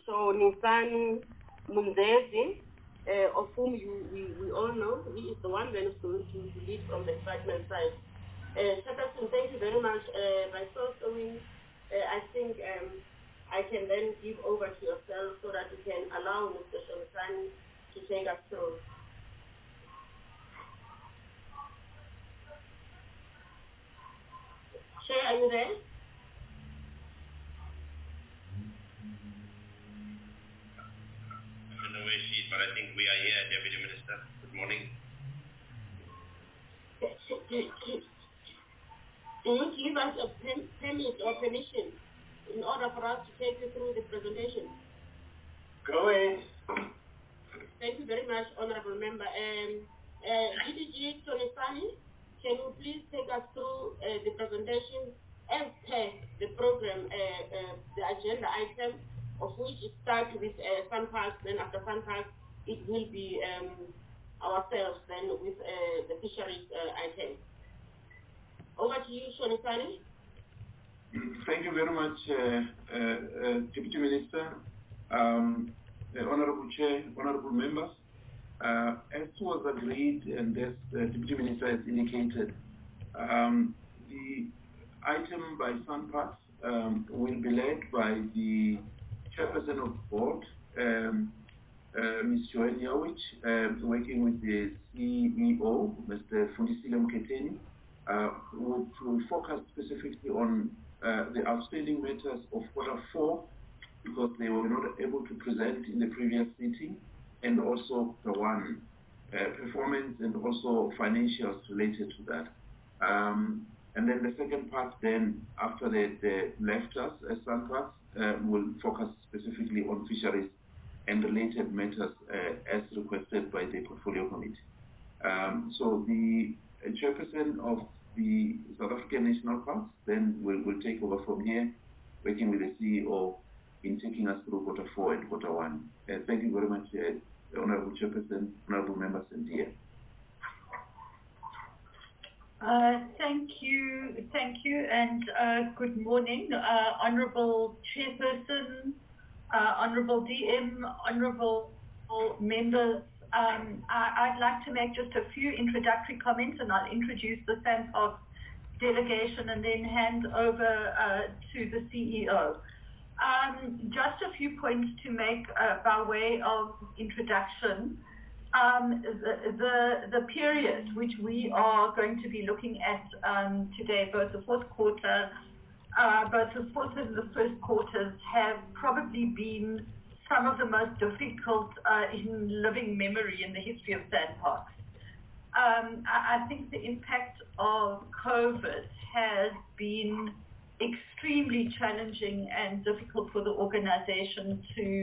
Shonisani Mundezi, of whom we all know. He is the one that is going to lead from the department side. Chairperson, thank you very much. By so doing, I think I can then give over to yourself so that you can allow Mr. Shonisani to take us through. Chair, are you there? I don't know where she is, but I think we are here, Deputy Minister. Good morning. Can you give us a permit or permission in order for us to take you through the presentation? Go ahead. Thank you very much, Honorable Member. DDG Shonisani, can you please take us through the presentation as per the program, the agenda item, of which it starts with SANParks, then after SANParks, it will be ourselves then with the fisheries item. Over to you, Shonisani. Thank you very much, Deputy Minister, Honorable Chair, Honorable Members. As was agreed and as the Deputy Minister has indicated, the item by SANParks will be led by the Chairperson of the Board, Ms. Joanne Yowich, working with the CEO, Mr. Fundisile Mketeni, will focus specifically on the outstanding matters of Q4 because they were not able to present in the previous meeting, and also the one performance and also financials related to that. And then the second part then, after they left us as SANParks, will focus specifically on fisheries and related matters as requested by the Portfolio Committee. So the Chairperson of the South African National Parks then will take over from here, working with the CEO in taking us through Q4 and Q1. Thank you very much, Honorable Chairperson, Honorable Members, and dear. Thank you, and good morning, Honorable Chairperson, Honorable DM, Honorable Members. I'd like to make just a few introductory comments, and I'll introduce the SANParks delegation and then hand over to the CEO. Just a few points to make by way of introduction. The period which we are going to be looking at today, both the fourth quarter, both the fourth and the first quarters, have probably been some of the most difficult in living memory in the history of SANParks. I think the impact of COVID has been extremely challenging and difficult for the organization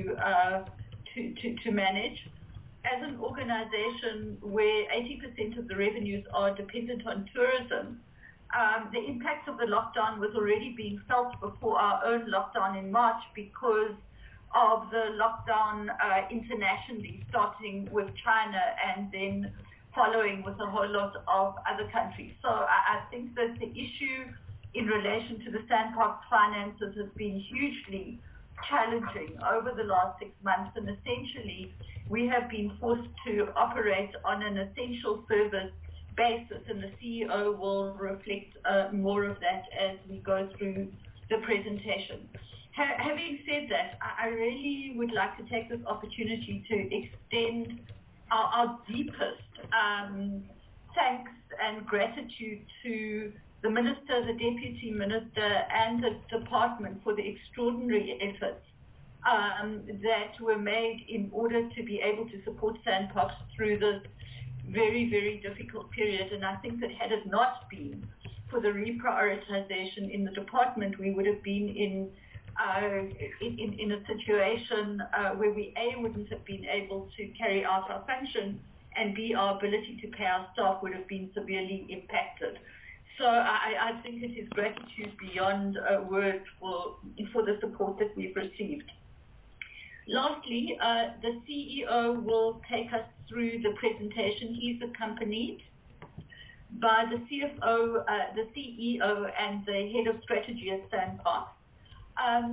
to manage. As an organization where 80% of the revenues are dependent on tourism, the impact of the lockdown was already being felt before our own lockdown in March because of the lockdown internationally, starting with China and then following with a whole lot of other countries. So I think that the issue in relation to the SANParks finances has been hugely challenging over the last 6 months, and essentially we have been forced to operate on an essential service basis, and the CEO will reflect more of that as we go through the presentation. Having said that, I really would like to take this opportunity to extend our deepest thanks and gratitude to the Minister, the Deputy Minister, and the Department for the extraordinary efforts that were made in order to be able to support SANParks through this very, very difficult period. And I think that had it not been for the reprioritization in the department, we would have been in a situation where we wouldn't have been able to carry out our function, and B, our ability to pay our staff would have been severely impacted. So I think it is gratitude beyond words for the support that we've received. Lastly, the CEO will take us through the presentation. He's accompanied by the CFO, the CEO, and the Head of Strategy at SANParks.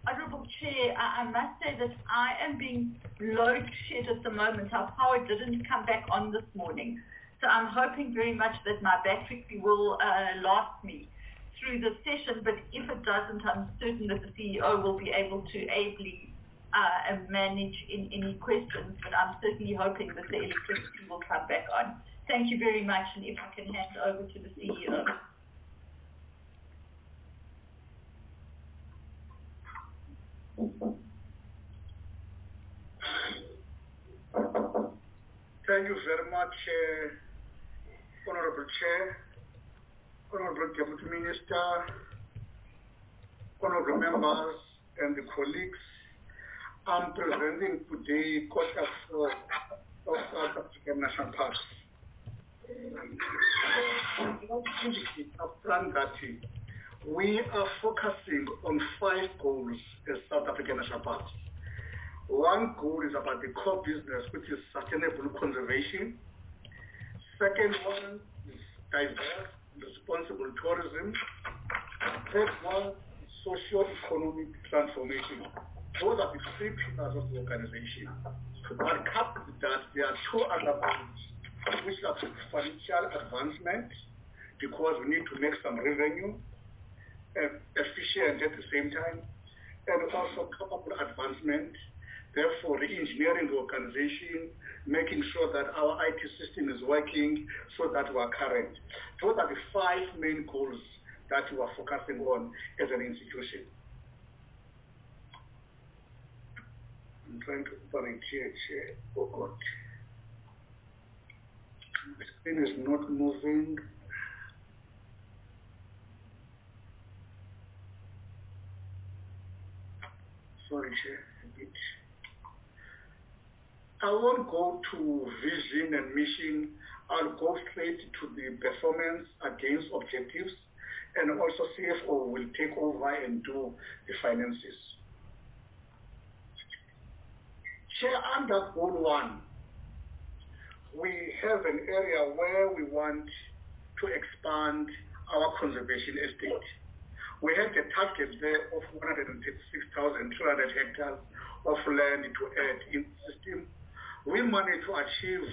Honourable Chair, I must say that I am being load shed at the moment. Our power didn't come back on this morning. So I'm hoping very much that my battery will last me through the session, but if it doesn't, I'm certain that the CEO will be able to ably manage in any questions, but I'm certainly hoping that the electricity will come back on. Thank you very much, and if I can hand over to the CEO. Thank you very much, Honorable Chair, Honorable Deputy Minister, Honorable members and the colleagues. I'm presenting today quarter 4 of South African National Parks. I want to indicate upfront that we are focusing on 5 goals as South African National Parks. One goal is about the core business, which is sustainable conservation. Second one is diverse, responsible tourism. Third one is socio-economic transformation. Those are the 3 pillars of the organization. But coupled with that, there are 2 other goals, which are financial advancement, because we need to make some revenue, efficient at the same time, and also capable advancement. Therefore, re-engineering the organization, making sure that our IT system is working so that we are current. Those are the 5 main goals that we are focusing on as an institution. I'm trying to operate here. Oh God. The screen is not moving. Sorry, Chair, a bit. I won't go to vision and mission. I'll go straight to the performance against objectives, and also CFO will take over and do the finances. Chair, under goal 1, we have an area where we want to expand our conservation estate. We had a target there of 136,300 hectares of land to add in the system. We managed to achieve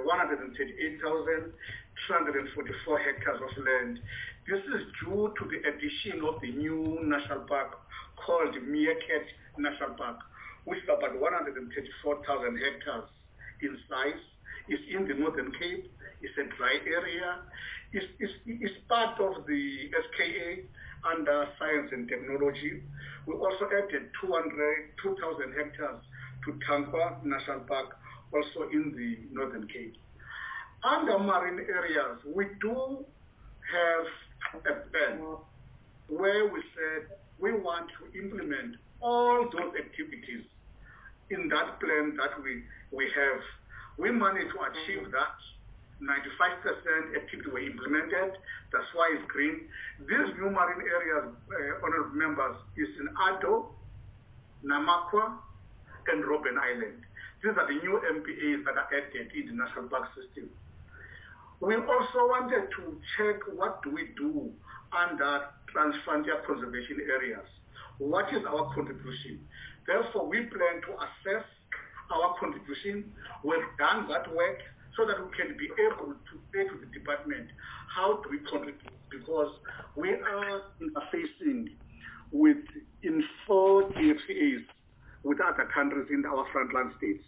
138,344 hectares of land. This is due to the addition of the new national park called Meerkat National Park, which is about 134,000 hectares in size. It's in the Northern Cape. It's a dry area. It's part of the SKA under Science and Technology. We also added 2,000 hectares to Tankwa National Park, also in the Northern Cape. Under marine areas, we do have a plan where we said we want to implement all those activities in that plan that we have. We managed to achieve that. 95% activity were implemented. That's why it's green. These new marine areas, honorable members, is in Ado, Namakwa, and Robben Island. These are the new MPAs that are added in the National Park system. We also wanted to check what do we do under transfrontier conservation areas. What is our contribution? Therefore, we plan to assess our contribution. We've done that work so that we can be able to say to the department, how do we contribute? Because we are interfacing in 4 DFCAs with other countries in our frontline states.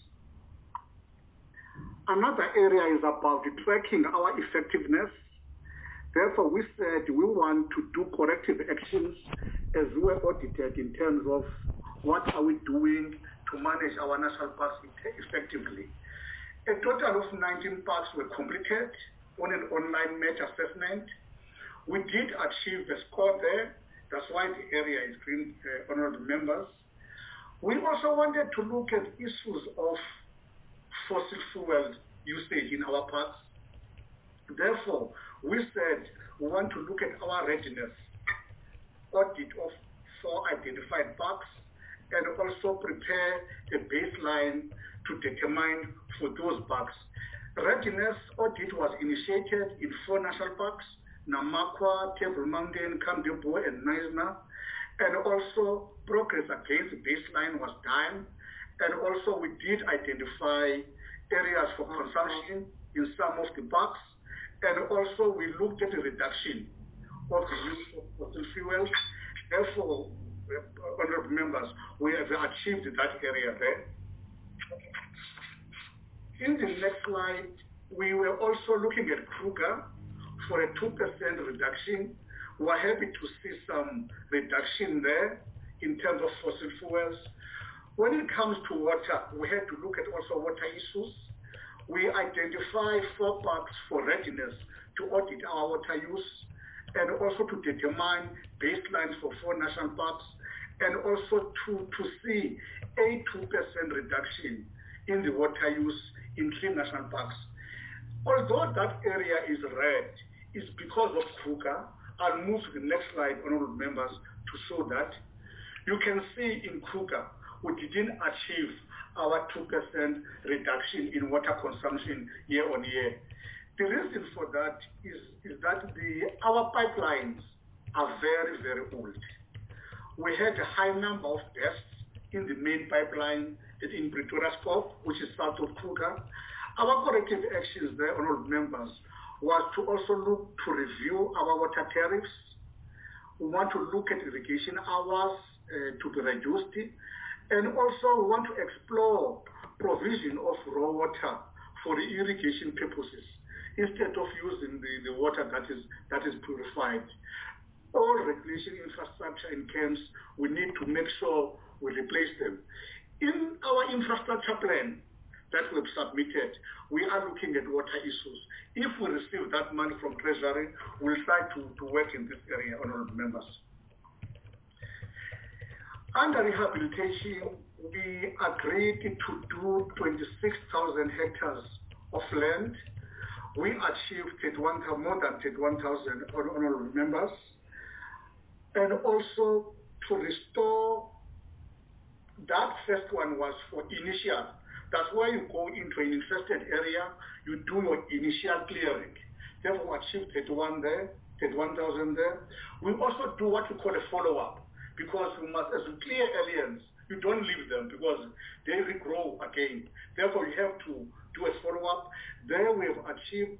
Another area is about tracking our effectiveness. Therefore, we said we want to do corrective actions as we were audited in terms of what are we doing to manage our national parks effectively. A total of 19 parks were completed on an online MET assessment. We did achieve a score there. That's why the area is green, honorable members. We also wanted to look at issues of fossil fuel usage in our parks. Therefore, we said we want to look at our readiness audit of 4 identified parks and also prepare a baseline to determine for those parks. Readiness audit was initiated in 4 national parks, Namakwa, Table Mountain, Kamdebo, and Knysna. And also progress against the baseline was done. And also we did identify areas for consumption in some of the parks. And also we looked at the reduction of the use of fossil fuels. Therefore, honorable members, we have achieved that area there. In the next slide, we were also looking at Kruger for a 2% reduction. We're happy to see some reduction there in terms of fossil fuels. When it comes to water, we had to look at also water issues. We identified 4 parks for readiness to audit our water use and also to determine baselines for 4 national parks and also to see a 2% reduction in the water use in 3 national parks. Although that area is red, it's because of Kruger. I'll move to the next slide, honorable members, to show that. You can see in Kruger, we didn't achieve our 2% reduction in water consumption year on year. The reason for that is that our pipelines are very, very old. We had a high number of deaths in the main pipeline in Pretoria Scope, which is south of Kruger. Our corrective actions there, honorable members, was to also look to review our water tariffs. We want to look at irrigation hours to be reduced. And also we want to explore provision of raw water for the irrigation purposes instead of using the water that is purified. All regulation infrastructure in camps, we need to make sure we replace them. In our infrastructure plan that we've submitted, we are looking at water issues. If we receive that money from Treasury, we'll try to work in this area, honorable members. Under rehabilitation, we agreed to do 26,000 hectares of land. We achieved more than 31,000 honorable members. And also to restore, that first one was for initial. That's why you go into an infested area, you do your initial clearing. Therefore, we achieved 31,000 there. We also do what we call a follow-up, because we must, as we clear aliens, you don't leave them because they regrow again. Therefore, you have to do a follow-up. There we have achieved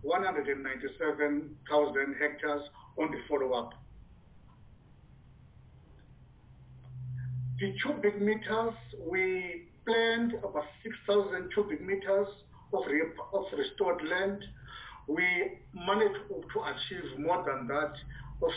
197,000 hectares on the follow-up. The cubic meters, we planned about 6,000 cubic meters of restored land. We managed to achieve more than that, of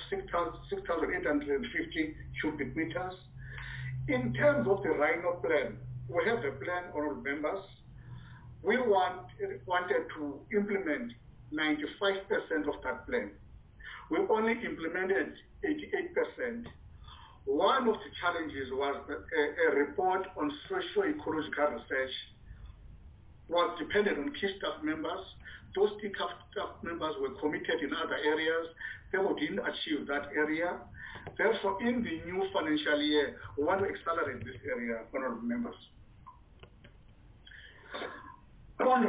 6,850 cubic meters. In terms of the Rhino plan, we have a plan, honorable members. We wanted to implement 95% of that plan. We only implemented 88%. One of the challenges was a report on socio-ecological research was dependent on key staff members. Those key staff members were committed in other areas. Therefore, didn't achieve that area. Therefore, in the new financial year, we want to accelerate this area, honorable members. Our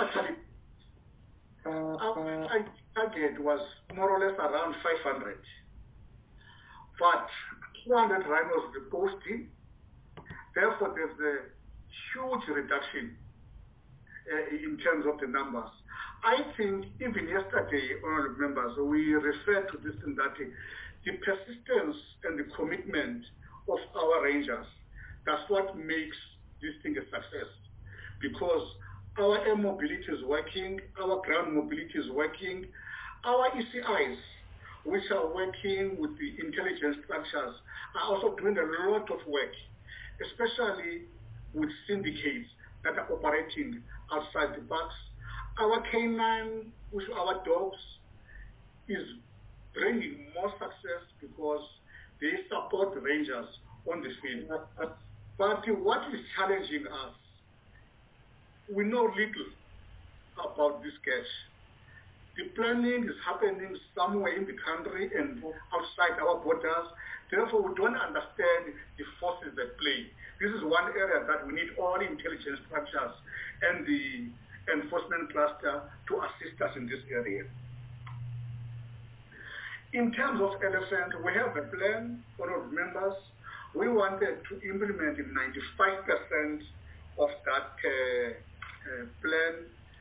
target was more or less around 500. But 200 rhinos were posted. Therefore, there's a huge reduction in terms of the numbers. I think even yesterday, honorable members, we referred to this in that the persistence and the commitment of our rangers, that's what makes this thing a success. Because our air mobility is working, our ground mobility is working, our ECIs, which are working with the intelligence structures, are also doing a lot of work, especially with syndicates that are operating outside the parks. Our K9, with our dogs, is bringing more success because they support the rangers on the field. But what is challenging us, we know little about this catch. The planning is happening somewhere in the country and outside our borders. Therefore, we don't understand the forces at play. This is one area that we need all intelligence structures and the enforcement cluster to assist us in this area. In terms of elephant, we have a plan, honourable members. We wanted to implement 95% of that plan.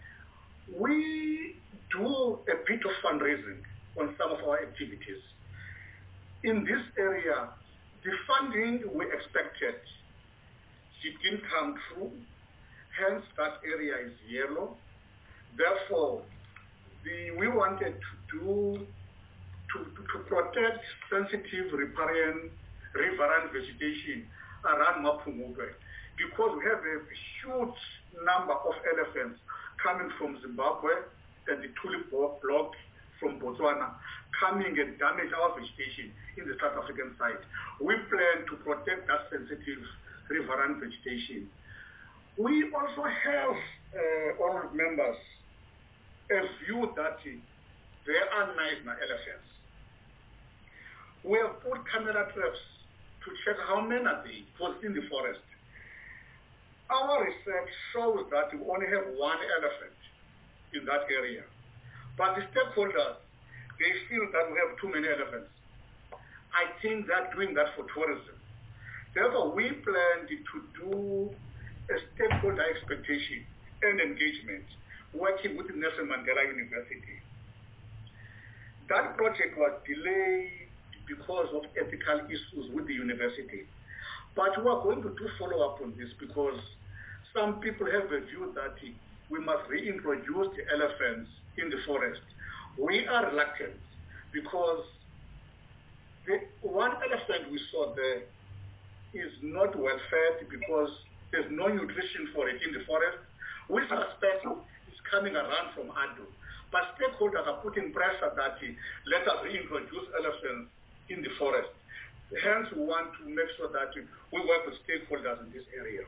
We do a bit of fundraising on some of our activities. In this area, the funding we expected didn't come true, hence that area is yellow. Therefore, we wanted to protect sensitive riparian vegetation around Mapungubwe, because we have a huge number of elephants coming from Zimbabwe and the tulip block from Botswana coming and damage our vegetation in the South African side. We plan to protect that sensitive riverine vegetation. We also have, honored members, a view that there are nightmare elephants. We have put camera traps to check how many are they in the forest. Our research shows that we only have one elephant in that area. But the stakeholders, they feel that we have too many elephants. I think they're doing that for tourism. Therefore, we planned to do a stakeholder expectation and engagement, working with Nelson Mandela University. That project was delayed because of ethical issues with the university. But we are going to do follow-up on this because some people have a view that we must reintroduce the elephants in the forest. We are reluctant because the one elephant we saw there is not well fed because there's no nutrition for it in the forest. We suspect it's coming around from Ado. But stakeholders are putting pressure that let us reintroduce elephants in the forest. Hence, we want to make sure that we work with stakeholders in this area.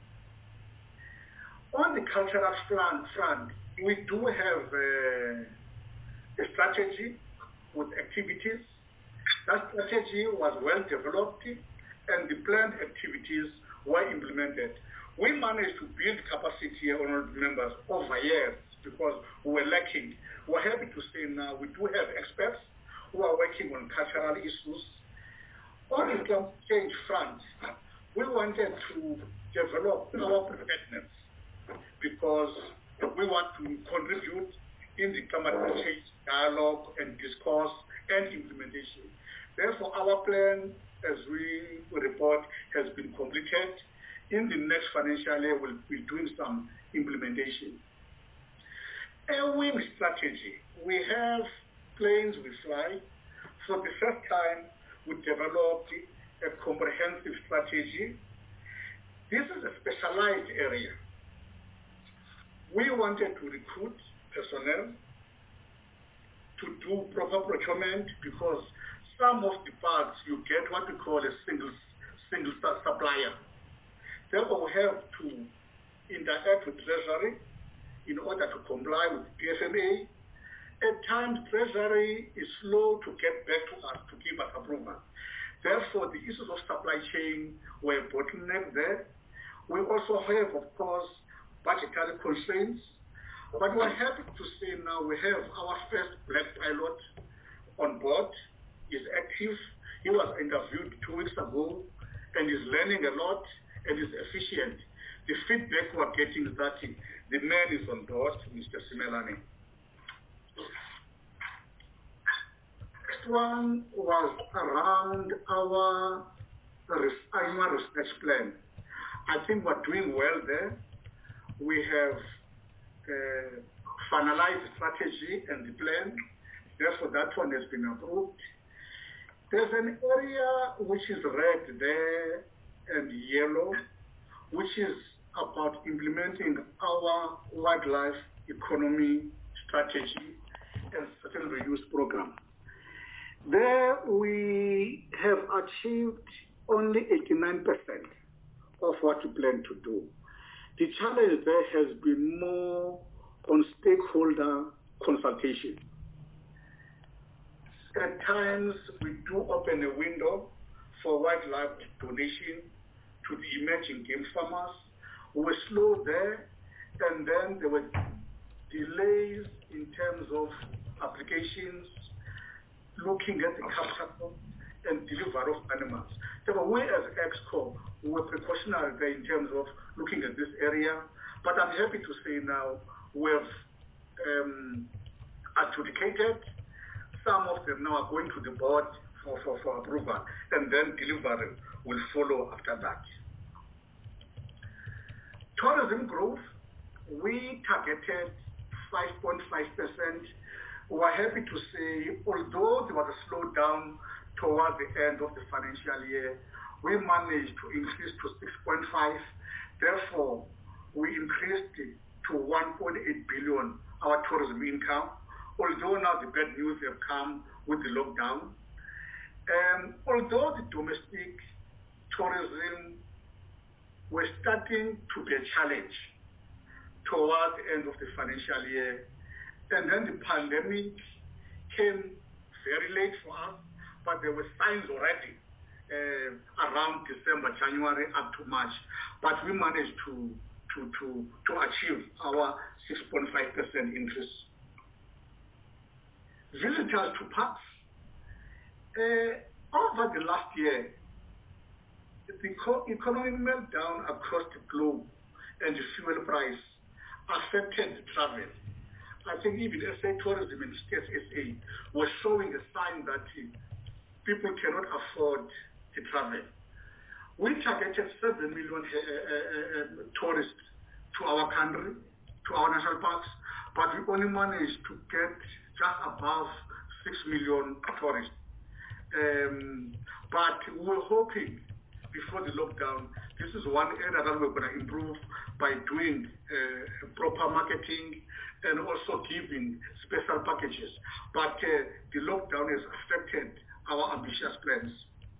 On the cultural front, we do have a strategy with activities. That strategy was well developed and the planned activities were implemented. We managed to build capacity, honourable members, over years because we were lacking. We're happy to say now we do have experts who are working on cultural issues. On the climate change front, we wanted to develop our preparedness because we want to contribute in the climate change dialogue and discourse and implementation. Therefore, our plan, as we report, has been completed. In the next financial year, we'll be doing some implementation. A wing strategy. We have planes we fly. For the first time, we developed a comprehensive strategy. This is a specialized area. We wanted to recruit personnel to do proper procurement because some of the parts you get what we call a single supplier. Therefore, we have to interact with Treasury in order to comply with PFMA. At times, Treasury is slow to get back to us to give us approval. Therefore, the issues of supply chain were bottlenecked there. We also have, of course, budgetary constraints. But we're happy to say now we have our first black pilot on board. He's active. He was interviewed 2 weeks ago and is learning a lot and is efficient. The feedback we're getting is that the man is on board, Mr. Simelane. Next one was around our annual research plan. I think we're doing well there. We have finalized the strategy and the plan. Therefore, that one has been approved. There's an area which is red there and yellow, which is about implementing our wildlife economy strategy and certain reuse program. There we have achieved only 89% of what we plan to do. The challenge there has been more on stakeholder consultation. At times, we do open a window for wildlife donation to the emerging game farmers. We were slow there, and then there were delays in terms of applications. looking at the capture and delivery of animals. Therefore, we as EXCO were precautionary there in terms of looking at this area, but I'm happy to say now we have adjudicated. Some of them now are going to the board for approval, and then delivery will follow after that. Tourism growth, we targeted 5.5%. We're happy to say, although there was a slowdown towards the end of the financial year, we managed to increase to 6.5. Therefore, we increased it to 1.8 billion, our tourism income, although now the bad news have come with the lockdown. Although the domestic tourism were starting to be a challenge towards the end of the financial year, and then the pandemic came very late for us, but there were signs already around December, January, up to March. But we managed to achieve our 6.5% increase. Visitors to parks. Over the last year, the economic meltdown across the globe and the fuel price affected travel. I think even SA Tourism and States SA was showing a sign that people cannot afford to travel. We targeted 7 million tourists to our country, to our national parks, but we only managed to get just above 6 million tourists. But we were hoping before the lockdown, this is one area that we're going to improve by doing proper marketing and also giving special packages. But the lockdown has affected our ambitious plans.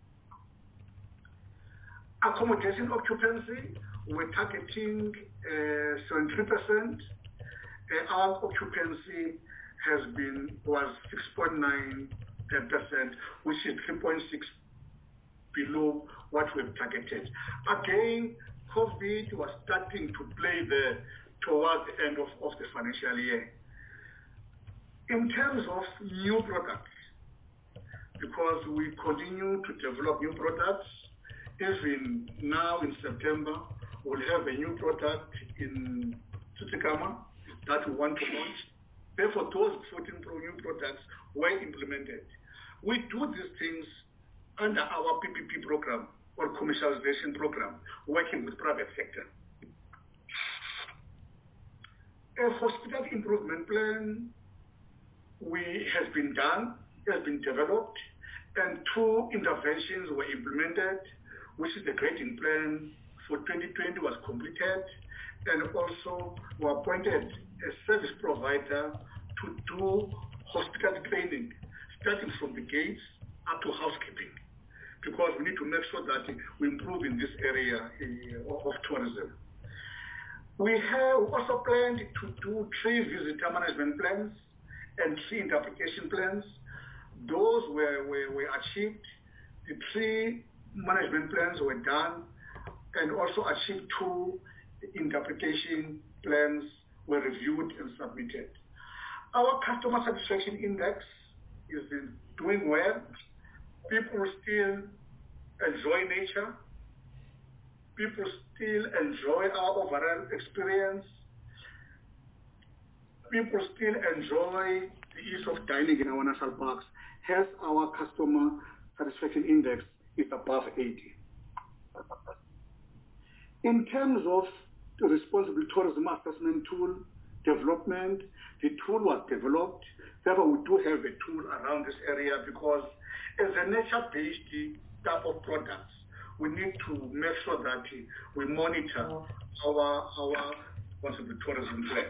Accommodation occupancy, we're targeting 73%. Our occupancy was 6.9%, which is 3.6 below what we've targeted. Again, COVID was starting to play there towards the end of the financial year. In terms of new products, because we continue to develop new products, even now in September, we'll have a new product in Tsitsikamma that we want to launch. Therefore, those 14 new products were implemented. We do these things under our PPP program or commercialization program, working with private sector. A hospital improvement plan has been done, has been developed, and 2 interventions were implemented, which is the grading plan for 2020 was completed, and also we appointed a service provider to do hospital training, starting from the gates up to housekeeping, because we need to make sure that we improve in this area of tourism. We have also planned to do 3 visitor management plans and 3 interpretation plans. Those were achieved. The 3 management plans were done and also achieved 2 interpretation plans were reviewed and submitted. Our customer satisfaction index is doing well. People still enjoy nature. People still enjoy our overall experience. People still enjoy the ease of dining in our national parks. Hence, our customer satisfaction index is above 80. In terms of the responsible tourism assessment tool development, the tool was developed. Therefore, we do have a tool around this area because as a nature-based type of products, we need to make sure that we monitor our responsible tourism plan.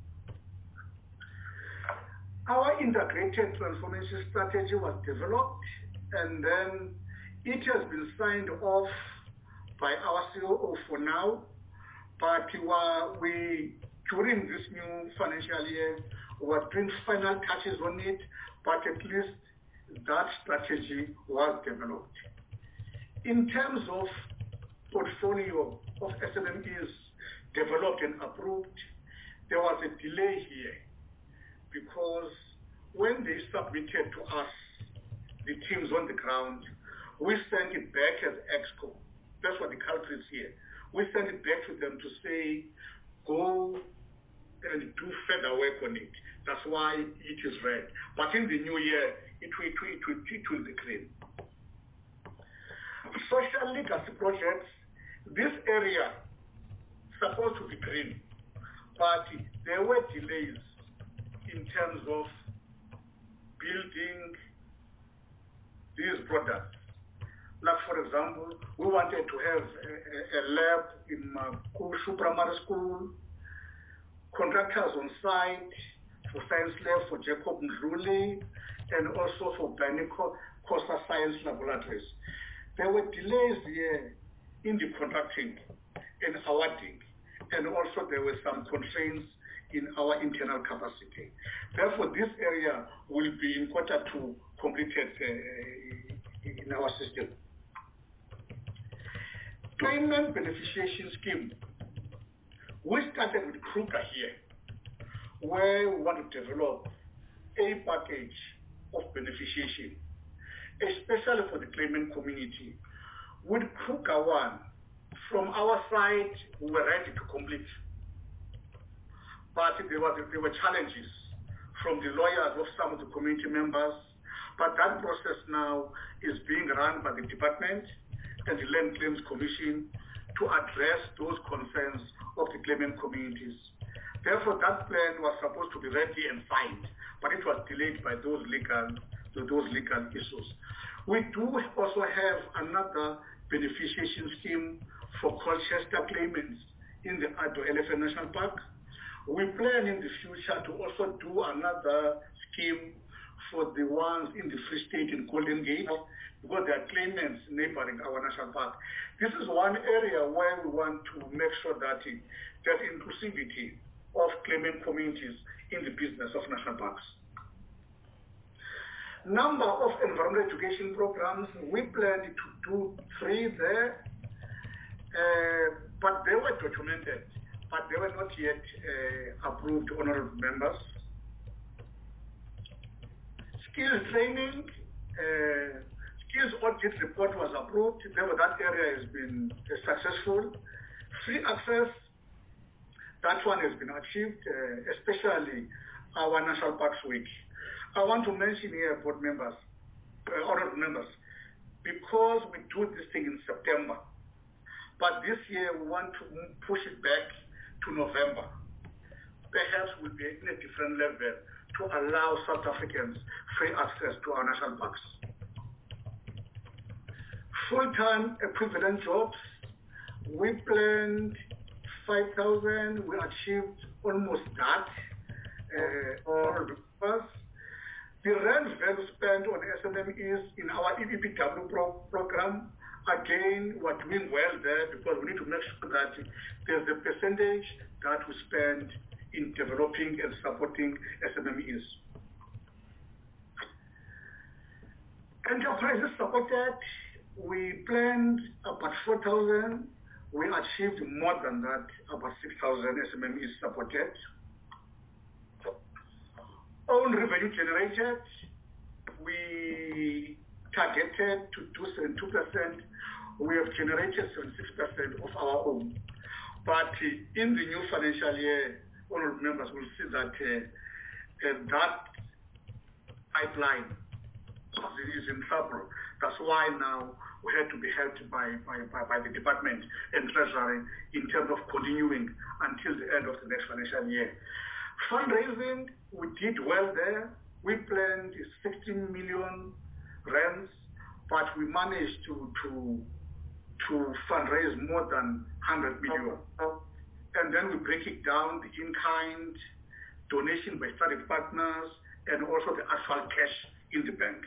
Our integrated transformation strategy was developed, and then it has been signed off by our COO for now, but during this new financial year, we're doing final touches on it, but at least that strategy was developed. In terms of portfolio of SMMEs developed and approved, there was a delay here because when they submitted to us the teams on the ground. We sent it back as EXCO. That's what the culprit is here. We sent it back to them to say, go and do further work on it. That's why it is red. But in the new year, it will be green. Social legacy projects, this area supposed to be green, but there were delays in terms of building these products. Like, for example, we wanted to have a lab in Kushu Primary School, contractors on site for science lab for Jacob Mdluli, and also for Costa Science Laboratories. There were delays here in the contracting and awarding, and also there were some constraints in our internal capacity. Therefore, this area will be in Q2 completed in our system. Claimant beneficiation scheme. We started with Kruger here, where we want to develop a package of beneficiation, especially for the claimant community. With Kruger 1, from our side, we were ready to complete. But there were challenges from the lawyers of some of the community members. But that process now is being run by the department and the Land Claims Commission to address those concerns of the claimant communities. Therefore, that plan was supposed to be ready and signed, but it was delayed by those legal issues. We do also have another beneficiation scheme for Colchester claimants in the Addo Elephant National Park. We plan in the future to also do another scheme for the ones in the Free State in Golden Gate, because they are claimants neighboring our national park. This is one area where we want to make sure that there's inclusivity of claimant communities in the business of national parks. Number of environmental education programs, we planned to do 3 there, but they were documented, but they were not yet approved, honorable members. Skills training, skills audit report was approved. Therefore, that area has been successful. Free access, that one has been achieved, especially our National Parks Week. I want to mention here, board members, honorable members, because we do this thing in September, but this year we want to push it back to November. Perhaps we'll be in a different level to allow South Africans free access to our national parks. Full-time equivalent jobs, we planned 5,000, we achieved almost that. The rand value spent on SMMEs in our EBPW program, again, we're doing well there because we need to make sure that there's a percentage that we spend in developing and supporting SMMEs. Enterprises supported, we planned about 4,000. We achieved more than that, about 6,000 SMMEs supported. Own revenue generated, we targeted to do 72%. We have generated 76% of our own. But in the new financial year, honorable members will see that that pipeline is in trouble. That's why now we had to be helped by the department and treasury in terms of continuing until the end of the next financial year. Fundraising, we did well there. We planned 16 million rands, but we managed to fundraise more than 100 million. And then we break it down, the in-kind, donation by strategic partners, and also the actual cash in the bank.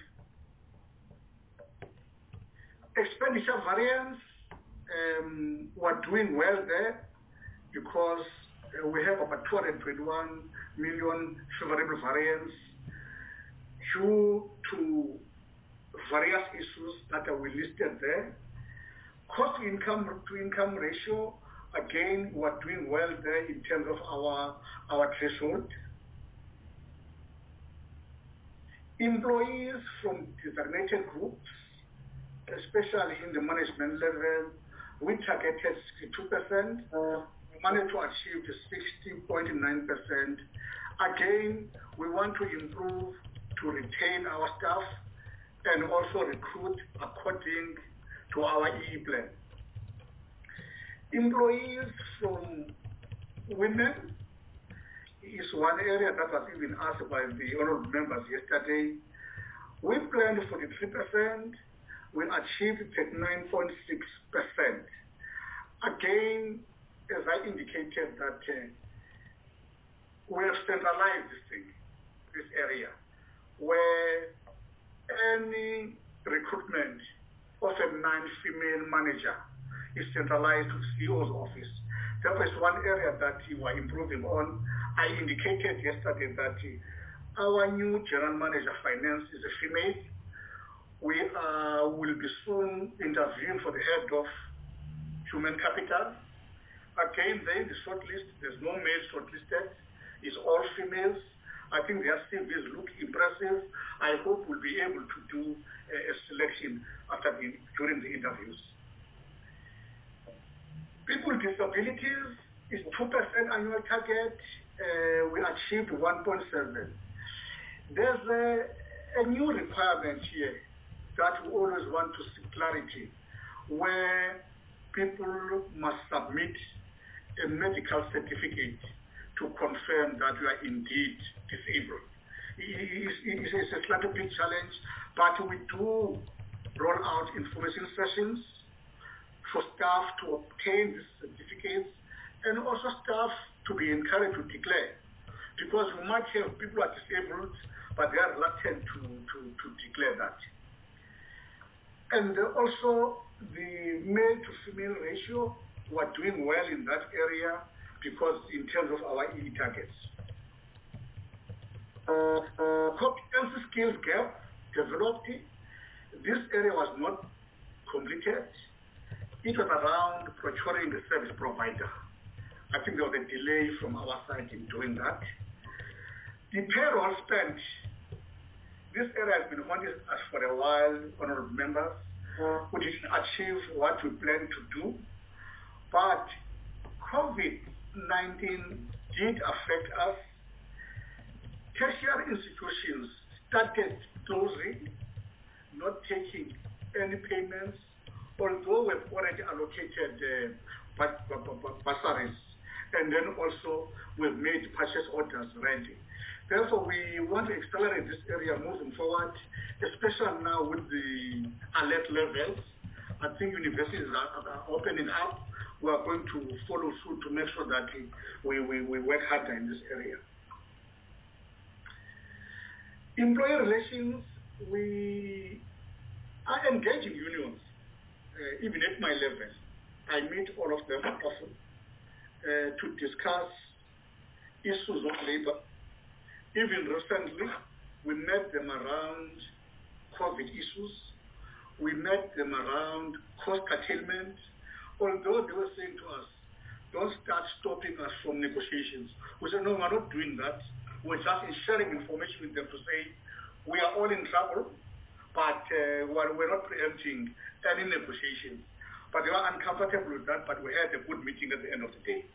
Expenditure variance, we're doing well there because we have about 221 million favorable variance due to various issues that are listed there. Cost to income ratio, again, we're doing well there in terms of our threshold. Employees from designated groups, especially in the management level, we targeted 62%. We managed to achieve 60.9%. Again, we want to improve to retain our staff and also recruit according to our EE plan. Employees from women is one area that was even asked by the honorable members yesterday. We planned 43%, we achieved 39.6%. Again, as I indicated that we have centralized this area, where any recruitment of a non-female manager is centralized to the CEO's office. That was one area that we were improving on. I indicated yesterday that our new general manager finance is a female. We will be soon interviewing for the head of human capital. Again, there is the shortlist. There's no male shortlisted. It's all females. I think their CVs look impressive. I hope we'll be able to do a selection during the interviews. People with disabilities is 2% annual target. We achieved 1.7. There's a new requirement here that we always want to see clarity, where people must submit a medical certificate to confirm that you are indeed disabled. It's a slightly big challenge, but we do roll out information sessions for staff to obtain these certificates and also staff to be encouraged to declare. Because we might have people who are disabled, but they are reluctant to declare that. And also the male to female ratio, we're doing well in that area because in terms of our EE targets. Competency skills gap developed. This area was not completed. It was around procuring the service provider. I think there was a delay from our side in doing that. The payroll spent, this area has been haunting us for a while, honorable members. We didn't achieve what we planned to do, but COVID-19 did affect us. Tertiary institutions started closing, not taking any payments, although we've already allocated bursaries, and then also we've made purchase orders ready. Therefore, we want to accelerate this area moving forward, especially now with the alert levels. I think universities are opening up. We are going to follow suit to make sure that we work harder in this area. Employee relations, we are engaging unions, even at my level. I meet all of them often to discuss issues of labor. Even recently, we met them around COVID issues. We met them around cost curtailment, although they were saying to us, don't start stopping us from negotiations. We said, no, we're not doing that. We're just sharing information with them to say, we are all in trouble, but we're not preempting any negotiations. But they were uncomfortable with that, but we had a good meeting at the end of the day.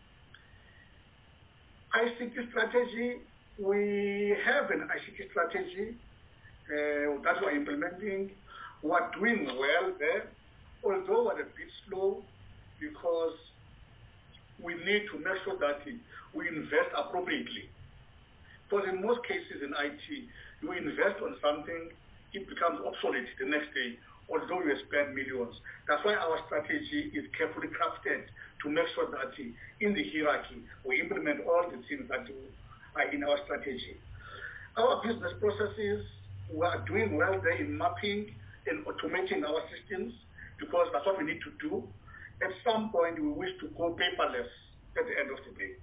ICT strategy, we have an ICT strategy that we're implementing. We're doing well there, although we're a bit slow because we need to make sure that we invest appropriately. Because in most cases in IT, you invest on something, it becomes obsolete the next day, although you spend millions. That's why our strategy is carefully crafted to make sure that in the hierarchy, we implement all the things that are in our strategy. Our business processes, we are doing well there in mapping and automating our systems because that's what we need to do. At some point, we wish to go paperless at the end of the day.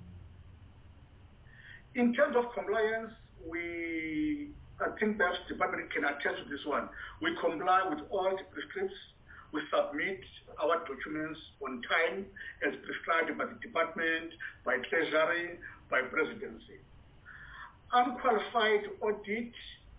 In terms of compliance, I think perhaps the department can attest to this one. We comply with all the prescripts. We submit our documents on time as prescribed by the department, by Treasury, by Presidency. Unqualified audit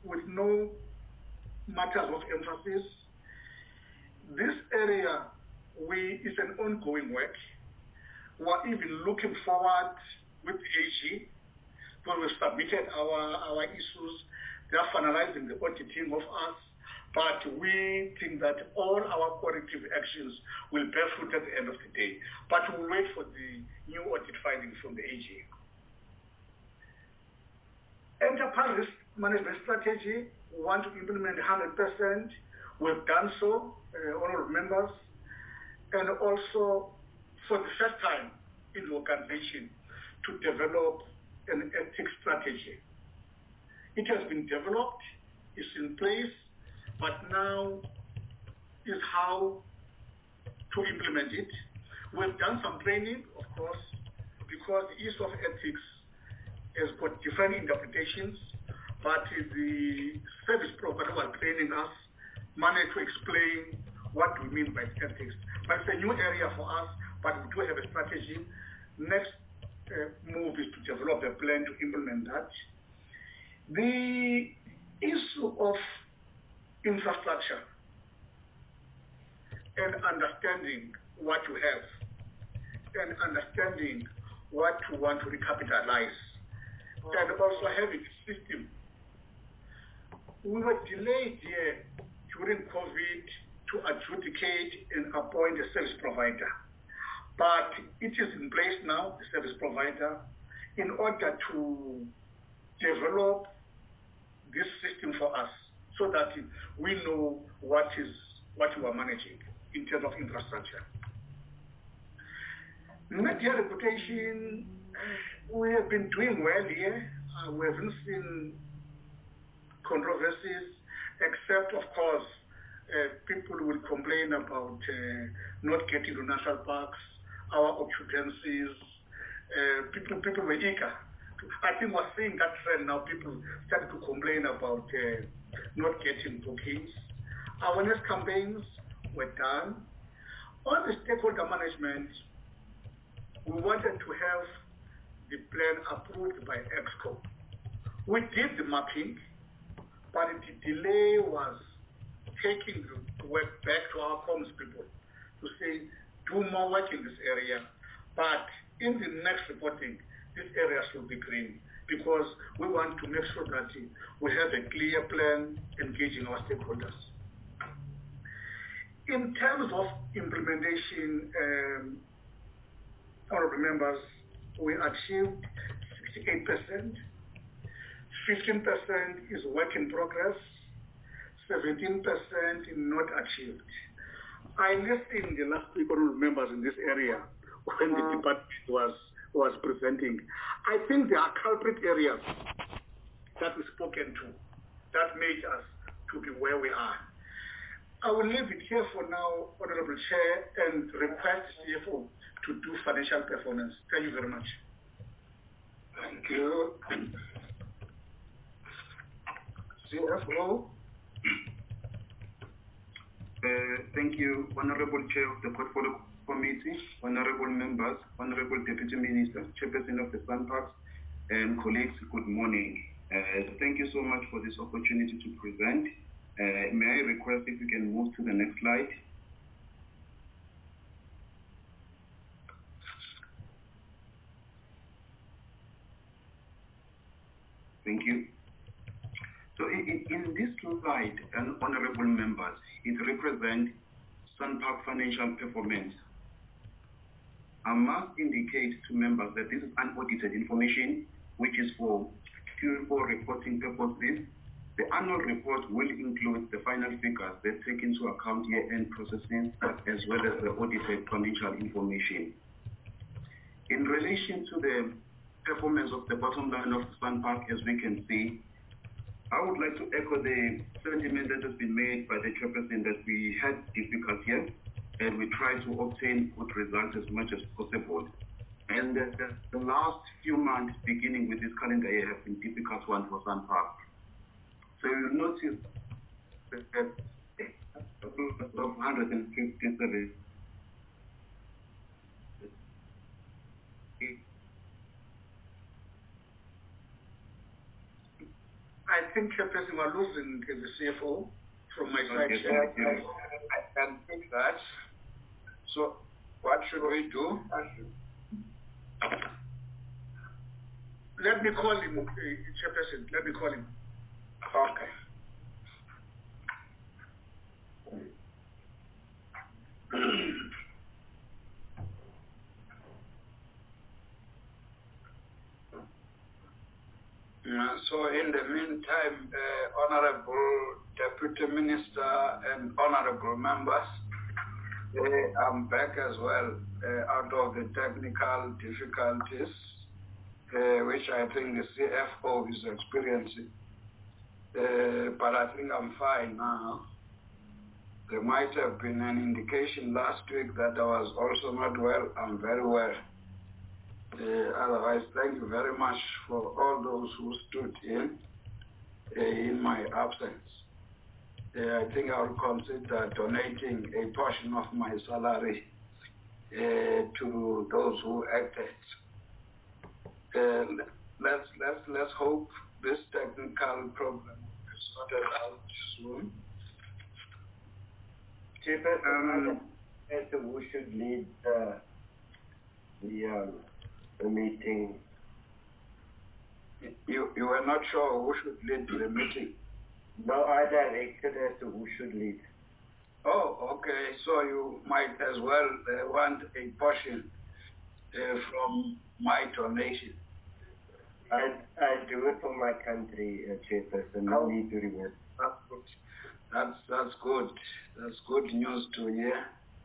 with no matters of emphasis. This area is an ongoing work. We're even looking forward with the AG, because we've submitted our issues. They are finalizing the auditing of us, but we think that all our corrective actions will bear fruit at the end of the day. But we'll wait for the new audit findings from the AG. Enterprise risk management strategy, we want to implement 100%. We've done so, honorable members, and also for the first time in the organization to develop an ethics strategy. It has been developed, it's in place, but now is how to implement it. We've done some training, of course, because the issue of ethics has got different interpretations, but the service provider who are training us managed to explain what we mean by ethics. But it's a new area for us, but we do have a strategy. Next move is to develop a plan to implement that. The issue of infrastructure and understanding what you have and understanding what you want to recapitalize and also having a system. We were delayed here during COVID to adjudicate and appoint a service provider. But it is in place now, the service provider, in order to develop this system for us so that we know what we are managing in terms of infrastructure. Media reputation, we have been doing well here. We haven't seen controversies, except, of course, people will complain about not getting to national parks, our occupancies. People were eager. I think we're seeing that trend now. People started to complain about not getting bookings. Awareness campaigns were done. On the stakeholder management, we wanted to have the plan approved by EXCO. We did the mapping, but the delay was taking the work back to our comms people to say, do more work in this area. But in the next reporting, this area should be green because we want to make sure that we have a clear plan engaging our stakeholders. In terms of implementation, honorable members, we achieved 68%. 15% is work in progress. 17% not achieved. I listened the last week, honorable members, in this area when the department was presenting. I think there are culprit areas that we've spoken to that made us to be where we are. I will leave it here for now, Honorable Chair, and request CFO to do financial performance. Thank you very much. Thank you. CFO. Thank you, Honorable Chair of the Portfolio Committee, Honorable Members, Honorable Deputy Minister, Chairperson of the SANParks, and colleagues, good morning. Thank you so much for this opportunity to present. May I request if we can move to the next slide? Thank you. So in this slide, honorable members, it represents SANParks financial performance. I must indicate to members that this is unaudited information, which is for Q4 reporting purposes. The annual report will include the final figures that take into account year-end processing as well as the audited financial information. In relation to the performance of the bottom line of SANParks, as we can see, I would like to echo the sentiment that has been made by the chairperson that we had difficulty here and we try to obtain good results as much as possible. And the last few months, beginning with this calendar year, have been difficult one for SANParks. So you'll notice that of 157. I think, Chairperson, we're losing the CFO from my side. Okay, Chair. I can fix that. So, what should we do? Let me call him, Chairperson. Let me call him. Okay. So in the meantime, Honorable Deputy Minister and Honorable members, I'm back as well out of the technical difficulties, which I think the CFO is experiencing. But I think I'm fine now. There might have been an indication last week that I was also not well. I'm very well. Otherwise, thank you very much for all those who stood in my absence. I think I will consider donating a portion of my salary to those who acted. Let's hope this technical problem is sorted out soon. Chairperson, who should lead the meeting? You were not sure who should lead the meeting? No, I directed as to who should lead. Oh, okay. So you might as well want a portion from my donation. I do it for my country, Chairperson. No need to remember. That's good. That's good news to hear.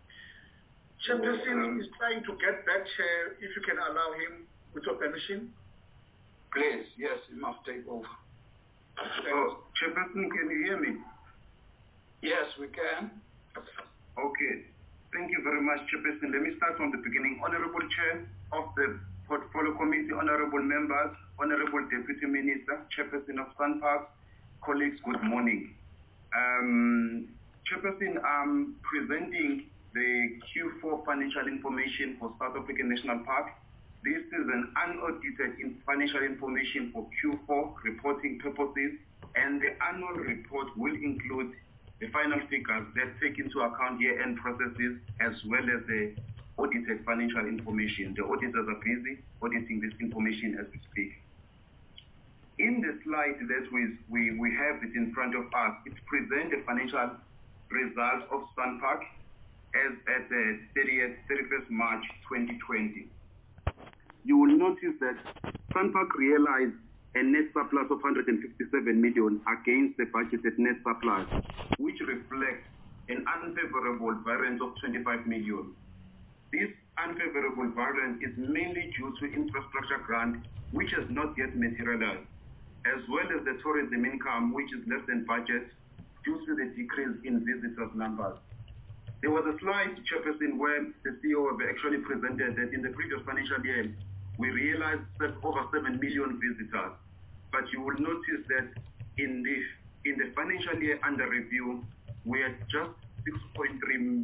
Chairperson is trying to get back, Chair, if you can allow him with your permission. Please, yes, you must take over. Chairperson, can you hear me? Yes, we can. Okay. Thank you very much, Chairperson. Let me start from the beginning. Honorable Chair of the Portfolio Committee, honorable members, honorable Deputy Minister, Chairperson of SANParks, colleagues, good morning. Chairperson, I'm presenting the Q4 financial information for South African National Park. This is an unaudited financial information for Q4 reporting purposes, and the annual report will include the final figures that take into account year-end processes as well as the audited financial information. The auditors are busy auditing this information as we speak. In the slide that we have it in front of us, it presents the financial results of SANParks as at the 31st March 2020. You will notice that SANParks realized a net surplus of 157 million against the budgeted net surplus, which reflects an unfavorable variance of 25 million. This unfavorable variance is mainly due to infrastructure grant, which has not yet materialized, as well as the tourism income, which is less than budget due to the decrease in visitors numbers. There was a slide, Chairperson, where the CEO actually presented that in the previous financial year, we realized over 7 million visitors. But you will notice that in the financial year under review, we had just 6.3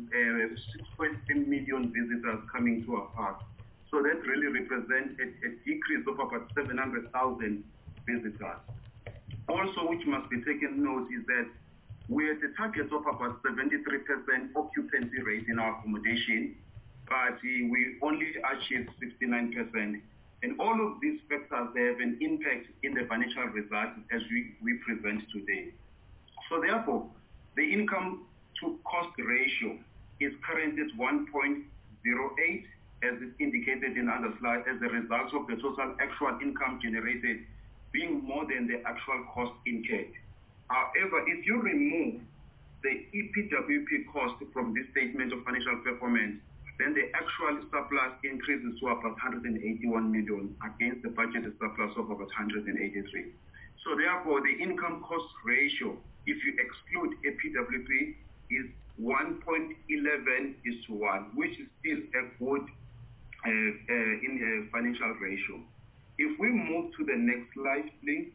million visitors coming to our park. So that really represents a decrease of about 700,000 visitors. Also, which must be taken note is that we had a target of about 73% occupancy rate in our accommodation, but we only achieved 69%. And all of these factors have an impact in the financial results as we present today. So therefore, the income to cost ratio is currently at 1.08, as is indicated in other slides, as a result of the total actual income generated being more than the actual cost incurred. However, if you remove the EPWP cost from this statement of financial performance, then the actual surplus increases to about 181 million against the budgeted surplus of about 183. So therefore, the income cost ratio, if you exclude EPWP, is 1.11:1, which is still a good financial ratio. If we move to the next slide, please.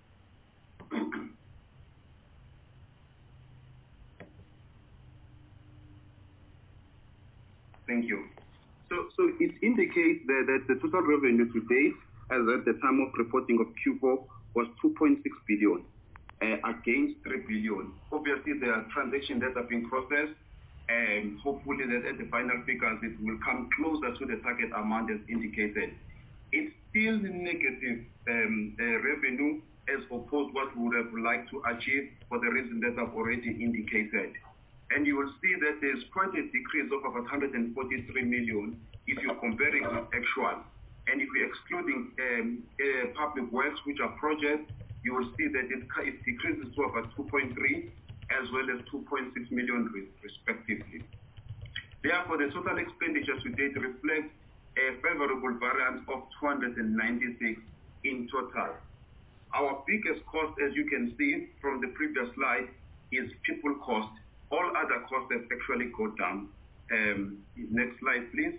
Thank you. So it indicates that the total revenue to date, as at the time of reporting of Q4, was 2.6 billion. against 3 billion. Obviously, there are transactions that have been processed, and hopefully that at the final figures it will come closer to the target amount as indicated. It's still negative revenue as opposed what we would have liked to achieve for the reason that I've already indicated. And you will see that there's quite a decrease of about 143 million if you're comparing with actual. And if we're excluding public works, which are projects, you will see that it decreases to about 2.3 as well as 2.6 million respectively. Therefore, the total expenditure to date reflects a favorable variance of 296 in total. Our biggest cost, as you can see from the previous slide, is people cost. All other costs have actually gone down. Next slide, please.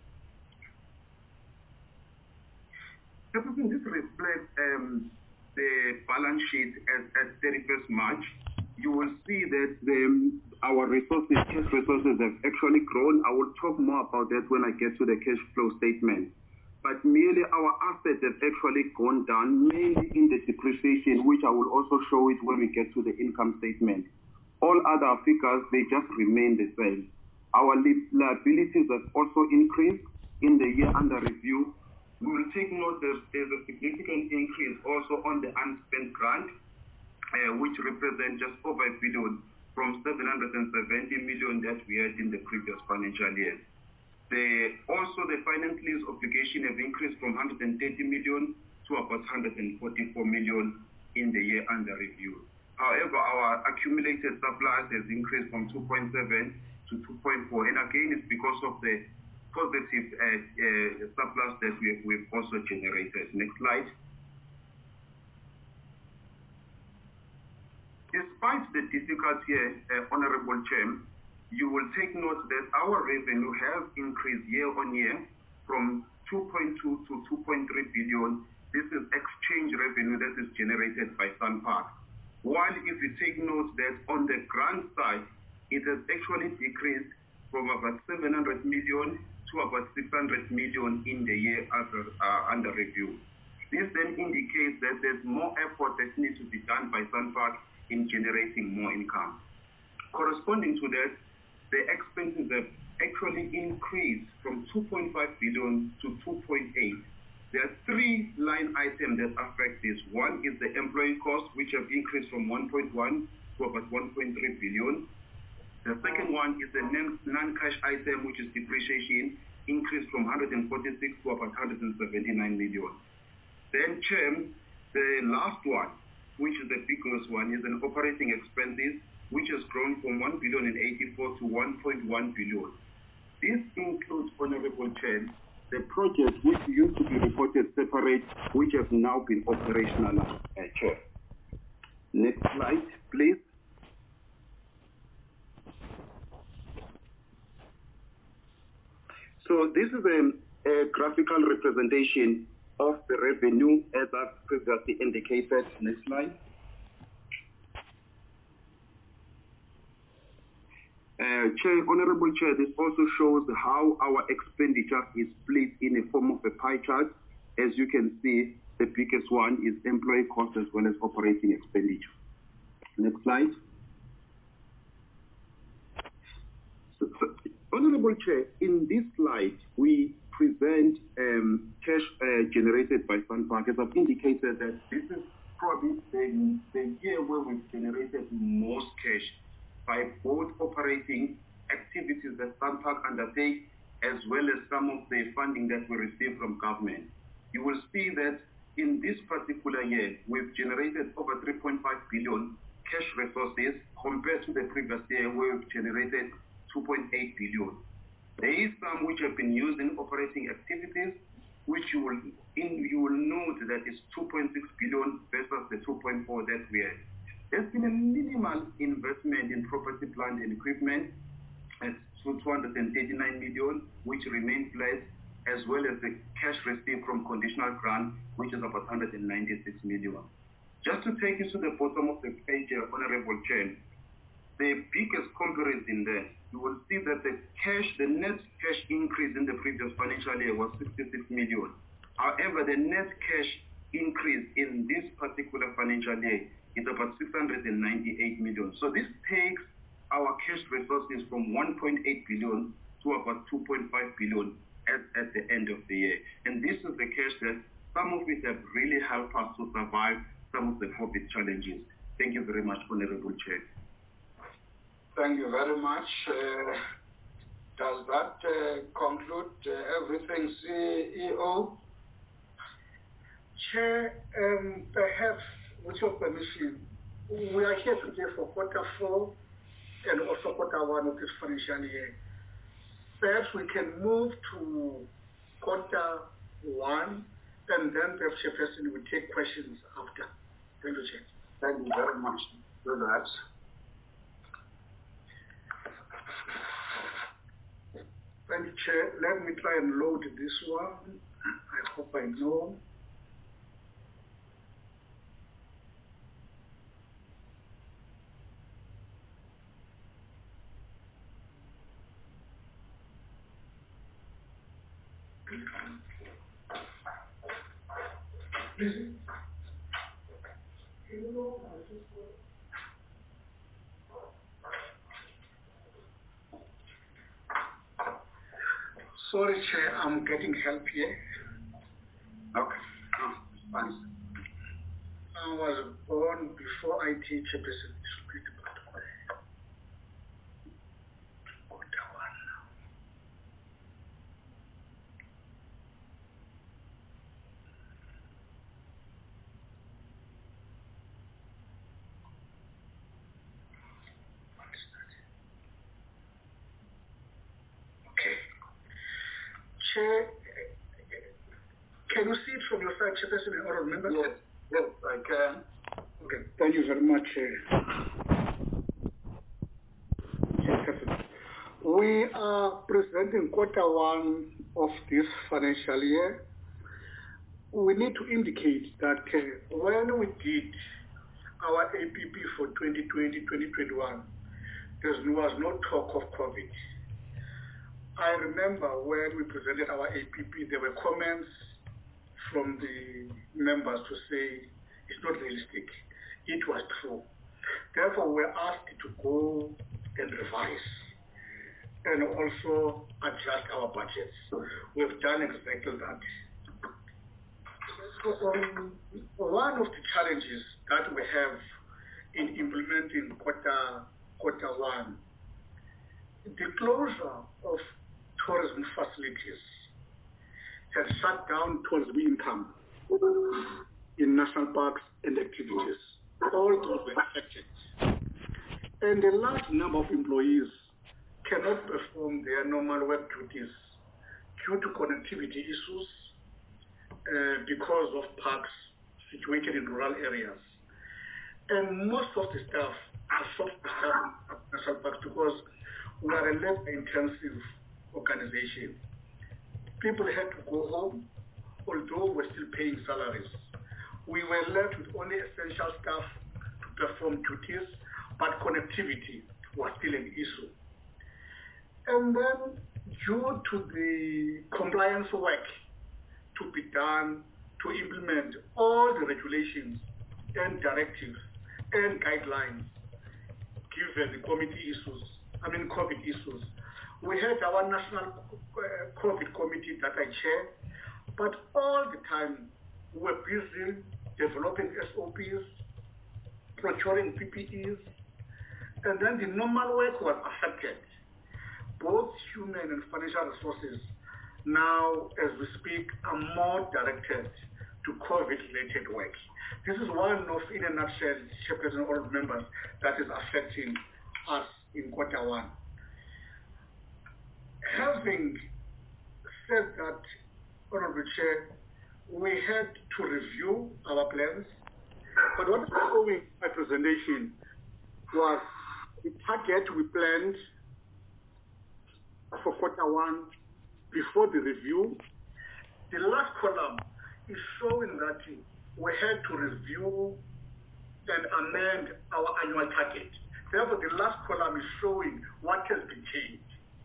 Everything this reflects the balance sheet at 31st March. You will see that our resources, cash resources have actually grown. I will talk more about that when I get to the cash flow statement. But merely our assets have actually gone down, mainly in the depreciation, which I will also show it when we get to the income statement. All other figures, they just remain the same. Our liabilities have also increased in the year under review. We will take note that there's a significant increase also on the unspent grant, which represents just over $1 billion from 770 million that we had in the previous financial year. Also, the finance lease obligation have increased from 130 million to about 144 million in the year under review. However, our accumulated surplus has increased from 2.7 to 2.4, and again, it's because of the positive surplus that we've also generated. Next slide. Despite the difficulty here, Honorable Chair, you will take note that our revenue has increased year on year from 2.2 to 2.3 billion. This is exchange revenue that is generated by SunParks. While if you take note that on the grant side, it has actually decreased from about 700 million to about 600 million in the year under review. This then indicates that there's more effort that needs to be done by SunParks in generating more income. Corresponding to that, the expenses have actually increased from 2.5 billion to 2.8. There are three line items that affect this. One is the employee cost, which have increased from 1.1 to about 1.3 billion. The second one is the non-cash item, which is depreciation, increased from 146 to about 179 million. Then, Chair, the last one, which is the biggest one, is an operating expenses, which has grown from 1,084 to 1.1 billion. This includes, Honorable Chair, the projects which used to be reported separate, which have now been operationalized, Chair. Next slide, please. So this is a graphical representation of the revenue as I've previously indicated. Next slide. Honorable Chair, this also shows how our expenditure is split in a form of a pie chart. As you can see, the biggest one is employee cost as well as operating expenditure. Next slide. Honorable Chair, in this slide, we present cash generated by SunParks. As I've indicated that this is probably the year where we've generated most cash by both operating activities that SunParks undertake as well as some of the funding that we receive from government. You will see that in this particular year, we've generated over 3.5 billion cash resources compared to the previous year where we've generated 2.8 billion. There is some which have been used in operating activities, which you will note that is 2.6 billion versus the 2.4 that we had. There's been a minimal investment in property, plant, and equipment at 239 million, which remains flat, as well as the cash received from conditional grant, which is about 196 million. Just to take you to the bottom of the page, Honorable Chair, the biggest comparison there, you will see that the net cash increase in the previous financial year was 66 million. However, the net cash increase in this particular financial year It's about 698 million. So this takes our cash resources from 1.8 billion to about 2.5 billion at the end of the year. And this is the cash that some of it have really helped us to survive some of the COVID challenges. Thank you very much, Honorable Chair. Thank you very much. Does that conclude everything, CEO? Chair, perhaps with your permission, we are here today for Q4 and also Q1 of this financial year. Perhaps we can move to Q1 and then the chairperson will take questions after. Thank you, Chair. Thank you very much for that. Thank you, Chair. Let me try and load this one. I hope I know. Sorry, Chair, I'm getting help here. Okay. Oh, fine. I was born before IT chairperson. Chair, can you see it from your side, Chairperson and honorable members? Yes, I can. Okay, thank you very much, Chairperson. We are presenting Q1 of this financial year. We need to indicate that when we did our APP for 2020-2021, there was no talk of COVID. I remember when we presented our APP, there were comments from the members to say it's not realistic. It was true. Therefore, we're asked to go and revise and also adjust our budgets. We've done exactly that. One of the challenges that we have in implementing Q1, the closure of tourism facilities has shut down tourism income in national parks and activities. All those were affected. And a large number of employees cannot perform their normal work duties due to connectivity issues because of parks situated in rural areas. And most of the staff are short-staffed at national parks because we are a labor-intensive organization. People had to go home, although we're still paying salaries. We were left with only essential staff to perform duties, but connectivity was still an issue. And then, due to the compliance work to be done to implement all the regulations and directives and guidelines, given the COVID issues, we had our national COVID committee that I chair, but all the time we were busy developing SOPs, procuring PPEs, and then the normal work was affected. Both human and financial resources now, as we speak, are more directed to COVID-related work. This is one of, in a nutshell, Chairperson or members, that is affecting us in Q1. Having said that, Honorable Chair, we had to review our plans, but what was showing my presentation was the target we planned for Q1 before the review. The last column is showing that we had to review and amend our annual target. Therefore, the last column is showing what has been changed.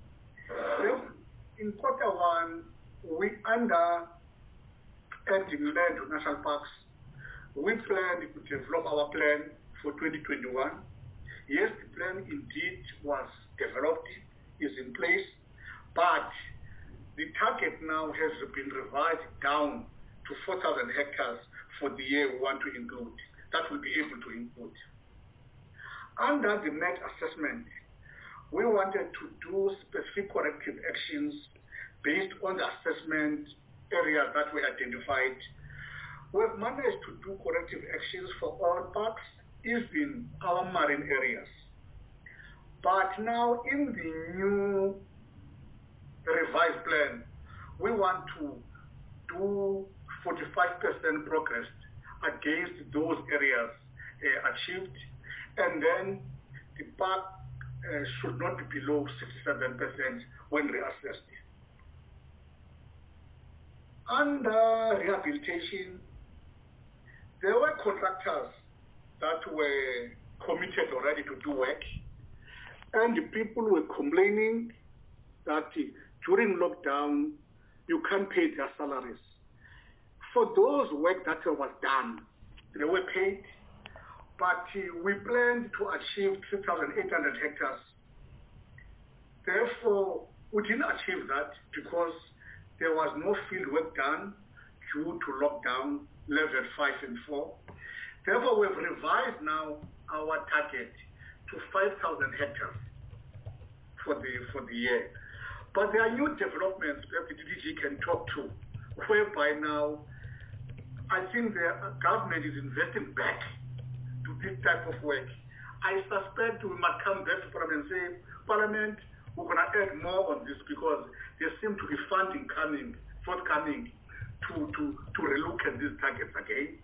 In Q1, we under adding land to national parks we planned to develop our plan for 2021. Yes, the plan indeed was developed, is in place, but the target now has been revised down to 4,000 hectares for the year we want to include. That will be able to include. Under the MET assessment, we wanted to do specific corrective actions based on the assessment areas that we identified. We've managed to do corrective actions for all parks, even our marine areas. But now in the new revised plan, we want to do 45% progress against those areas achieved, and then the park should not be below 67% when reassessed. Under rehabilitation, there were contractors that were committed already to do work, and the people were complaining that during lockdown, you can't pay their salaries. For those work that was done, they were paid, but we planned to achieve 3,800 hectares. Therefore, we didn't achieve that because there was no field work done due to lockdown level 5 and 4. Therefore, we've revised now our target to 5,000 hectares for the year. But there are new developments that the DDG can talk to, whereby now I think the government is investing back to this type of work. I suspect we might come back to Parliament and say, Parliament, we're going to add more on this because there seems to be funding forthcoming to relook at these targets again.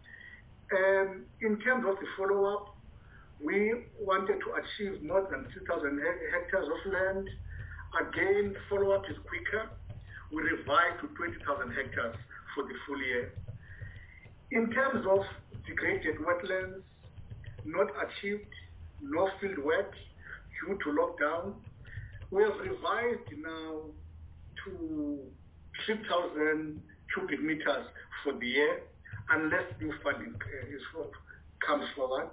In terms of the follow-up, we wanted to achieve more than 2,000 hectares of land. Again, follow-up is quicker. We revised to 20,000 hectares for the full year. In terms of degraded wetlands, not achieved, no field work due to lockdown. We have revised now to 3,000 cubic meters for the year, unless new funding comes forward.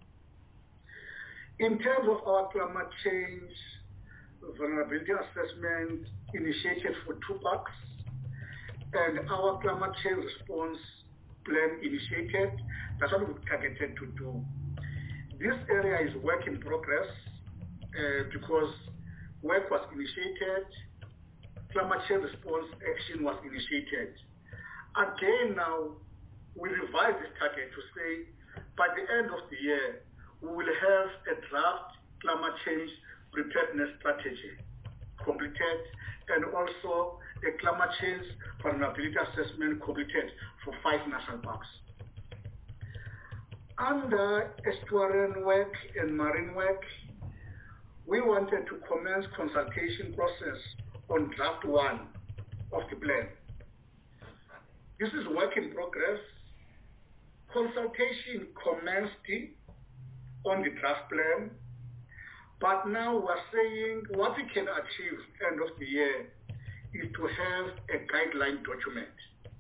In terms of our climate change vulnerability assessment initiated for 2 parks, and our climate change response plan initiated, that's what we're targeted to do. This area is work in progress because work was initiated, climate change response action was initiated. Again now, we revise this target to say by the end of the year, we will have a draft climate change preparedness strategy completed, and also a climate change vulnerability assessment completed for 5 national parks. Under estuarine work and marine work, we wanted to commence consultation process on draft 1 of the plan. This is work in progress. Consultation commenced on the draft plan, but now we're saying what we can achieve end of the year is to have a guideline document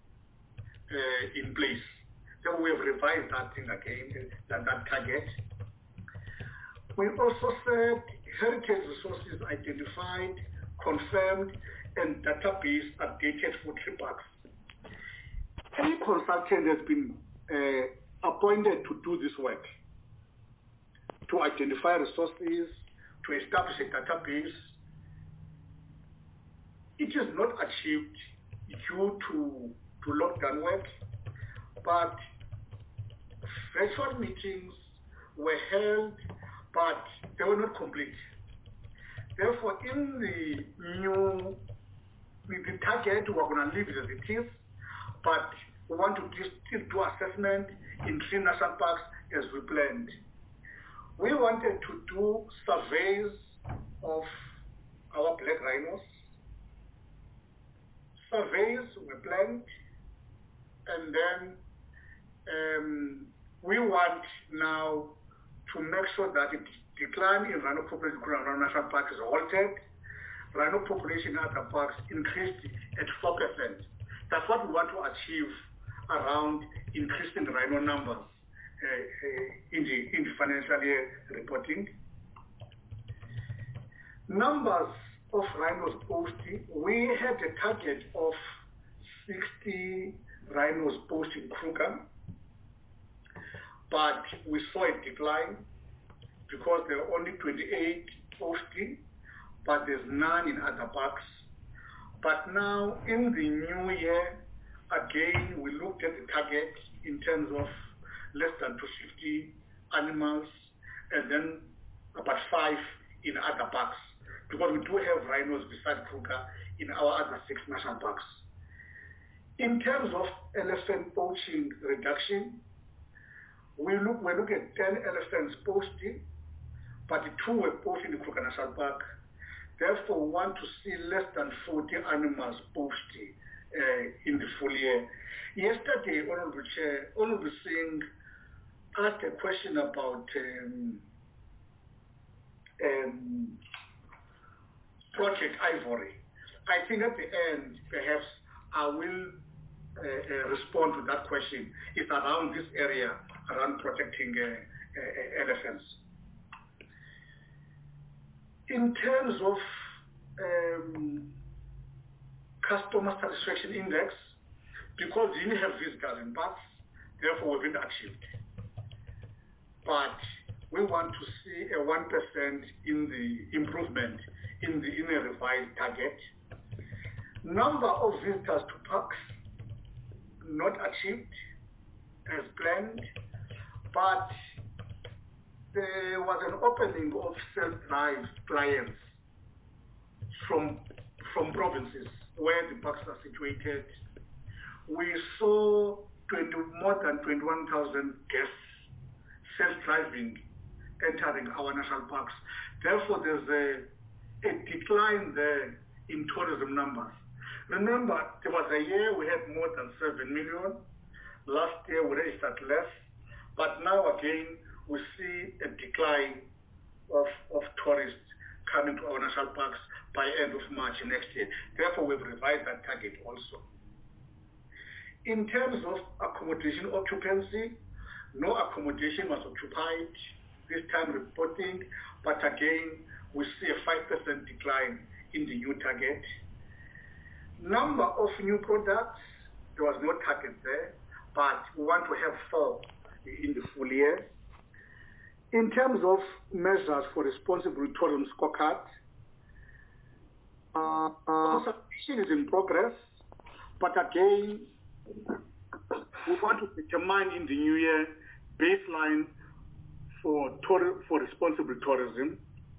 in place. So we have revised that thing again, that target. We also said heritage resources identified, confirmed, and database updated for 3 parks. Any consultant has been appointed to do this work, to identify resources, to establish a database. It is not achieved due to lockdown work, but virtual meetings were held, but they were not complete. Therefore, in the target, we're going to leave it as it is, but we want to still do assessment in 3 national parks as we planned. We wanted to do surveys of our black rhinos. Surveys were planned, and then we want now to make sure that the decline in rhino population in Kuranga National Park is halted. Rhino population in other parks increased at 4%. That's what we want to achieve around increasing rhino numbers in the financial year reporting. Numbers of rhinos posting, we had a target of 60 rhinos posting Kruger, but we saw a decline because there are only 28 posting, but there's none in other parks. But now in the new year, again, we looked at the target in terms of less than 250 animals and then about 5 in other parks, because we do have rhinos beside Kruger in our other 6 national parks. In terms of elephant poaching reduction, we look at 10 elephants posting, but 2 were poaching in the Kruger National Park. Therefore, we want to see less than 40 animals posting in the full year. Yesterday, Honorable Chair, Honorable Singh asked a question about Project Ivory. I think at the end, perhaps I will respond to that question. It's around this area, around protecting elephants. In terms of customer satisfaction index, because we didn't have visitors in parks, therefore we haven't achieved. But we want to see a 1% in the improvement in a revised target. Number of visitors to parks, not achieved as planned, but there was an opening of self-drive clients from provinces where the parks are situated. We saw more than 21,000 guests self-driving entering our national parks. Therefore, there's a decline there in tourism numbers. Remember, there was a year we had more than 7 million. Last year we registered less. But now again, we see a decline of tourists coming to our national parks by end of March next year. Therefore, we've revised that target also. In terms of accommodation occupancy, no accommodation was occupied this time reporting, but again, we see a 5% decline in the new target. Number of new products, there was no target there, but we want to have 4 in the full year. In terms of measures for responsible tourism scorecard, consultation is in progress, but again, we want to determine in the new year baseline for responsible tourism.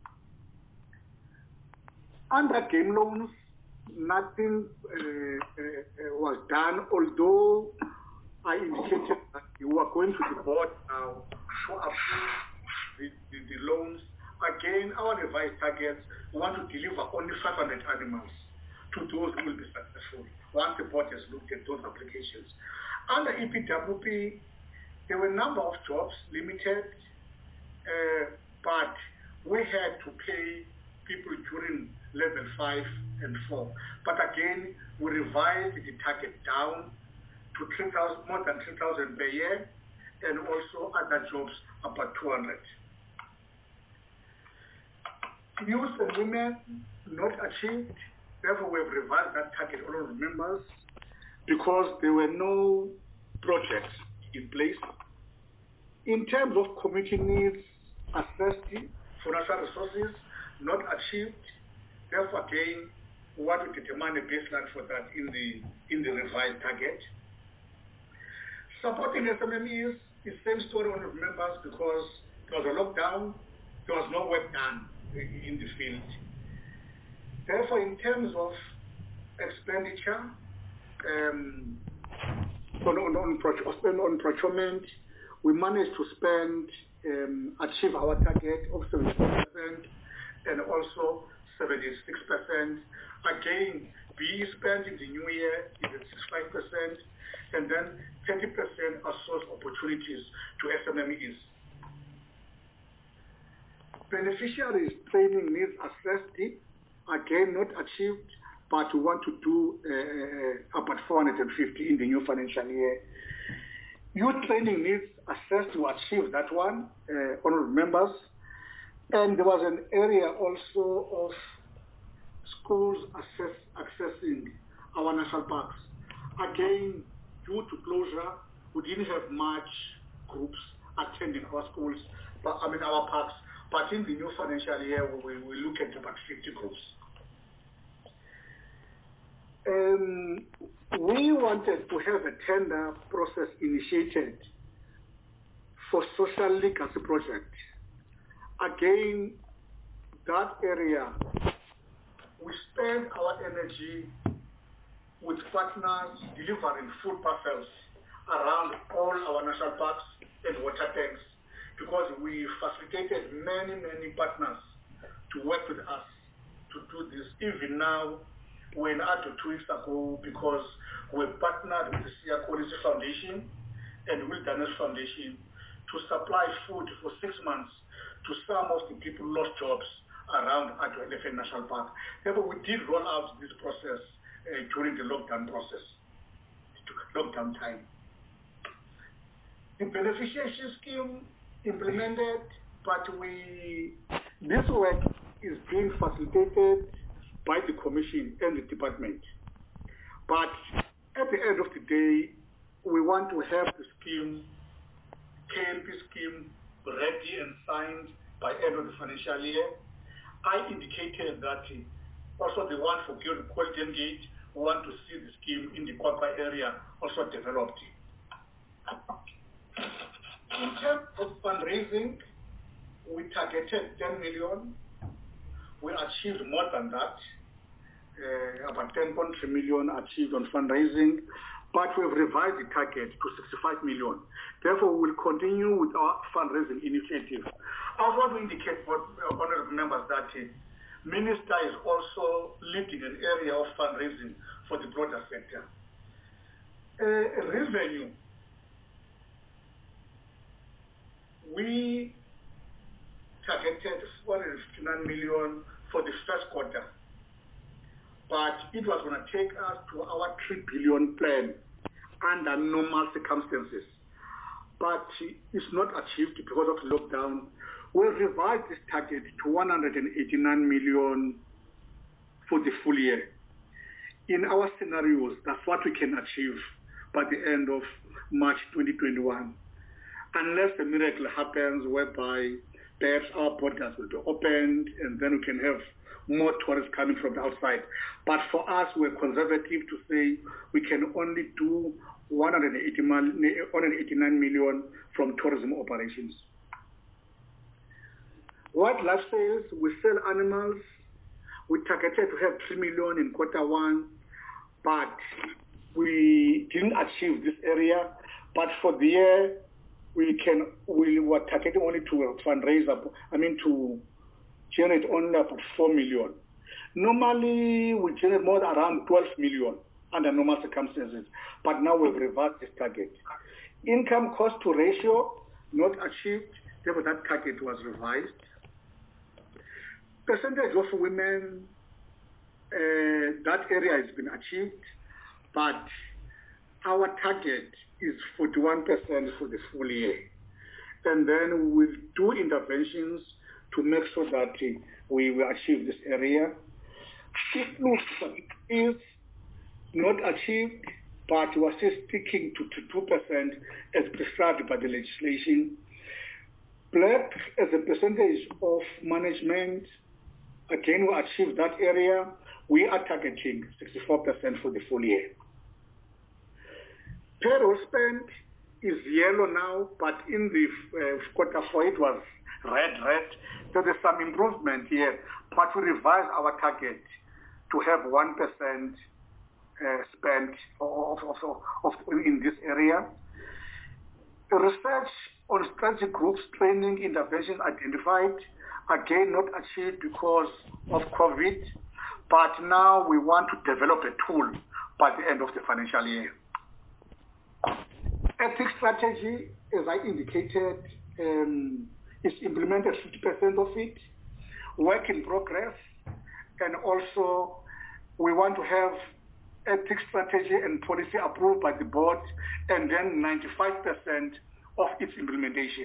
Under game loans, nothing was done, although I indicated that we were going to the board now to approve the loans. Again, our revised targets, we want to deliver only 500 animals to those who will be successful once the board has looked at those applications. Under EPWP, there were a number of jobs limited, but we had to pay people during level 5 and 4. But again, we revised the target down to 3,000, more than 3,000 per year, and also other jobs about 200. Youth and women not achieved. Therefore, we have revised that target, all of the members, because there were no projects in place. In terms of community needs assessed for natural resources, not achieved. Therefore, again, we want to determine a baseline for that in the revised target. Supporting SMMEs is the same story, all of the members, because there was a lockdown, there was no work done in the field. Therefore, in terms of expenditure on procurement, we managed to achieve our target of 74% and also 76%. Again, BE spend in the new year is at 65%, and then 30% are source opportunities to SMMEs. Beneficiaries training needs assessed, again not achieved, but we want to do about about 450 in the new financial year. Youth training needs assessed to achieve that one, honorable members. And there was an area also of schools accessing our national parks. Again, due to closure, we didn't have much groups attending our schools, our parks. But in the new financial year, we look at about 50 groups. We wanted to have a tender process initiated for social legacy project. Again, that area, we spend our energy with partners delivering food parcels around all our national parks and water tanks, because we facilitated many partners to work with us to do this. Even now, we're in Ato 2 weeks ago, because we partnered with the Siya College Foundation and Wilderness Foundation to supply food for 6 months to some of the people who lost jobs around Ato Elephant National Park. Therefore, we did roll out this process during the lockdown process, lockdown time. The beneficiation scheme implemented, but this work is being facilitated by the Commission and the department. But at the end of the day, we want to have the scheme, KNP scheme, ready and signed by end of the financial year. I indicated that also the one for Golden Gate, we want to see the scheme in the Kwapa area also developed. In terms of fundraising, we targeted 10 million. We achieved more than that, about 10.3 million achieved on fundraising, but we've revised the target to 65 million. Therefore, we will continue with our fundraising initiative. I want to indicate for honorable members that Minister is also leading an area of fundraising for the broader sector. Revenue. We targeted 459 million for the first quarter, but it was going to take us to our 3 billion plan under normal circumstances. But it's not achieved because of lockdown. We revised this target to 189 million for the full year. In our scenarios, that's what we can achieve by the end of March 2021. Unless a miracle happens whereby perhaps our borders will be opened and then we can have more tourists coming from the outside. But for us, we're conservative to say we can only do 189 million from tourism operations. Wildlife sales, we sell animals. We targeted to have 3 million in quarter 1, but we didn't achieve this area. But for the year, we were targeting only to fundraise, to generate only about 4 million. Normally, we generate more than around 12 million under normal circumstances, but now we've reversed this target. Income cost to ratio, not achieved, therefore that target was revised. Percentage of women, that area has been achieved, but our target is 41% for the full year. And then we'll do interventions to make sure that we will achieve this area. It is not achieved, but we're still sticking to 2% as prescribed by the legislation. Black as a percentage of management, again, we achieved that area. We are targeting 64% for the full year. Payroll spend is yellow now, but in the quarter 4 it was red. So there's some improvement here, but we revised our target to have 1% spent in this area. The research on strategic groups training interventions identified, again not achieved because of COVID, but now we want to develop a tool by the end of the financial year. Ethics strategy, as I indicated, is implemented 50% of it, work in progress, and also we want to have ethics strategy and policy approved by the board, and then 95% of its implementation.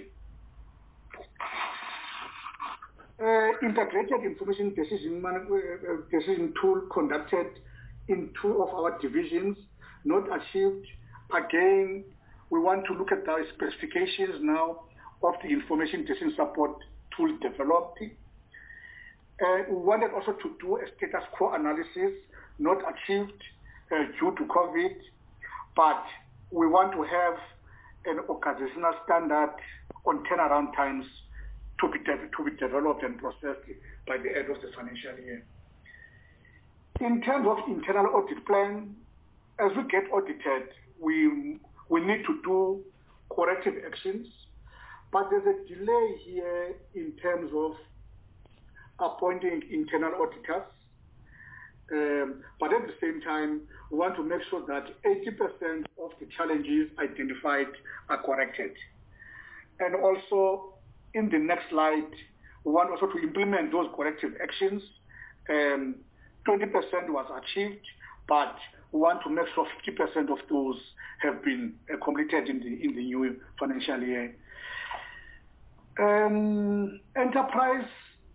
Integrated information decision tool conducted in 2 of our divisions, not achieved. Again, we want to look at the specifications now of the information decision support tool developed. We wanted also to do a status quo analysis, not achieved due to COVID, but we want to have an organizational standard on turnaround times to be developed and processed by the end of the financial year. In terms of internal audit plan, as we get audited, we need to do corrective actions, but there's a delay here in terms of appointing internal auditors. But at the same time, we want to make sure that 80% of the challenges identified are corrected. And also, in the next slide, we want also to implement those corrective actions. 20% was achieved, but we want to make sure 50% of those have been completed in the new financial year. Enterprise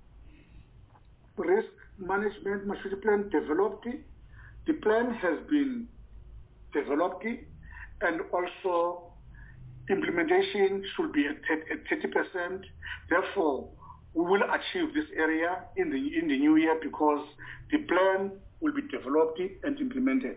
risk management maturity plan developed. The plan has been developed, and also implementation should be at 30%. Therefore, we will achieve this area in the new year because the plan will be developed and implemented.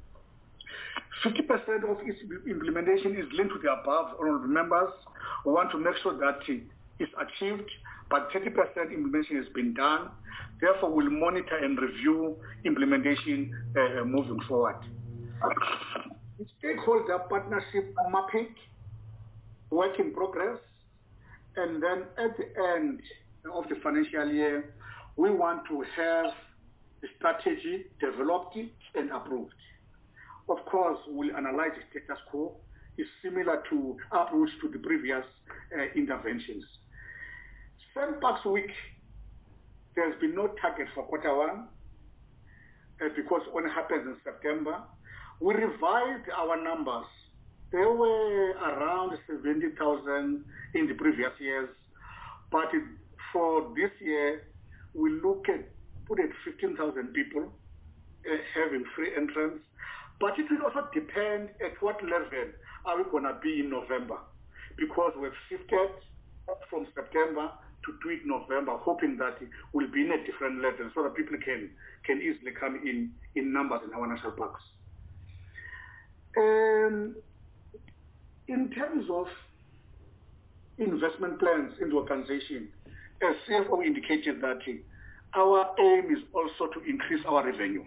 50% of its implementation is linked to the above, honorable members. We want to make sure that it's achieved, but 30% implementation has been done. Therefore, we'll monitor and review implementation moving forward. Stakeholder partnership mapping, work in progress, and then at the end of the financial year, we want to have the strategy developed and approved. Of course, we'll analyze the status quo. It's similar to approach to the previous interventions. SANParks Week, there's been no target for Q1 because it only happens in September. We revised our numbers. They were around 70,000 in the previous years, but for this year, we put at 15,000 people having free entrance. But it will also depend at what level are we going to be in November, because we've shifted from September to do it November, hoping that it will be in a different level so that people can easily come in numbers in our national parks. In terms of investment plans in the organization, as CFO indicated that our aim is also to increase our revenue.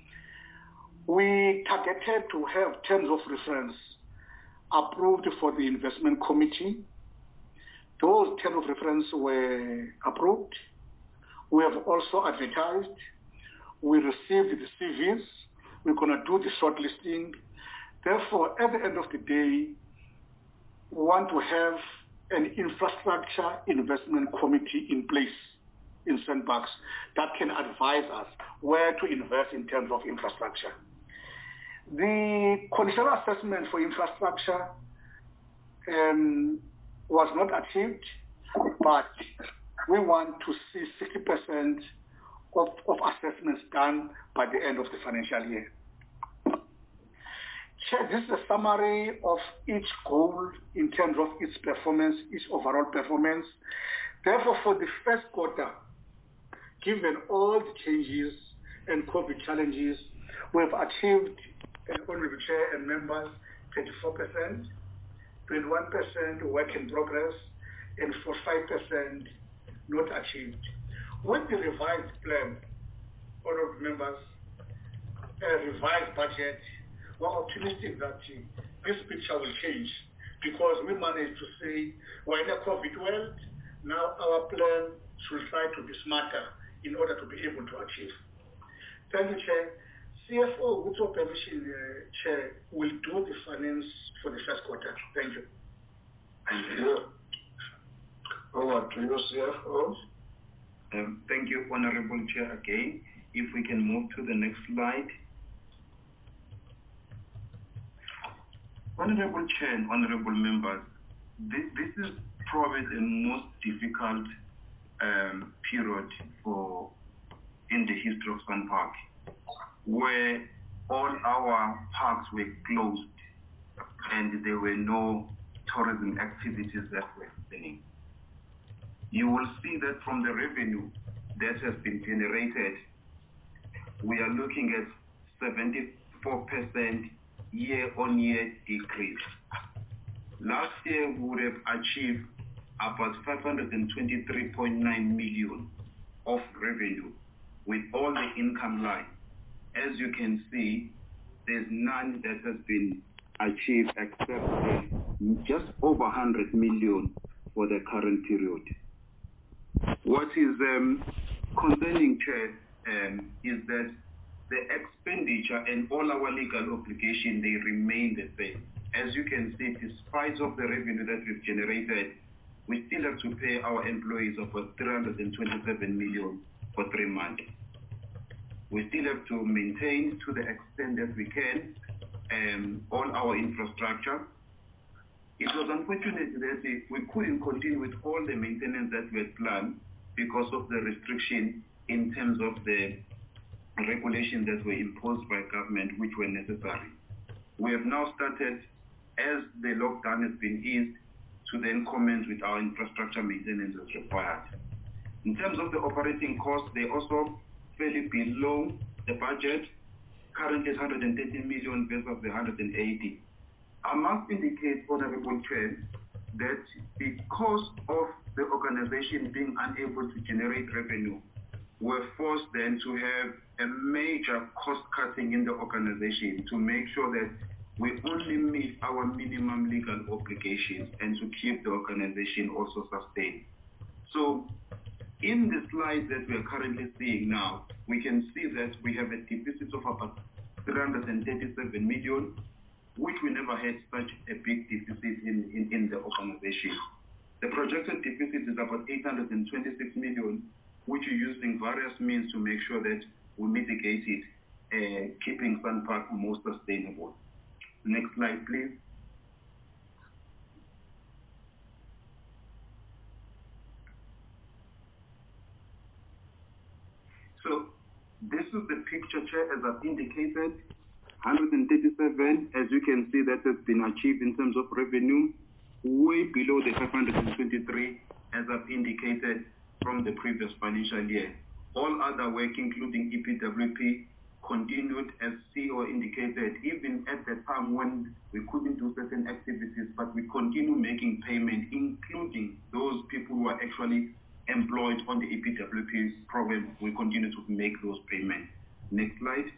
We targeted to have terms of reference approved for the investment committee. Those terms of reference were approved. We have also advertised. We received the CVs. We're going to do the shortlisting. Therefore, at the end of the day, we want to have an infrastructure investment committee in place in SANParks that can advise us where to invest in terms of infrastructure. The conditional assessment for infrastructure was not achieved, but we want to see 60% of assessments done by the end of the financial year. Chair, this is a summary of each goal in terms of its performance, its overall performance. Therefore, for the first quarter, given all the changes and COVID challenges, we have achieved, Honorable Chair and members, 34%, 21% work in progress, and 45% not achieved. With the revised plan, Honorable members, revised budget, we're optimistic that this picture will change because we managed to say we're in a COVID world. Now our plan should try to be smarter in order to be able to achieve. Thank you, Chair. CFO, with your permission, Chair, will do the finance for the first quarter. Thank you. Thank you. Over to you, CFO. Thank you, Honorable Chair, again. If we can move to the next slide. Honorable Chair and honorable members, this is probably the most difficult period in the history of SANParks, where all our parks were closed and there were no tourism activities that were happening. You will see that from the revenue that has been generated, we are looking at 74% year-on-year decrease. Last year, we would have achieved about 523.9 million of revenue with all the income line. As you can see, there's none that has been achieved except just over 100 million for the current period. What is concerning, Chair, is that the expenditure and all our legal obligations, they remain the same. As you can see, despite of the revenue that we've generated, we still have to pay our employees about 327 million for 3 months. We still have to maintain, to the extent that we can, all our infrastructure. It was unfortunate that we couldn't continue with all the maintenance that we had planned because of the restriction in terms of the regulations that were imposed by government, which were necessary. We have now started, as the lockdown has been eased, to then commence with our infrastructure maintenance as required. In terms of the operating costs, they also fairly below the budget, currently 130 million versus the 180. I must indicate, Honorable Chair, that because of the organization being unable to generate revenue, we're forced then to have a major cost cutting in the organization to make sure that we only meet our minimum legal obligations and to keep the organization also sustained. So in the slide that we are currently seeing now, we can see that we have a deficit of about 337 million, which we never had such a big deficit in the organization. The projected deficit is about 826 million, which we're using various means to make sure that we mitigate it, keeping SANParks more sustainable. Next slide, please. So this is the picture, Chair, as I've indicated. 137, as you can see, that has been achieved in terms of revenue, way below the 523, as I've indicated from the previous financial year. All other work, including EPWP, continued as CEO indicated, even at the time when we couldn't do certain activities, but we continue making payment, including those people who are actually employed on the EPWP program. We continue to make those payments. Next slide.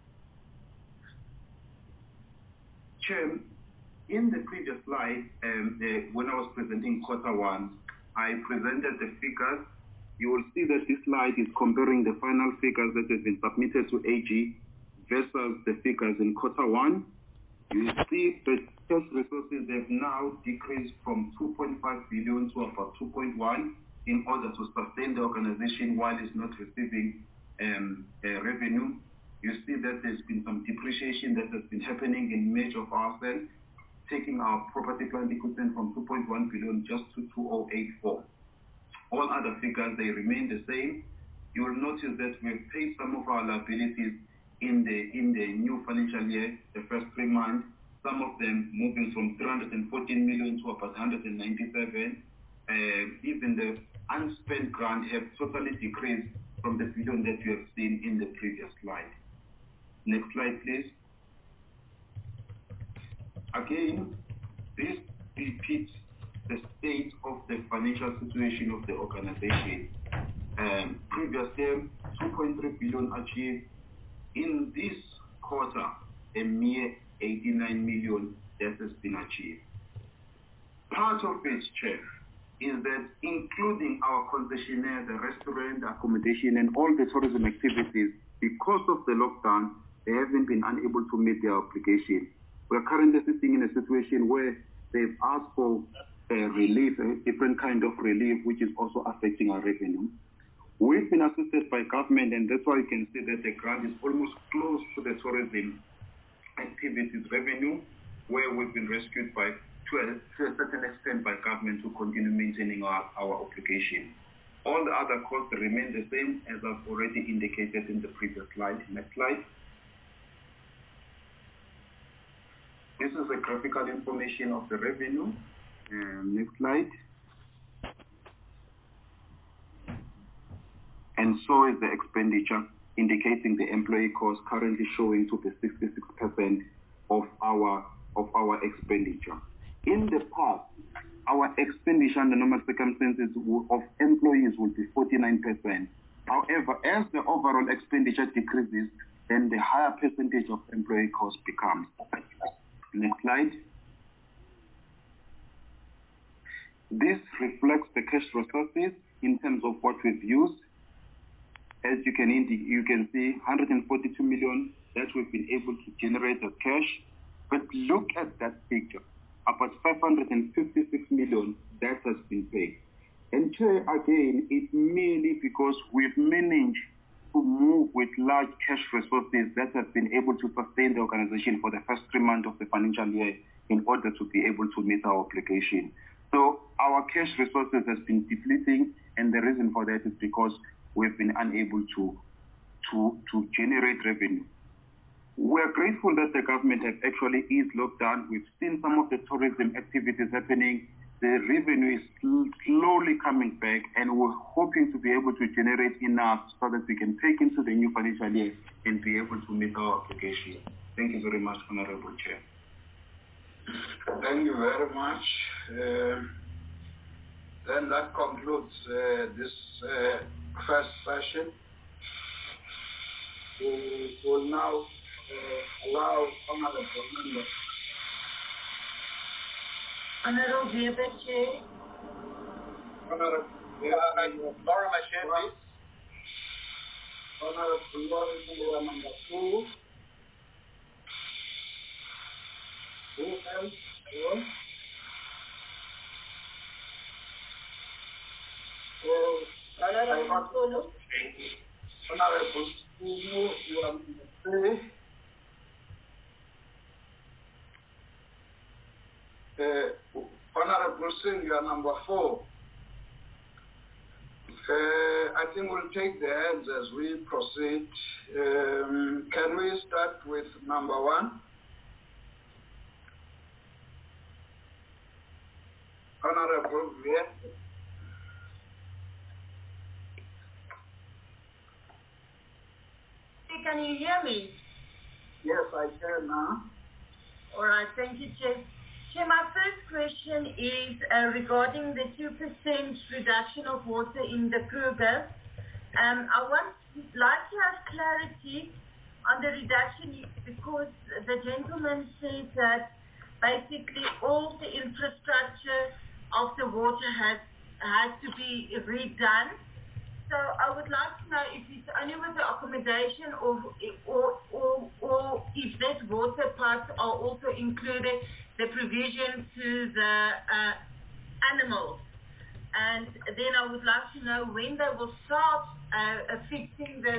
Chair, in the previous slide, when I was presenting Q1, I presented the figures. You will see that this slide is comparing the final figures that have been submitted to AG versus the figures in Q1. You see that cash resources have now decreased from 2.5 billion to about 2.1 in order to sustain the organization while it's not receiving revenue. You see that there's been some depreciation that has been happening in major of our assets, taking our property plant equipment from 2.1 billion just to 2084. All other figures, they remain the same. You will notice that we've paid some of our liabilities in the new financial year, the first 3 months, some of them moving from 314 million to about 197. Even the unspent grant have totally decreased from the billion that you have seen in the previous slide. Next slide, please. Again, this repeats the state of the financial situation of the organization. Previous year, 2.3 billion achieved. In this quarter, a mere 89 million that has been achieved. Part of it, Chair, is that including our concessionaire, the restaurant, the accommodation, and all the tourism activities, because of the lockdown, they haven't been unable to meet their obligation. We're currently sitting in a situation where they've asked for relief, a different kind of relief, which is also affecting our revenue. We've been assisted by government, and that's why you can see that the grant is almost close to the tourism activities revenue. where we've been rescued to a certain extent by government to continue maintaining our obligation. All the other costs remain the same as I've already indicated in the previous slide. Next slide. This is the graphical information of the revenue. Next slide. And so is the expenditure, indicating the employee cost currently showing to be 66% of our expenditure. In the past, our expenditure under normal circumstances of employees would be 49%. However, as the overall expenditure decreases, then the higher percentage of employee cost becomes. Next slide. This reflects the cash resources in terms of what we've used. As you can see 142 million that we've been able to generate as cash. But look at that picture. About 556 million that has been paid. And here again, it's merely because we've managed to move with large cash resources that have been able to sustain the organization for the first 3 months of the financial year in order to be able to meet our obligation. So our cash resources has been depleting, and the reason for that is because we've been unable to generate revenue. We're grateful that the government has actually eased lockdown. We've seen some of the tourism activities happening. The revenue is slowly coming back, and we're hoping to be able to generate enough so that we can take into the new financial year and be able to meet our obligation. Thank you very much, Honorable Chair. Thank you very much. Then that concludes this first session. We will now allow Honorable Member. Honorable Weber, Chair. Honorable Laura Mache, please. Honorable Laura number 2. Who else? Honorable Sumu, you are number 3. Honorable Singh, you are number 4. I think we'll take the hands as we proceed. Can we start with number 1? Honorable, yes. Can you hear me? Yes, I can now. All right, thank you, Chair. Chair, my first question is regarding the 2% reduction of water in the Kruger. I would like to have clarity on the reduction because the gentleman said that basically all the infrastructure of the water has to be redone. So I would like to know if it's only with the accommodation or if that water parts are also included the provision to the animals. And then I would like to know when they will start fixing this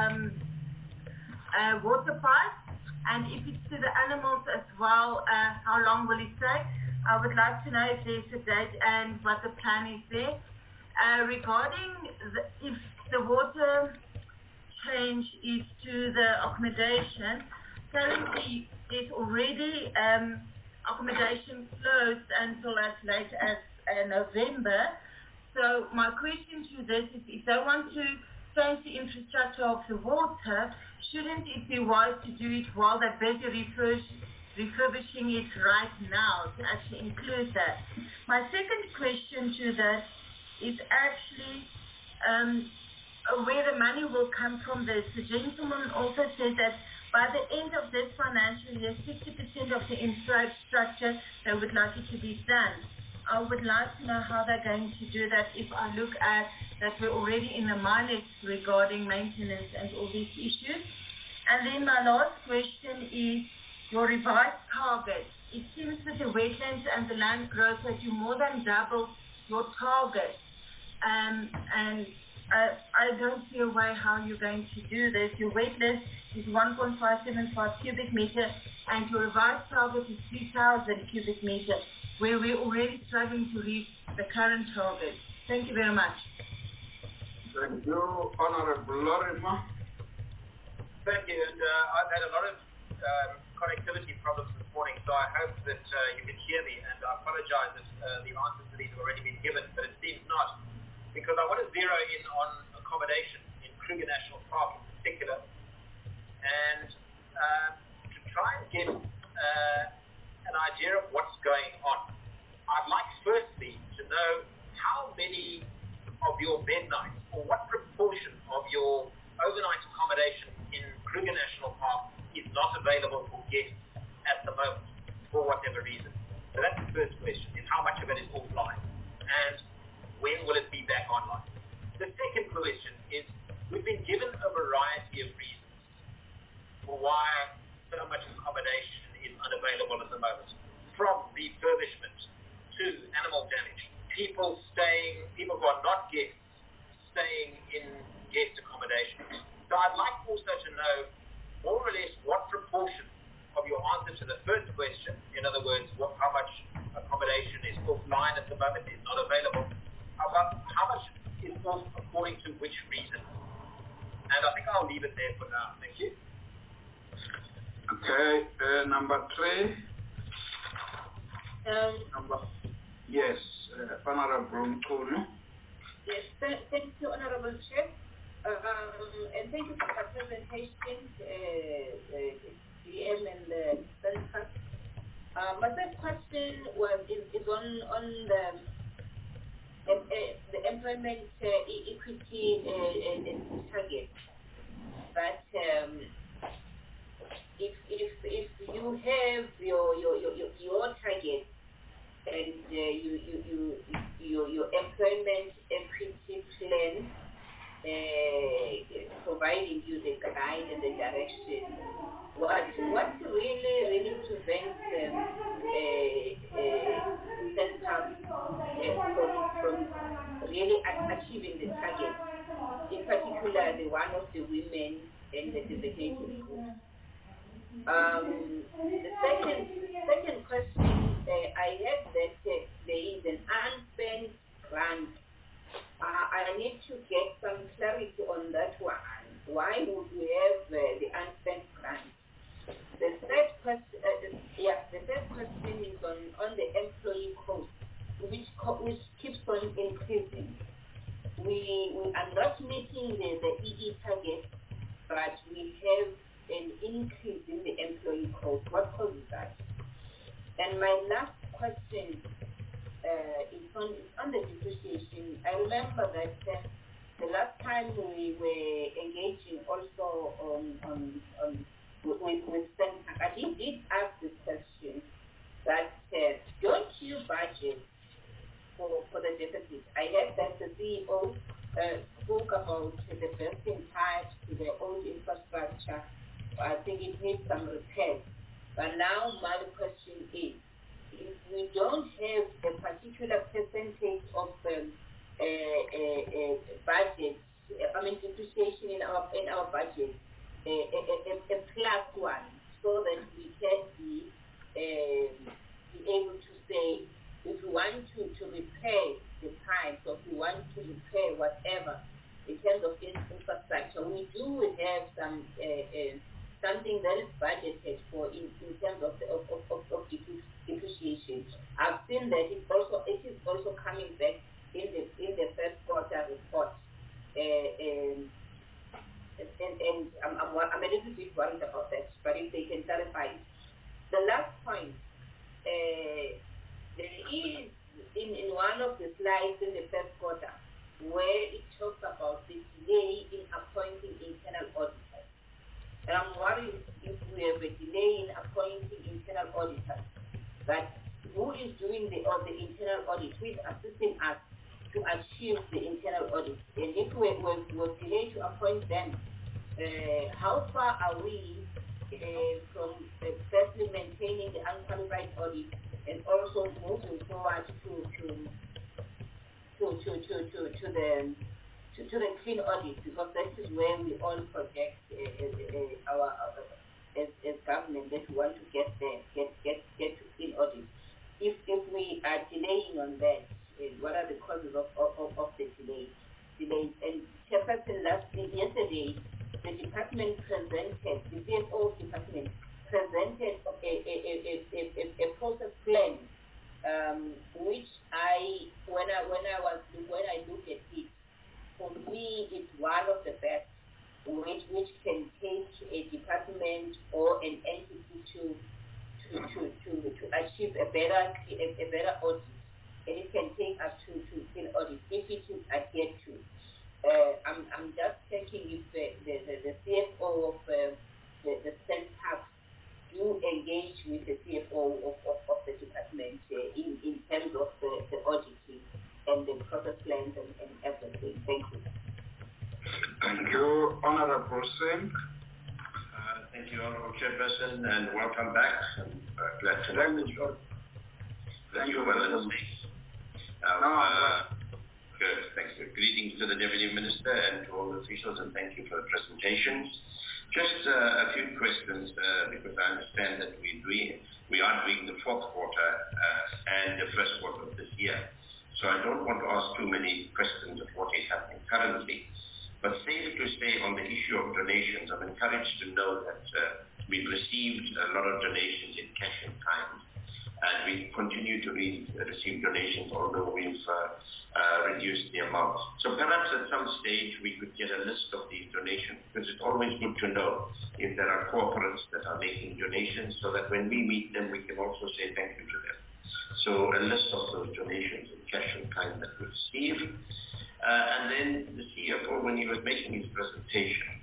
water pipe, and if it's to the animals as well, how long will it take? I would like to know if there's a date and what the plan is there. Regarding if the water change is to the accommodation, currently there's already accommodation closed until as late as November. So my question to this is, if they want to change the infrastructure of the water, shouldn't it be wise to do it while they're busy refurbishing it right now to actually include that? My second question to that is actually where the money will come from. The gentleman also said that by the end of this financial year, 60% of the infrastructure, they would like it to be done. I would like to know how they're going to do that if I look at that we're already in the minus regarding maintenance and all these issues. And then my last question is your revised target. It seems with the wetlands and the land growth that you more than doubled your target. And I don't see a way how you're going to do this. Your wet list is 1.575 cubic meter and your revised target is 3,000 cubic meter, where we're already struggling to reach the current target. Thank you very much. Thank you, Honorable Lorima. Thank you, and I've had a lot of connectivity problems this morning, so I hope that you can hear me, and I apologize if the answers to these have already been given, but it seems not, because I want to zero in on accommodation in Kruger National Park in particular, and to try and get an idea of what's going on. I'd like firstly to know how many of your bed nights, or what proportion of your overnight accommodation in Kruger National Park is not available for guests at the moment, for whatever reason. So that's the first question, is how much of it is offline, and when will it be back online? The second question is, we've been given a variety of reasons for why so much accommodation is unavailable at the moment, from refurbishment to animal damage, people who are not guests, staying in guest accommodation. So I'd like also to know more or less what proportion of your answer to the first question, in other words, how much accommodation is offline at the moment, is not available, how much is off according to which reason. And I think I'll leave it there for now. Thank you. Okay, number 3. Yes, Honorable Mkulu. Yes, thank you, Honorable Chair. And thank you for the presentation, GM and the Senator. My first question is on the employment equity target. That if you have your target and your employment equity plan providing you the guide and the direction, what really prevents centers from really achieving the target, in particular the one of the women and the disabled groups. The second question, I heard that there is an unspent grant. I need to get some clarity on that one. Why would we have the unspent grant? The third question is on the employee cost, which keeps on increasing. We are not meeting the EE target, but we have an increase in the employee cost. What causes that? And my last question is on the depreciation. I remember that the last time we were engaging also with Centre, I did ask this question, that don't you budget for the deficit? I heard that the CEO spoke about the vesting types to the old infrastructure. I think it needs some repairs. But now my question is, if we don't have a particular percentage of budget, depreciation in our budget, a plus one, so that we can be able to say, if we want to repair the pipes, or if we want to repair whatever in terms of infrastructure, we do have some something that is budgeted for in terms of depreciation. I've seen that it is also coming back in the first quarter report, and I'm a little bit worried about that. But if they can clarify it. The last point, there is in one of the slides in the first quarter where it talks about the delay in appointing internal auditors. And I'm worried if we have a delay in appointing internal auditors, but who is doing the internal audit? Who is assisting us to achieve the internal audit? And if we're delayed to appoint them, how far are we from firstly maintaining the unqualified audit and also moving forward to to the clean audit, because that is where we all project as government that we want to get there, get to clean audit. If we are delaying on that, what are the causes of the delay? And Chairperson, yesterday, the department presented, the CFO department presented a process plan, which when I look at it, for me, it's one of the best, which can take a department or an entity to achieve a better audit, and it can take us to clean audit if it is adhered to. I'm just checking if the CFO of the SANParks do engage with the CFO of the department in terms of the auditing and the process plans and everything. Thank you. Thank you, Honorable Singh. Thank you, Honorable Chairperson, and welcome back. I'm glad to know that you're well in the States. Good, thank you. Greetings to the Deputy Minister and to all the officials, and thank you for the presentations. Just a few questions, because I understand that we are doing the fourth quarter and the first quarter of this year. So I don't want to ask too many questions of what is happening currently. But safe to say on the issue of donations, I'm encouraged to know that we've received a lot of donations in cash and kind, and we continue to receive donations, although we've reduced the amount. So perhaps at some stage we could get a list of these donations, because it's always good to know if there are corporates that are making donations, so that when we meet them, we can also say thank you to them. So a list of those donations in cash and kind that we receive. And then the CFO, when he was making his presentation,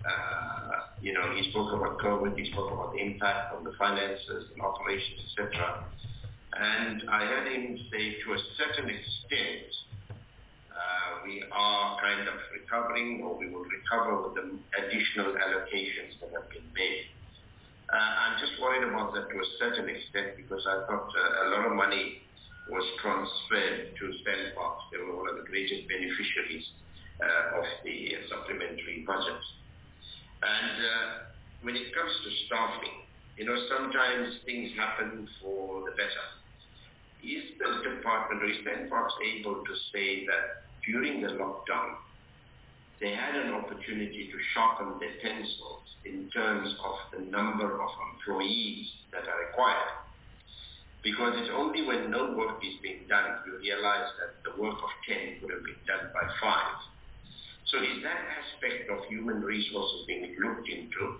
he spoke about COVID, he spoke about the impact on the finances and operations, etc. And I heard him say, to a certain extent, we are kind of recovering, or we will recover with the additional allocations that have been made. I'm just worried about that to a certain extent, because I thought a lot of money was transferred to SANParks. They were one of the greatest beneficiaries of the supplementary budget. And when it comes to staffing, sometimes things happen for the better. Is the department, or is SANParks able to say that during the lockdown, they had an opportunity to sharpen their pencils in terms of the number of employees that are required? Because it's only when no work is being done you realize that the work of 10 could have been done by 5. So is that aspect of human resources being looked into?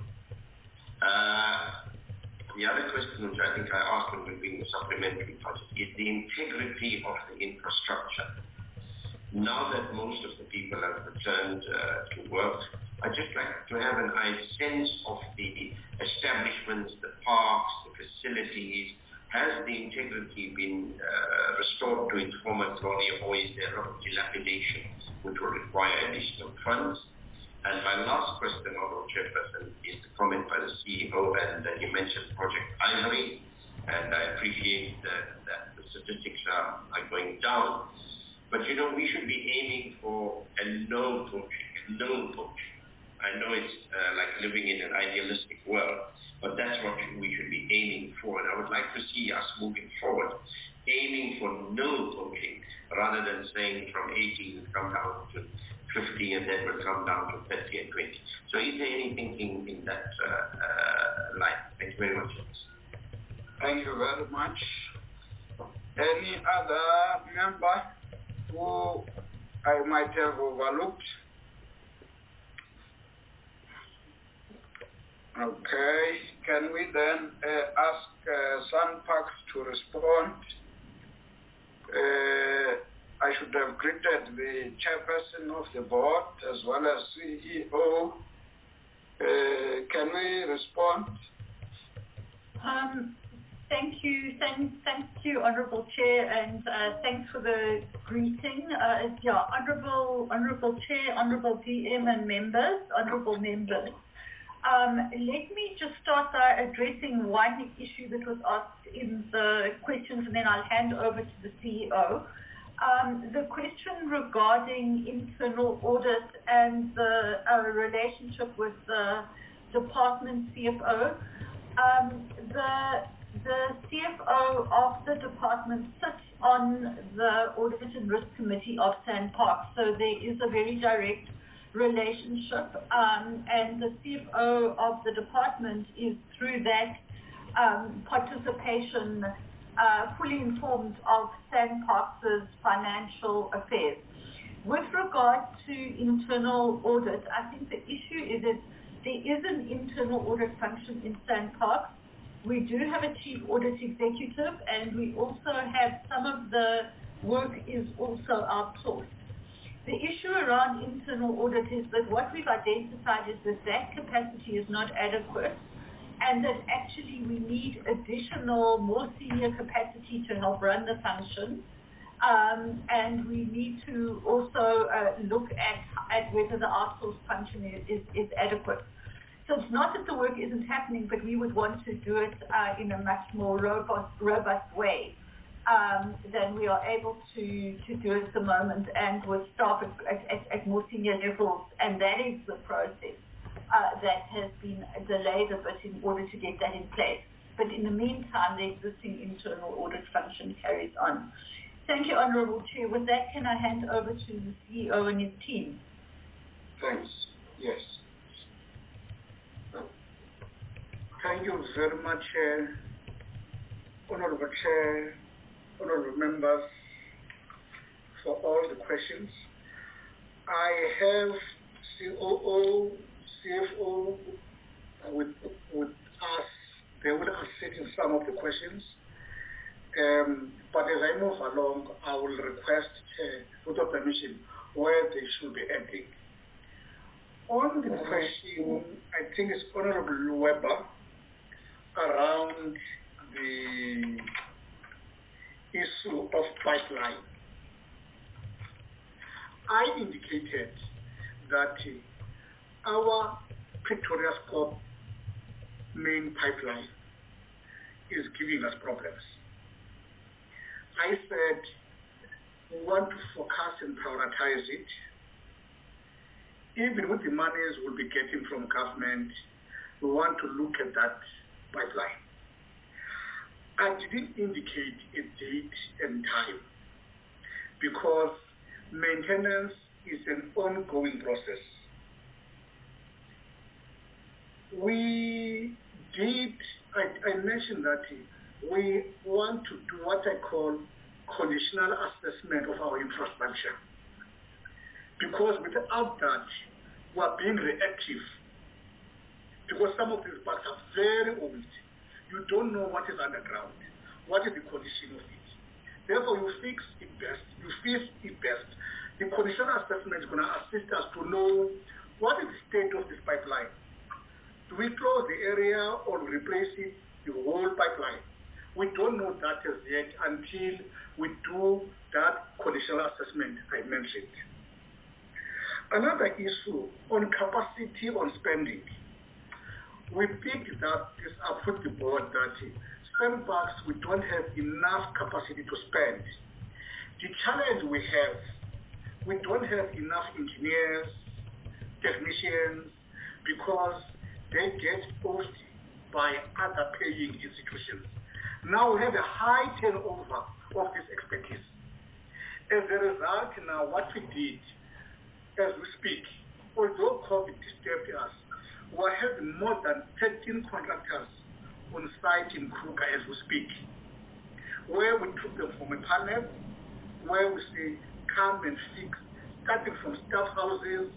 The other question which I think I asked when we were doing the supplementary budget is the integrity of the infrastructure. Now that most of the people have returned to work, I'd just like to have an sense of the establishments, the parks, the facilities. Has the integrity been restored to its former glory, or is there a lot of dilapidation which will require additional funds? And my last question, Honorable Chairperson, is the comment by the CEO, and he mentioned Project Ivory, and I appreciate that the statistics are going down. But we should be aiming for a no poaching. I know it's like living in an idealistic world, but that's what we should be aiming for. And I would like to see us moving forward, aiming for no poaching, rather than saying from 18 will come down to 50 and then will come down to 30 and 20. So is there any thinking in that line? Thank you very much. Thank you very much. Any other member who I might have overlooked? Okay, can we then ask SANParks to respond? I should have greeted the chairperson of the board as well as CEO. Can we respond? Thank you, Honourable Chair, and thanks for the greeting. Honourable Chair, Honourable PM and honourable members. Let me just start by addressing one issue that was asked in the questions, and then I'll hand over to the CEO. The question regarding internal audit and the relationship with the department CFO. The CFO of the department sits on the Audit and Risk Committee of SANParks, so there is a very direct relationship, and the CFO of the department is through that participation fully informed of SANParks' financial affairs. With regard to internal audit, I think the issue is that there is an internal audit function in SANParks. We do have a chief audit executive, and we also have some of the work is also outsourced. The issue around internal audit is that what we've identified is that capacity is not adequate, and that actually we need additional, more senior capacity to help run the function. And we need to also look at whether the outsourced function is adequate. So it's not that the work isn't happening, but we would want to do it in a much more robust way than we are able to do at the moment, and with staff at more senior levels, and that is the process that has been delayed a bit in order to get that in place. But in the meantime, the existing internal audit function carries on. Thank you, Honourable Chair. With that, can I hand over to the CEO and his team? Thanks. Yes. Thank you very much, Honourable Chair, Honourable members, for all the questions. I have COO, CFO with us. They will assist in some of the questions. But as I move along, I will request, with your permission, where they should be ending. On the question, I think it's Honourable Weber, around the issue of pipeline. I indicated that our Pretoria Scope main pipeline is giving us problems. I said we want to focus and prioritize it. Even with the monies we'll be getting from government, we want to look at that pipeline. I didn't indicate a date and time because maintenance is an ongoing process. I mentioned that we want to do what I call conditional assessment of our infrastructure. Because without that, we are being reactive. Because some of these parks are very old. You don't know what is underground. What is the condition of it? Therefore, you fix it best. You fix it best. The conditional assessment is going to assist us to know what is the state of this pipeline. Do we close the area or replace it, the whole pipeline? We don't know that as yet until we do that conditional assessment I mentioned. Another issue on capacity on spending. We picked up this up with the board that SANParks, we don't have enough capacity to spend. The challenge we have, we don't have enough engineers, technicians, because they get poached by other paying institutions. Now we have a high turnover of this expertise. As a result, now what we did, as we speak, although COVID disturbed us, we have more than 13 contractors on site in Kruger as we speak, where we took them from a panel, where we say, come and fix, starting from staff houses,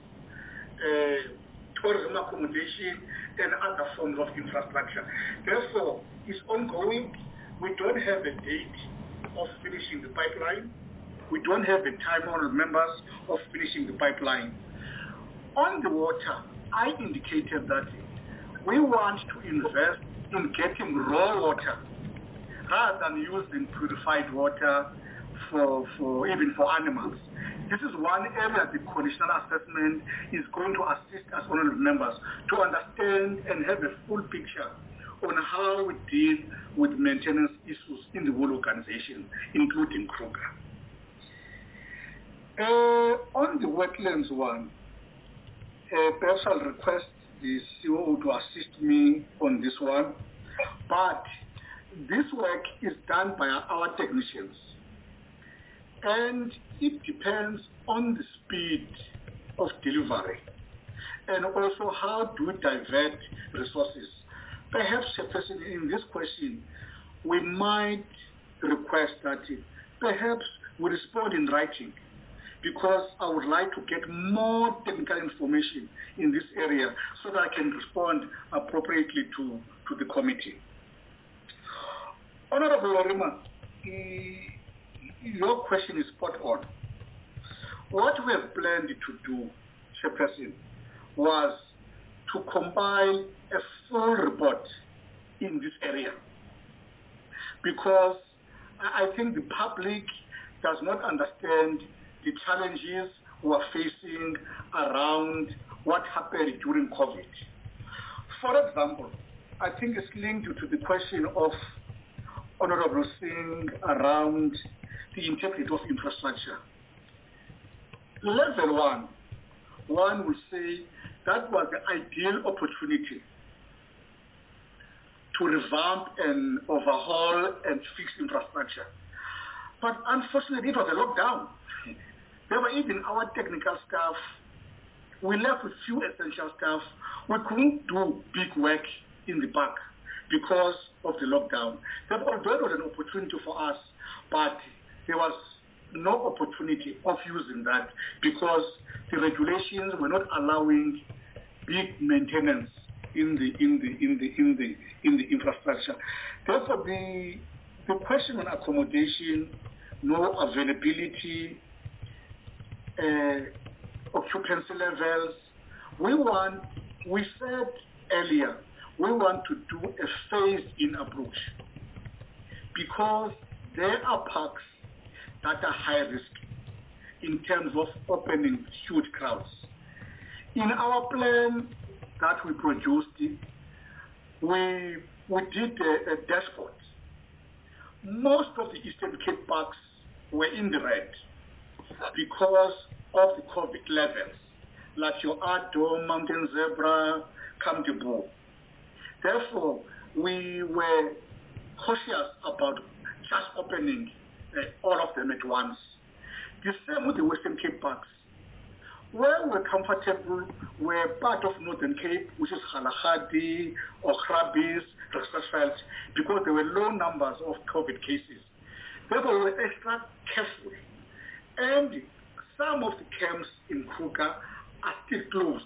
tourism accommodation, and other forms of infrastructure. Therefore, it's ongoing. We don't have a date of finishing the pipeline. We don't have a time on members of finishing the pipeline. On the water, I indicated that we want to invest in getting raw water rather than using purified water even for animals. This is one area the conditional assessment is going to assist us, honourable members, to understand and have a full picture on how we deal with maintenance issues in the whole organization, including Kruger. On the wetlands one, perhaps I'll request the CEO to assist me on this one, but this work is done by our technicians, and it depends on the speed of delivery and also how do we divert resources. Perhaps, Chairperson, in this question, we might request that perhaps we respond in writing, because I would like to get more technical information in this area so that I can respond appropriately to the committee. Honorable Lorima, your question is spot on. What we have planned to do, Chairperson, was to compile a full report in this area, because I think the public does not understand the challenges we are facing around what happened during COVID. For example, I think it's linked to the question of Honorable Singh around the integrity of infrastructure. Level one will say that was the ideal opportunity to revamp and overhaul and fix infrastructure. But unfortunately, it was a lockdown. There were even our technical staff. We left with few essential staff. We couldn't do big work in the park because of the lockdown. There was an opportunity for us, but there was no opportunity of using that because the regulations were not allowing big maintenance in the infrastructure. Therefore, the question on accommodation, no availability, occupancy levels, we said earlier, we want to do a phased-in approach because there are parks that are high risk in terms of opening huge crowds. In our plan that we produced, we did a dashboard. Most of the Eastern Cape parks were in the red because of the COVID levels, like your Addo, Mountain Zebra, Kamdibu. Therefore, we were cautious about just opening all of them at once. The same with the Western Cape parks. Where we're comfortable, we're part of Northern Cape, which is Kalahari or Grabbies, Richtersveld, because there were low numbers of COVID cases. Therefore, we were extra careful. And some of the camps in Kruger are still closed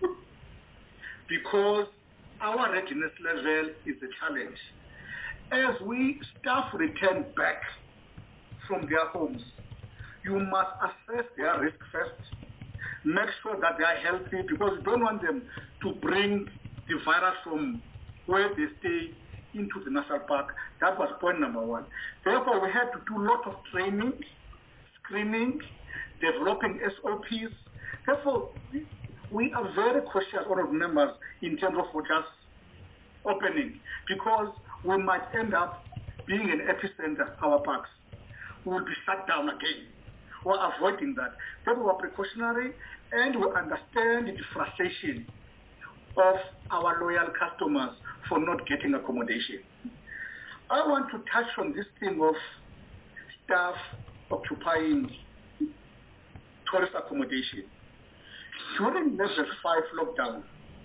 because our readiness level is a challenge. As staff return back from their homes, you must assess their risk first. Make sure that they are healthy because you don't want them to bring the virus from where they stay into the national park. That was point number one. Therefore, we had to do a lot of training, screening, developing SOPs. Therefore, we are very cautious, honourable members, in terms of just opening because we might end up being an epicenter, our parks. We will be shut down again. We're avoiding that. Therefore, we're precautionary and we understand the frustration of our loyal customers for not getting accommodation. I want to touch on this theme of staff occupying tourist accommodation. During level 5 lockdown,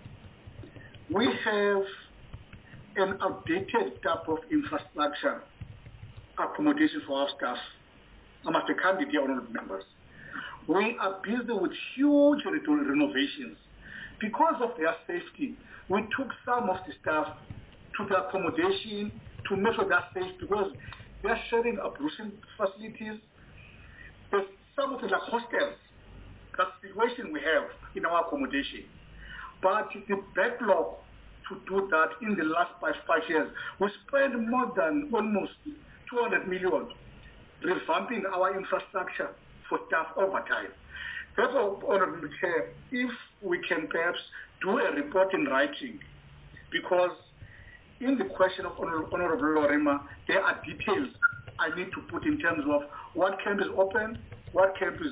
we have an outdated type of infrastructure accommodation for our staff. I must be candid here, honourable members. We are busy with huge renovations. Because of their safety, we took some of the staff to the accommodation to make sure they're safe because they're sharing ablution facilities. There's some of the hostels. That's the situation we have in our accommodation. But the backlog to do that in the last five years, we spent more than almost 200 million revamping our infrastructure for staff over time. Therefore, Honourable Chair, if we can perhaps do a report in writing, because in the question of Honourable Lorima, there are details I need to put in terms of what camp is open, what camp is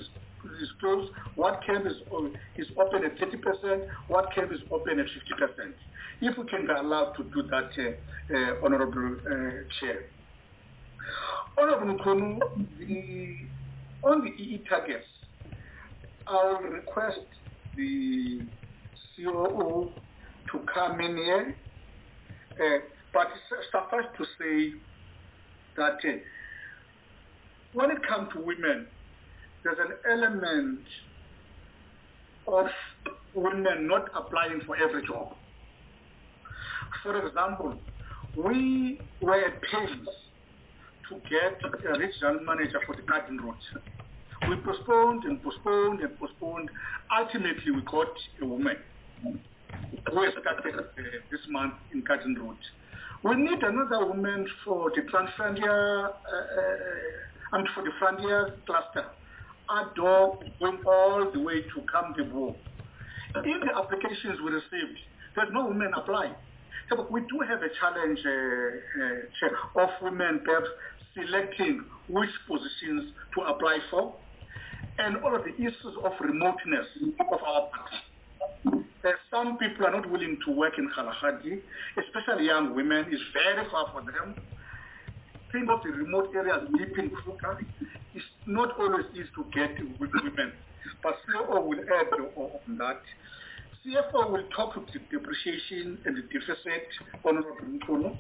disclose what camp is open at 30%, what camp is open at 50%. If we can be allowed to do that, Honorable Chair. Honorable Nkunu, on the EE targets, I'll request the COO to come in here, but suffice to say that when it comes to women, there's an element of women not applying for every job. For example, we were at pains to get a regional manager for the Garden Road. We postponed and postponed and postponed. Ultimately, we got a woman who started this month in Garden Road. We need another woman for the Transfrontier and for the Frontier cluster. Ado going all the way to Camp de Boer. In the applications we received, there's no women applying. So we do have a challenge of women perhaps selecting which positions to apply for, and all of the issues of remoteness of our party. Some people are not willing to work in Kalahari, especially young women. It's very far for them. Think of the remote areas deep in Kruger. It's not always easy to get with women. But CFO will add on that. CFO will talk with the depreciation and the deficit, Honorable Nkunu.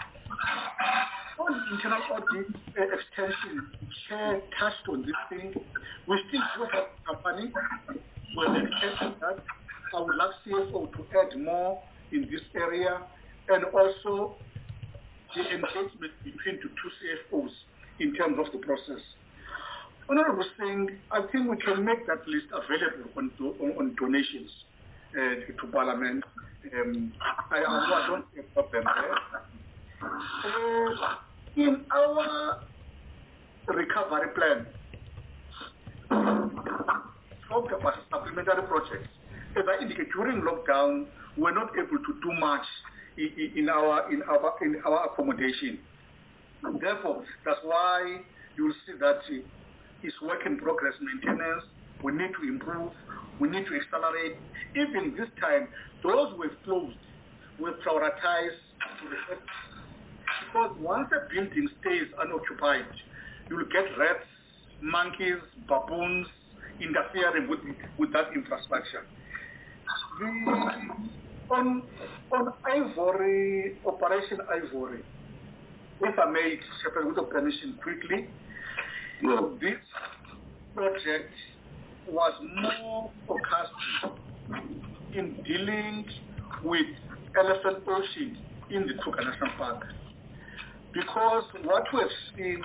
On internal audit extension, Chair touched on this thing. We still do have company. We'll extend that. I would like CFO to add more in this area, and also the engagement between the two CFOs in terms of the process. Honorable Singh, I think we can make that list available on donations to Parliament. I don't see a problem there. In our recovery plan, talked about supplementary projects. As I indicated, during lockdown, we're not able to do much in our accommodation. Therefore, that's why you'll see that it's work in progress maintenance. We need to improve. We need to accelerate. Even this time, those we've closed will prioritize to the first. Because once a building stays unoccupied, you'll get rats, monkeys, baboons interfering with that infrastructure. On Ivory, Operation Ivory, if I may, with your permission quickly, this project was more focused in dealing with elephant poaching in the Kruger National Park. Because what we have seen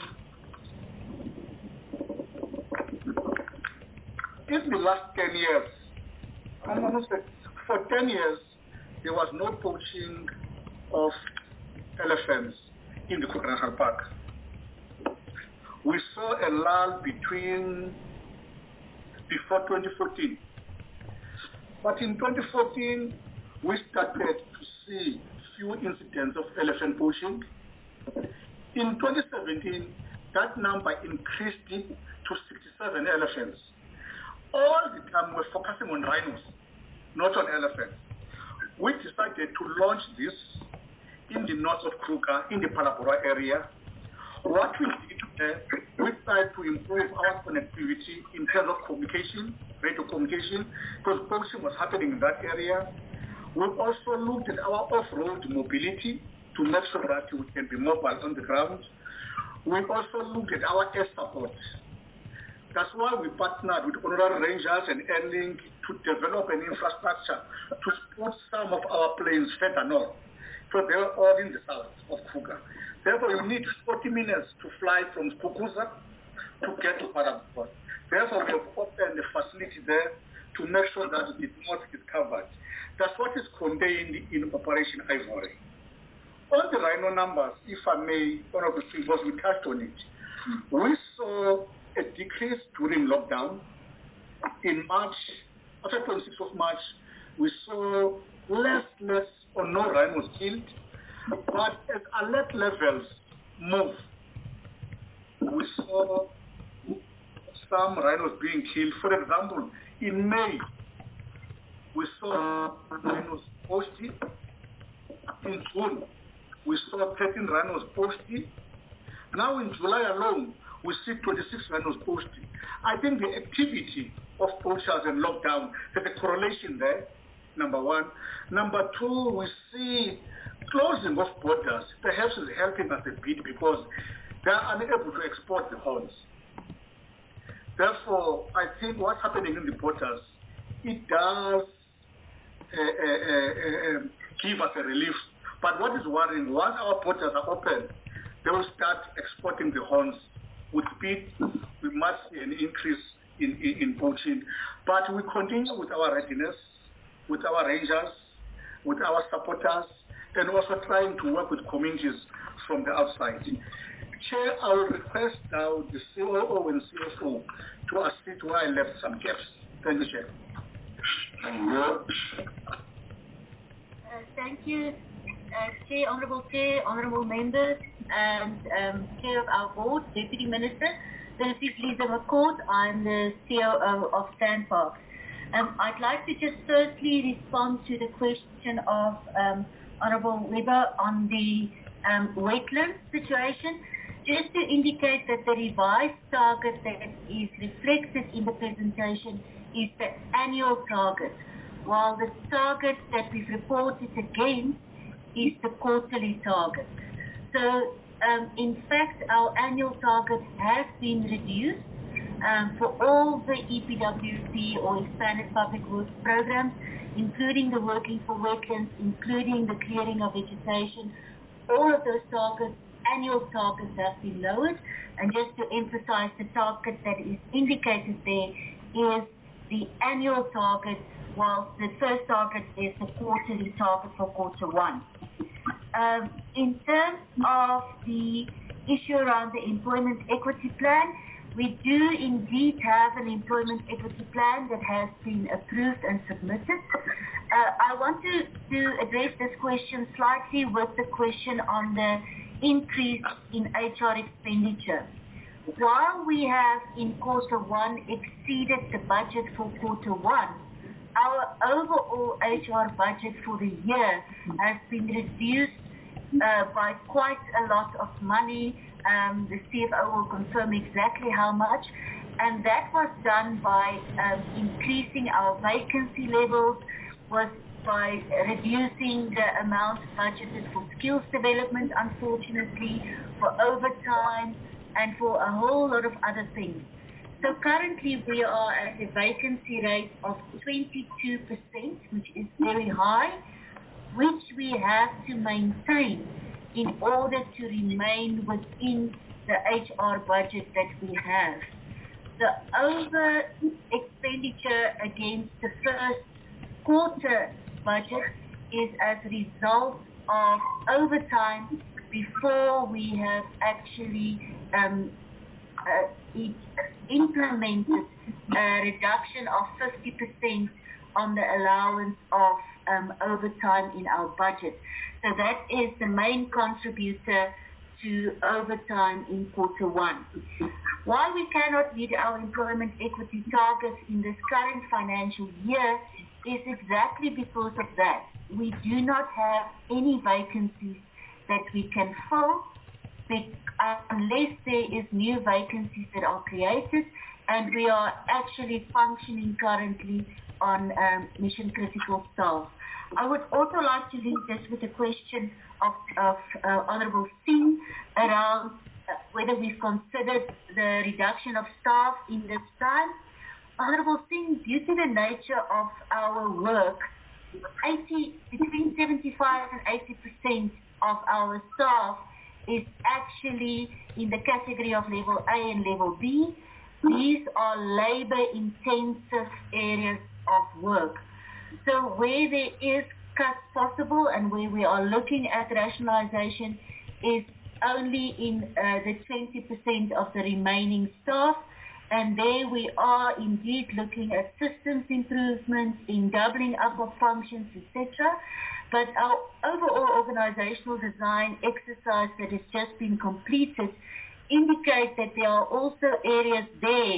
in the last 10 years, I'm going to say for 10 years, there was no poaching of elephants in the Kruger National Park. We saw a lull before 2014. But in 2014, we started to see few incidents of elephant poaching. In 2017, that number increased to 67 elephants. All the time we're focusing on rhinos, not on elephants. We decided to launch this in the north of Kruger, in the Palabora area. What we did, we tried to improve our connectivity in terms of communication, radio communication, because poaching was happening in that area. We also looked at our off-road mobility to make sure that we can be mobile on the ground. We also looked at our air support. That's why we partnered with honorary rangers and Airlink to develop an infrastructure to put some of our planes further north. So they were all in the south of Kruger. Therefore, you need 40 minutes to fly from Kukuza to get to Palabora. Therefore, we have opened a facility there to make sure that the north is covered. That's what is contained in Operation Ivory. On the rhino numbers, if I may, one of the things was we touched on it. We saw a decrease during lockdown. In March, after 26th of March, we saw less or no rhinos killed. But as alert levels move, we saw some rhinos being killed. For example, in May, we saw rhinos posted. In June, we saw 13 rhinos posted. Now in July alone, we see 26 rhinos posted. I think the activity of poachers and lockdown, there's a correlation there, number one. Number two, we see closing of borders perhaps is helping us a bit because they are unable to export the horns. Therefore, I think what's happening in the borders, it does give us a relief. But what is worrying, once our borders are open, they will start exporting the horns with speed. We must see an increase in poaching. But we continue with our readiness, with our rangers, with our supporters, and also trying to work with communities from the outside. Chair, I will request now the COO and CFO to assist where I left some gaps. Thank you, Chair. Thank you, Chair, Honourable Chair, Honourable Members, and Chair of our Board, Deputy Minister. This is Lisa McCourt. I'm the COO of SANParks. I'd like to just firstly respond to the question of Honourable Weber on the wetland situation. Just to indicate that the revised target that is reflected in the presentation is the annual target, while the target that we've reported against is the quarterly target. So, in fact, our annual target has been reduced for all the EPWP or Expanded Public Works programs, including the Working for Wetlands, including the clearing of vegetation. All of those targets, annual targets, have been lowered. And just to emphasize, the target that is indicated there is the annual target, while the first target is the quarterly target for quarter one. In terms of the issue around the employment equity plan, we do indeed have an employment equity plan that has been approved and submitted. I want to address this question slightly with the question on the increase in HR expenditure. While we have in quarter one exceeded the budget for quarter one, our overall HR budget for the year has been reduced by quite a lot of money. The CFO will confirm exactly how much, and that was done by increasing our vacancy levels, was by reducing the amount budgeted for skills development, unfortunately, for overtime, and for a whole lot of other things. So currently we are at a vacancy rate of 22%, which is very high, which we have to maintain in order to remain within the HR budget that we have. The over expenditure against the first quarter budget is as a result of overtime before we have actually implemented a reduction of 50% on the allowance of overtime in our budget. So that is the main contributor to overtime in quarter one. Why we cannot meet our employment equity targets in this current financial year is exactly because of that. We do not have any vacancies that we can fill unless there is new vacancies that are created, and we are actually functioning currently on mission critical staff. I would also like to link this with the question of Honourable Singh around whether we've considered the reduction of staff in this time. Honourable Singh, due to the nature of our work, between 75 and 80% of our staff is actually in the category of level A and level B. These are labor-intensive areas of work. So where there is cuts possible and where we are looking at rationalization is only in the 20% of the remaining staff, and there we are indeed looking at systems improvements in doubling up of functions, etc. But our overall organizational design exercise that has just been completed indicates that there are also areas there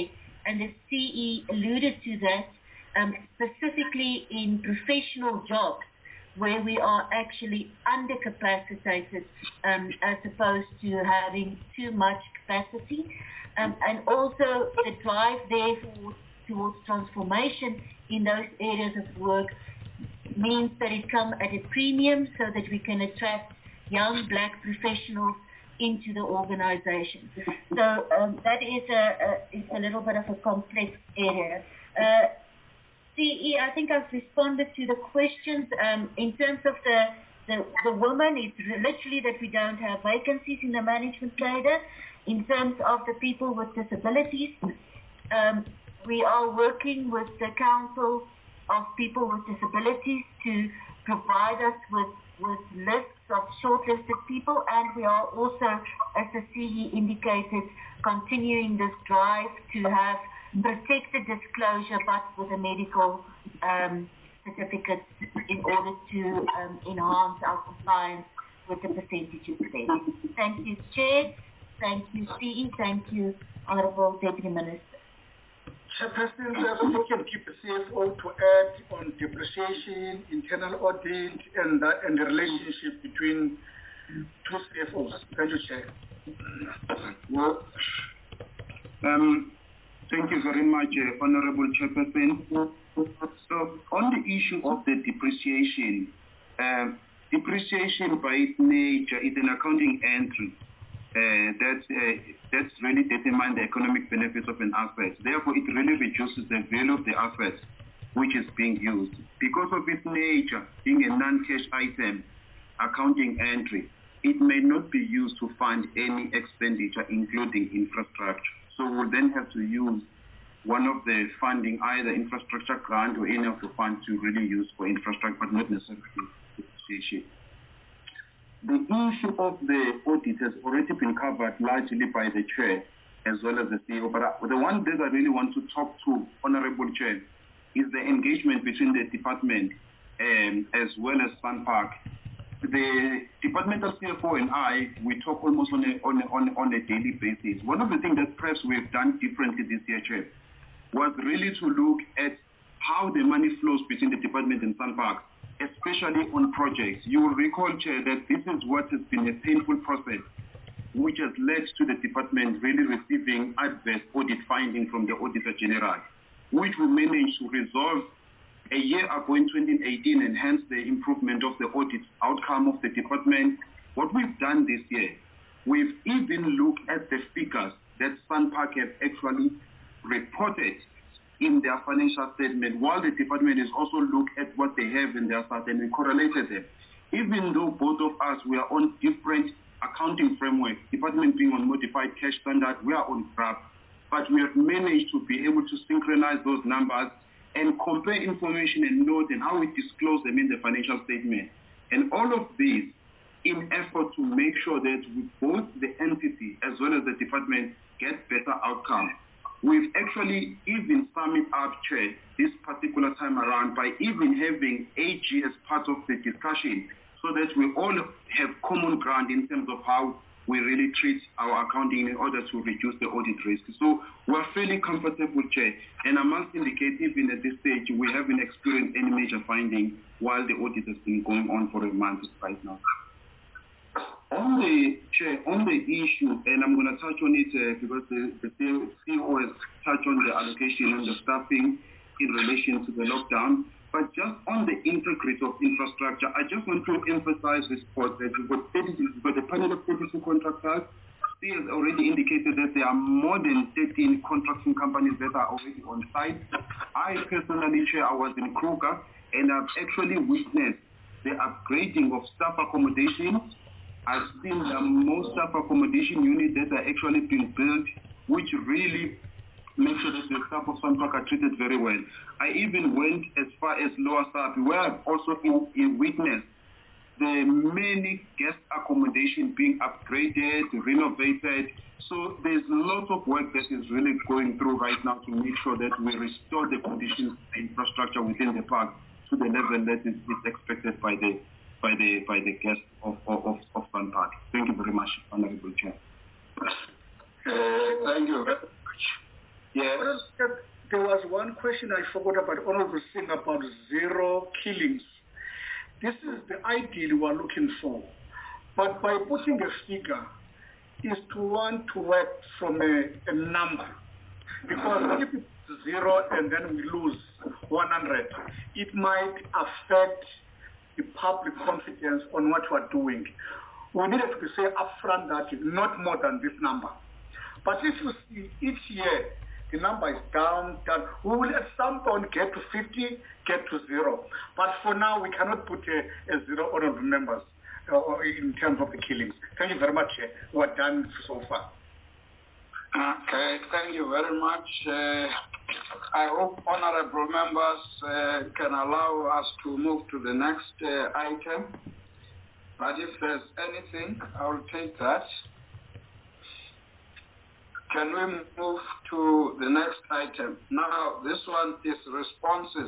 and the CE alluded to that, specifically in professional jobs where we are actually undercapacitated as opposed to having too much capacity. And also the drive there towards transformation in those areas of work means that it comes at a premium so that we can attract young black professionals into the organization. So that is a little bit of a complex area. CE, I think I've responded to the questions. In terms of the women, it's literally that we don't have vacancies in the management cadre. In terms of the people with disabilities, we are working with the Council of People with Disabilities to provide us with lists of shortlisted people, and we are also, as the CE indicated, continuing this drive to have protected disclosure but with a medical certificate in order to enhance our compliance with the percentages there. Thank you, Chair. Thank you, CE. Thank you, Honourable Deputy Minister. Chairperson, if you can keep the CFO to add on depreciation, internal audit, and the relationship between two CFOs. Thank you, Chair. Well, thank you very much, Honourable Chairperson. So, on the issue of the depreciation, depreciation by its nature is an accounting entry that's really determine the economic benefits of an asset. Therefore, it really reduces the value of the asset which is being used. Because of its nature, being a non-cash item, accounting entry, it may not be used to fund any expenditure, including infrastructure. So we'll then have to use one of the funding, either infrastructure grant or any of the funds to really use for infrastructure, but not necessarily depreciation. The issue of the audit has already been covered largely by the Chair as well as the CEO, but the one that I really want to talk to, Honourable Chair, is the engagement between the department as well as SANParks. The departmental CFO and I, we talk almost on a daily basis. One of the things that perhaps we've done differently this year, Chair, was really to look at how the money flows between the department and SANParks, especially on projects. You will recall, Chair, that this is what has been a painful process, which has led to the department really receiving adverse audit findings from the Auditor General, which we managed to resolve a year ago in 2018, and hence the improvement of the audit outcome of the department. What we've done this year, we've even looked at the figures that SANParks have actually reported in their financial statement, while the department is also looked at what they have in their side, and we correlated them. Even though both of us, we are on different accounting frameworks, department being on modified cash standard, we are on GRAP, but we have managed to be able to synchronize those numbers and compare information and note and how we disclose them in the financial statement. And all of these in effort to make sure that both the entity as well as the department get better outcomes. We've actually even summed it up, Chair, this particular time around by even having AG as part of the discussion so that we all have common ground in terms of how we really treat our accounting in order to reduce the audit risk. So we're fairly comfortable, Chair, and I must indicate even at this stage we haven't experienced any major finding while the audit has been going on for a month right now. On the issue, and I'm going to touch on it because the CEO has touched on the allocation and the staffing in relation to the lockdown, but just on the integrity of infrastructure, I just want to emphasize this point that we've got a panel of 32 contractors. He has already indicated that there are more than 13 contracting companies that are already on site. I personally, Chair, I was in Kruger, and I've actually witnessed the upgrading of staff accommodation. I've seen the most staff accommodation units that are actually being built, which really make sure that the staff of SANParks are treated very well. I even went as far as Lower Staff, where I've also witnessed the many guest accommodation being upgraded, renovated. So there's lots of work that is really going through right now to make sure that we restore the conditions and infrastructure within the park to the level that is expected by the guests of SANParks. Thank you very much, Honourable Chair. Thank you very much. Yes. There was one question I forgot about, Honorable Singh, about zero killings. This is the ideal we are looking for. But by putting a figure is to want to work from a number. Because if it's zero and then we lose 100, it might affect the public confidence on what we are doing. We needed to say upfront that not more than this number. But if you see each year, the number is down. We will at some point get to 50, get to zero. But for now, we cannot put a zero on the numbers in terms of the killings. Thank you very much. We're done so far. Okay, thank you very much. I hope honorable members can allow us to move to the next item. But if there's anything, I'll take that. Can we move to the next item? Now, this one is responses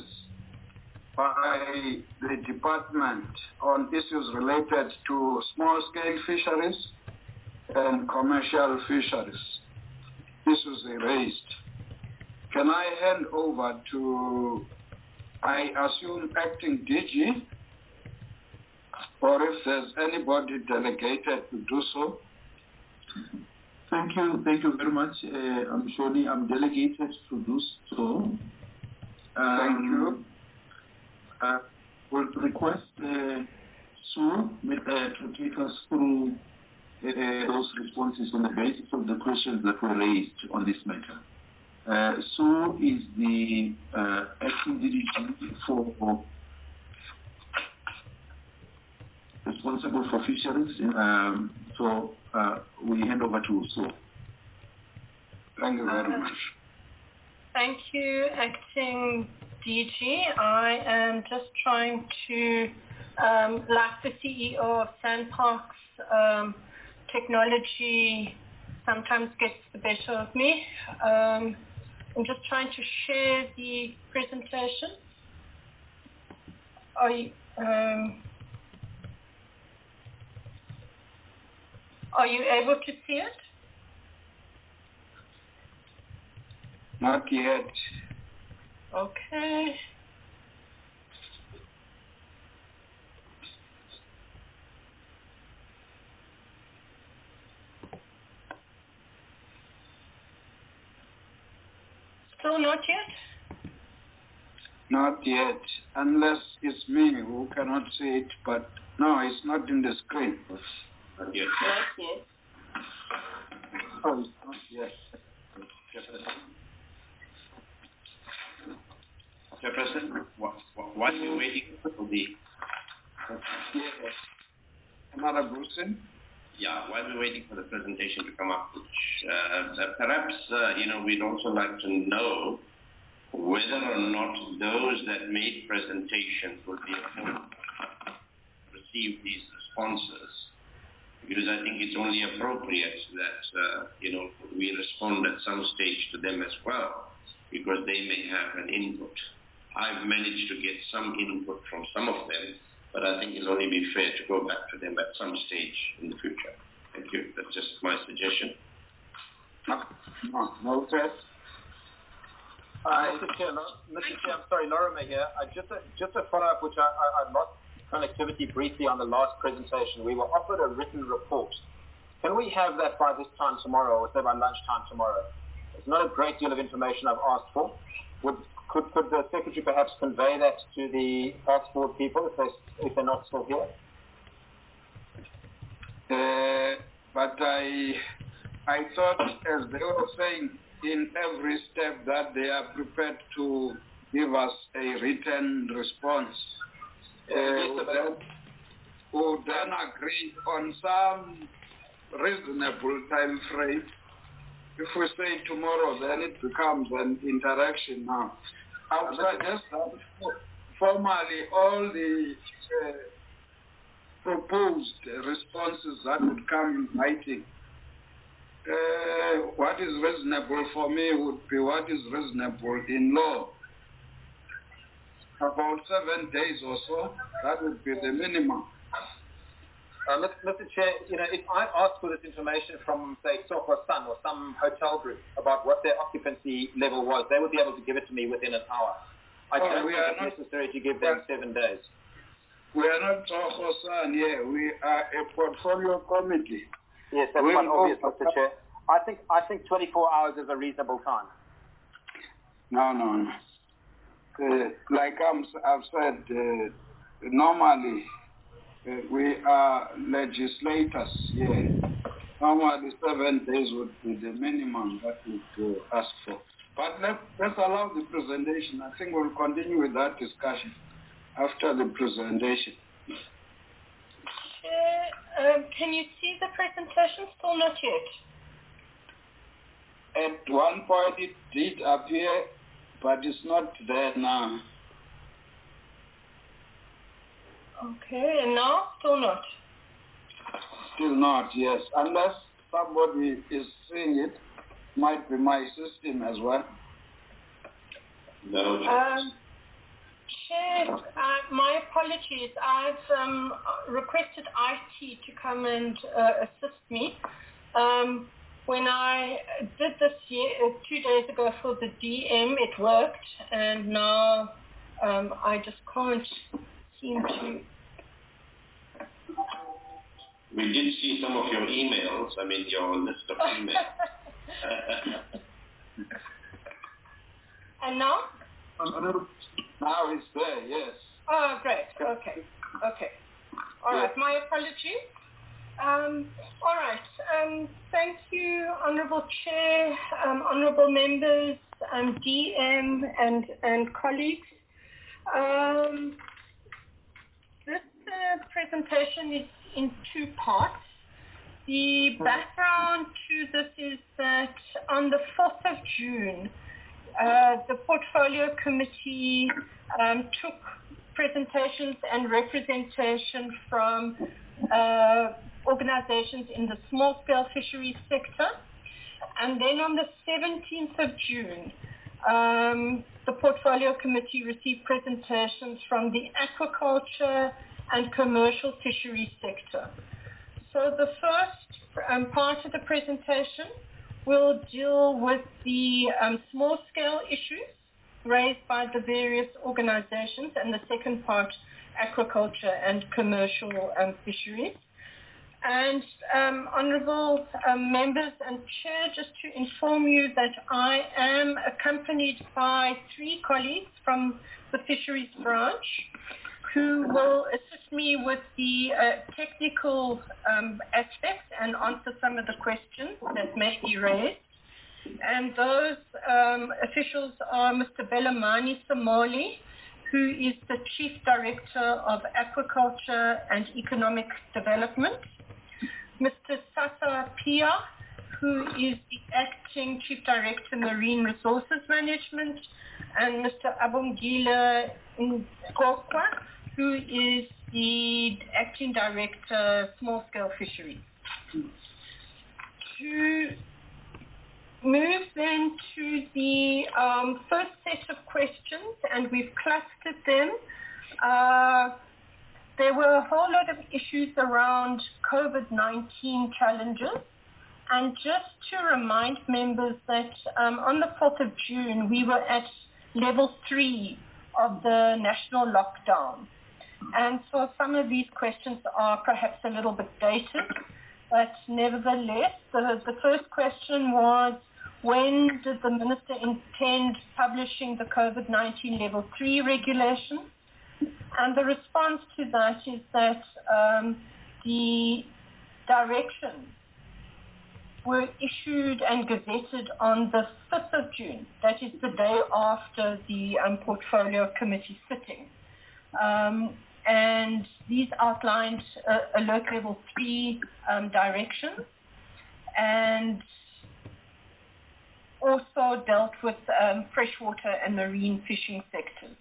by the department on issues related to small-scale fisheries and commercial fisheries. Issues raised. Can I hand over to, I assume, acting DG, or if there's anybody delegated to do so? Thank you very much. I'm Shoni. I'm delegated to do so. Thank you. I would request Sue to take us through those responses on the basis of the questions that were raised on this matter. Sue is the acting DG for responsible for fisheries. So we hand over to Sue. Thank you very much. Thank you, Acting DG. I am just trying to, like the CEO of SANParks, technology sometimes gets the better of me. I'm just trying to share the presentation. Are you able to see it? Not yet. Okay. Still not yet? Not yet, unless it's me who cannot see it, but no, it's not in the screen. Not yet. Not yet. Oh, it's not yet. Chairperson, while you're waiting for the... Yes. Another Brucen? Yeah, while we're waiting for the presentation to come up, perhaps, we'd also like to know whether or not those that made presentations will be able to receive these responses. Because I think it's only appropriate that, we respond at some stage to them as well, because they may have an input. I've managed to get some input from some of them, but I think it'll only be fair to go back to them at some stage in the future. Thank you. That's just my suggestion. No test. Mr. Chair, I'm sorry, Lorimer here. Just a follow-up, which I lost connectivity briefly on the last presentation. We were offered a written report. Can we have that by this time tomorrow, or say by lunchtime tomorrow? It's not a great deal of information I've asked for. Could the Secretary perhaps convey that to the passport people if they're not still here? But I thought, as they were saying, in every step that they are prepared to give us a written response. Would then agree on some reasonable time frame. If we say tomorrow, then it becomes an interaction now. I would suggest that formally all the proposed responses that would come in writing. What is reasonable for me would be what is reasonable in law. About 7 days or so, that would be the minimum. Mr. Chair, if I ask for this information from, say, Soho Sun or some hotel group about what their occupancy level was, they would be able to give it to me within an hour. I don't think it's necessary to give them 7 days. We are not Soho Sun here. We are a portfolio committee. Yes, that's quite obvious, Mr. Chair. I think 24 hours is a reasonable time. No. Like I've said, normally we are legislators here. Normally 7 days would be the minimum that we would ask for. But let's allow the presentation. I think we'll continue with that discussion after the presentation. Can you see the presentation? Still not yet. At one point it did appear, but it's not there now. Okay, and now? Still not? Still not, yes. Unless somebody is seeing it, might be my system as well. No. Chair, my apologies. I've requested IT to come and assist me. When I did this 2 days ago for the DM, it worked, and now I just can't seem to. We did see some of your emails. I mean, your list of emails. And now? Now it's there, yes. Oh, great. Okay. All right. My apologies. All right. Thank you, Honourable Chair, Honourable Members, DM and colleagues. This presentation is in 2 parts. The background to this is that on the 4th of June, the Portfolio Committee took presentations and representation from organizations in the small-scale fisheries sector. And then on the 17th of June, the Portfolio Committee received presentations from the aquaculture and commercial fisheries sector. So the first part of the presentation will deal with the small-scale issues raised by the various organizations, and the second part, aquaculture and commercial fisheries. And honourable members and chair, just to inform you that I am accompanied by 3 colleagues from the fisheries branch who will assist me with the technical aspects and answer some of the questions that may be raised. And those officials are Mr. Belamani Samoli, who is the Chief Director of Aquaculture and Economic Development, Mr. Sasa Pia, who is the Acting Chief Director Marine Resources Management, and Mr. Abongile Nkokwa, who is the Acting Director Small-Scale Fisheries. To move then to the first set of questions, and we've clustered them. There were a whole lot of issues around COVID-19 challenges. And just to remind members that on the 4th of June, we were at level 3 of the national lockdown. And so some of these questions are perhaps a little bit dated, but nevertheless, the first question was, when did the Minister intend publishing the COVID-19 level 3 regulations? And the response to that is that the directions were issued and gazetted on the 5th of June. That is the day after the Portfolio Committee sitting. And these outlined alert level 3 directions and also dealt with freshwater and marine fishing sectors.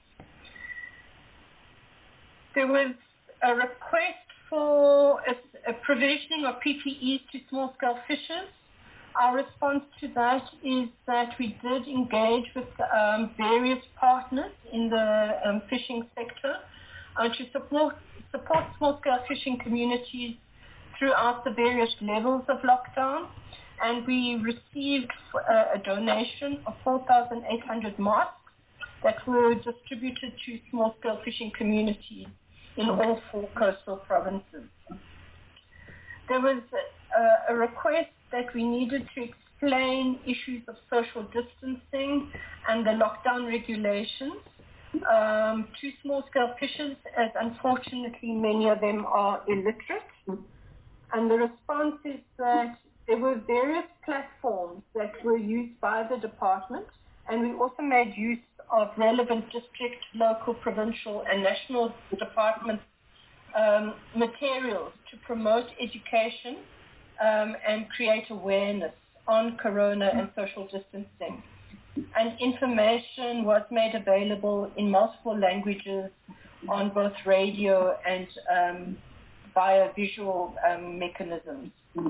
There was a request for a provisioning of PPEs to small-scale fishers. Our response to that is that we did engage with various partners in the fishing sector to support small-scale fishing communities throughout the various levels of lockdown, and we received a donation of 4,800 masks that were distributed to small-scale fishing communities in all 4 coastal provinces. There was a request that we needed to explain issues of social distancing and the lockdown regulations to small-scale fishers, as unfortunately many of them are illiterate. And the response is that there were various platforms that were used by the department, and we also made use of relevant district, local, provincial, and national department materials to promote education and create awareness on corona and social distancing. And information was made available in multiple languages on both radio and via visual mechanisms.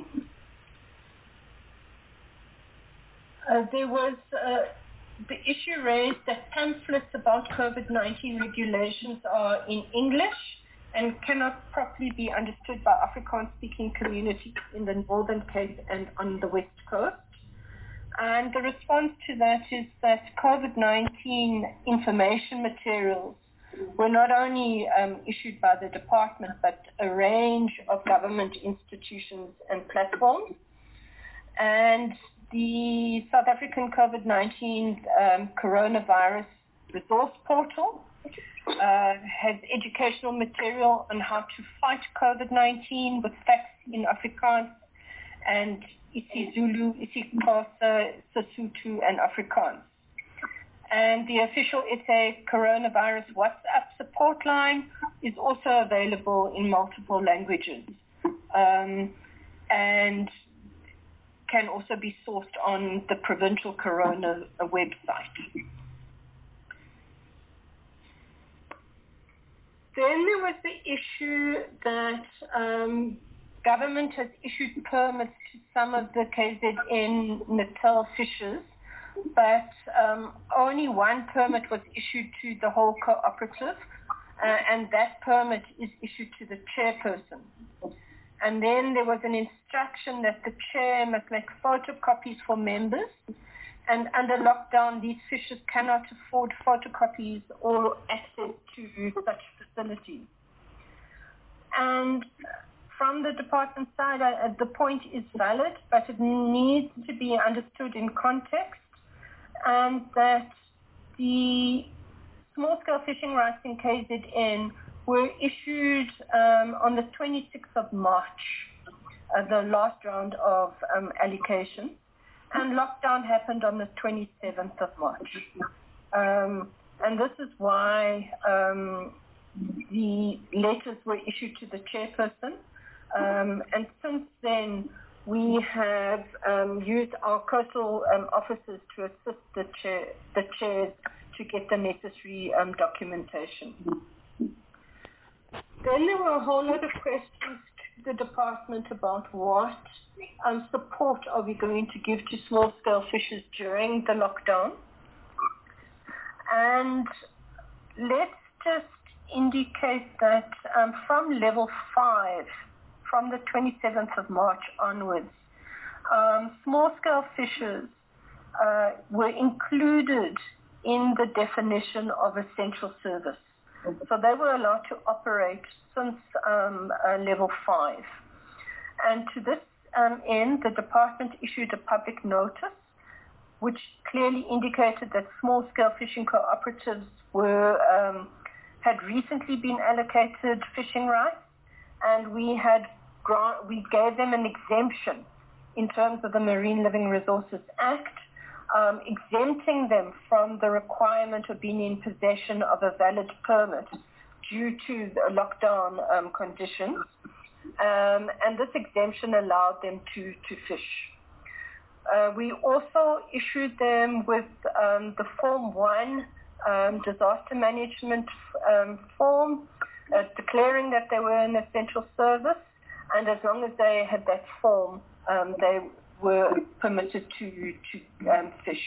There was the issue raised that pamphlets about COVID-19 regulations are in English and cannot properly be understood by Afrikaans-speaking communities in the Northern Cape and on the West Coast. And the response to that is that COVID-19 information materials were not only issued by the department, but a range of government institutions and platforms. And the South African COVID-19 coronavirus resource portal has educational material on how to fight COVID-19 with facts in Afrikaans and isiZulu, isiXhosa, Sesotho, and Afrikaans. And the official SA coronavirus WhatsApp support line is also available in multiple languages and can also be sourced on the provincial corona website. Then there was the issue that government has issued permits to some of the KZN Natal fishers, but only one permit was issued to the whole cooperative, and that permit is issued to the chairperson. And then there was an instruction that the chair must make photocopies for members, and under lockdown, these fishers cannot afford photocopies or access to such facilities. And from the department side, the point is valid, but it needs to be understood in context, and that the small-scale fishing rights in KZN were issued on the 26th of March, the last round of allocation, and lockdown happened on the 27th of March. And this is why the letters were issued to the chairperson. And since then, we have used our coastal officers to assist the chairs to get the necessary documentation. Then there were a whole lot of questions to the department about what support are we going to give to small-scale fishers during the lockdown. And let's just indicate that from level 5, from the 27th of March onwards, small-scale fishers were included in the definition of essential service. So they were allowed to operate since level 5. And to this end, the department issued a public notice which clearly indicated that small-scale fishing cooperatives had recently been allocated fishing rights, and we gave them an exemption in terms of the Marine Living Resources Act, exempting them from the requirement of being in possession of a valid permit due to the lockdown conditions. And this exemption allowed them to fish. We also issued them with the Form 1 disaster management form, declaring that they were an essential service, and as long as they had that form, they were permitted to fish.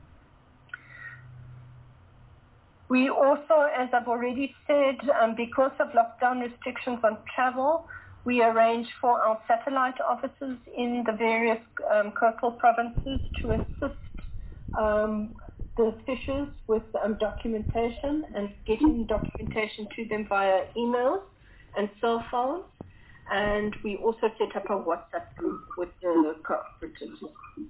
We also, as I've already said, because of lockdown restrictions on travel, We arrange for our satellite offices in the various coastal provinces to assist the fishers with documentation and getting documentation to them via emails and cell phones. And we also set up a WhatsApp group with the cooperatives.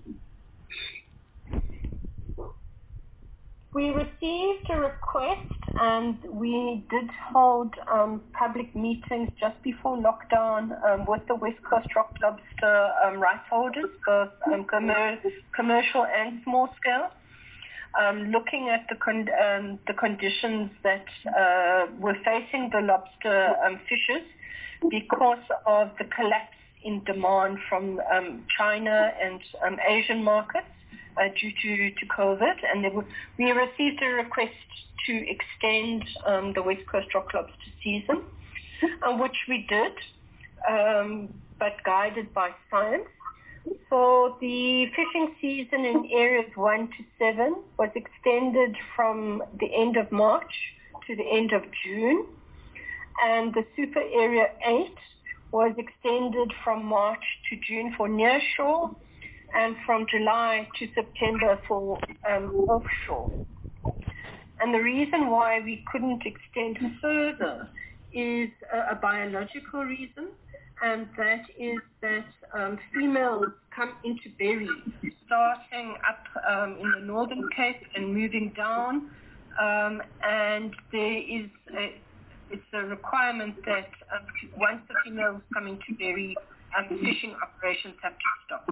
We received a request, and we did hold public meetings just before lockdown with the West Coast Rock Lobster rights holders, both commercial and small scale, looking at the conditions that were facing the lobster fishers because of the collapse in demand from China and Asian markets due to COVID. And we received a request to extend the West Coast Rock Lobster season, which we did, but guided by science. So the fishing season in areas 1 to 7 was extended from the end of March to the end of June. And the super area 8 was extended from March to June for nearshore and from July to September for offshore. And the reason why we couldn't extend further is a biological reason, and that is that females come into berry starting up in the Northern Cape and moving down, and there is it's a requirement that once the females come into berry, fishing operations have to stop.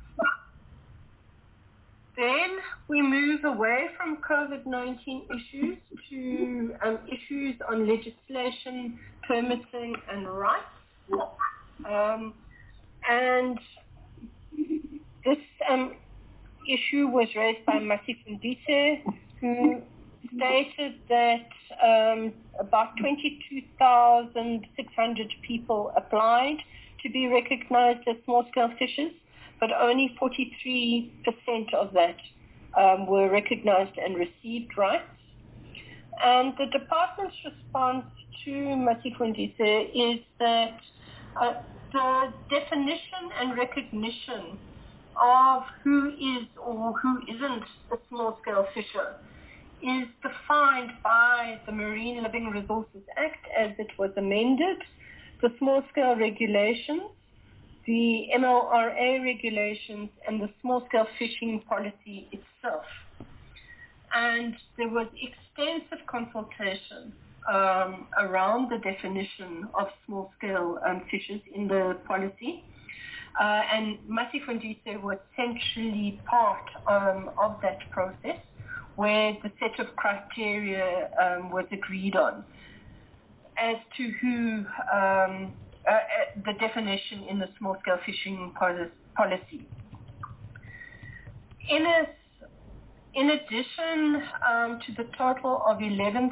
Then we move away from COVID-19 issues to issues on legislation, permitting, and rights. And this issue was raised by Masifundise, who stated that about 22,600 people applied to be recognized as small-scale fishers, but only 43% of that were recognized and received rights. And the department's response to Masifundise is that the definition and recognition of who is or who isn't a small-scale fisher is defined by the Marine Living Resources Act as it was amended, the small-scale regulations, the MLRA regulations, and the small-scale fishing policy itself. And there was extensive consultation around the definition of small-scale fishers in the policy. And Masifundise was centrally part of that process, where the set of criteria was agreed on as to who the definition in the small-scale fishing policy. In addition to the total of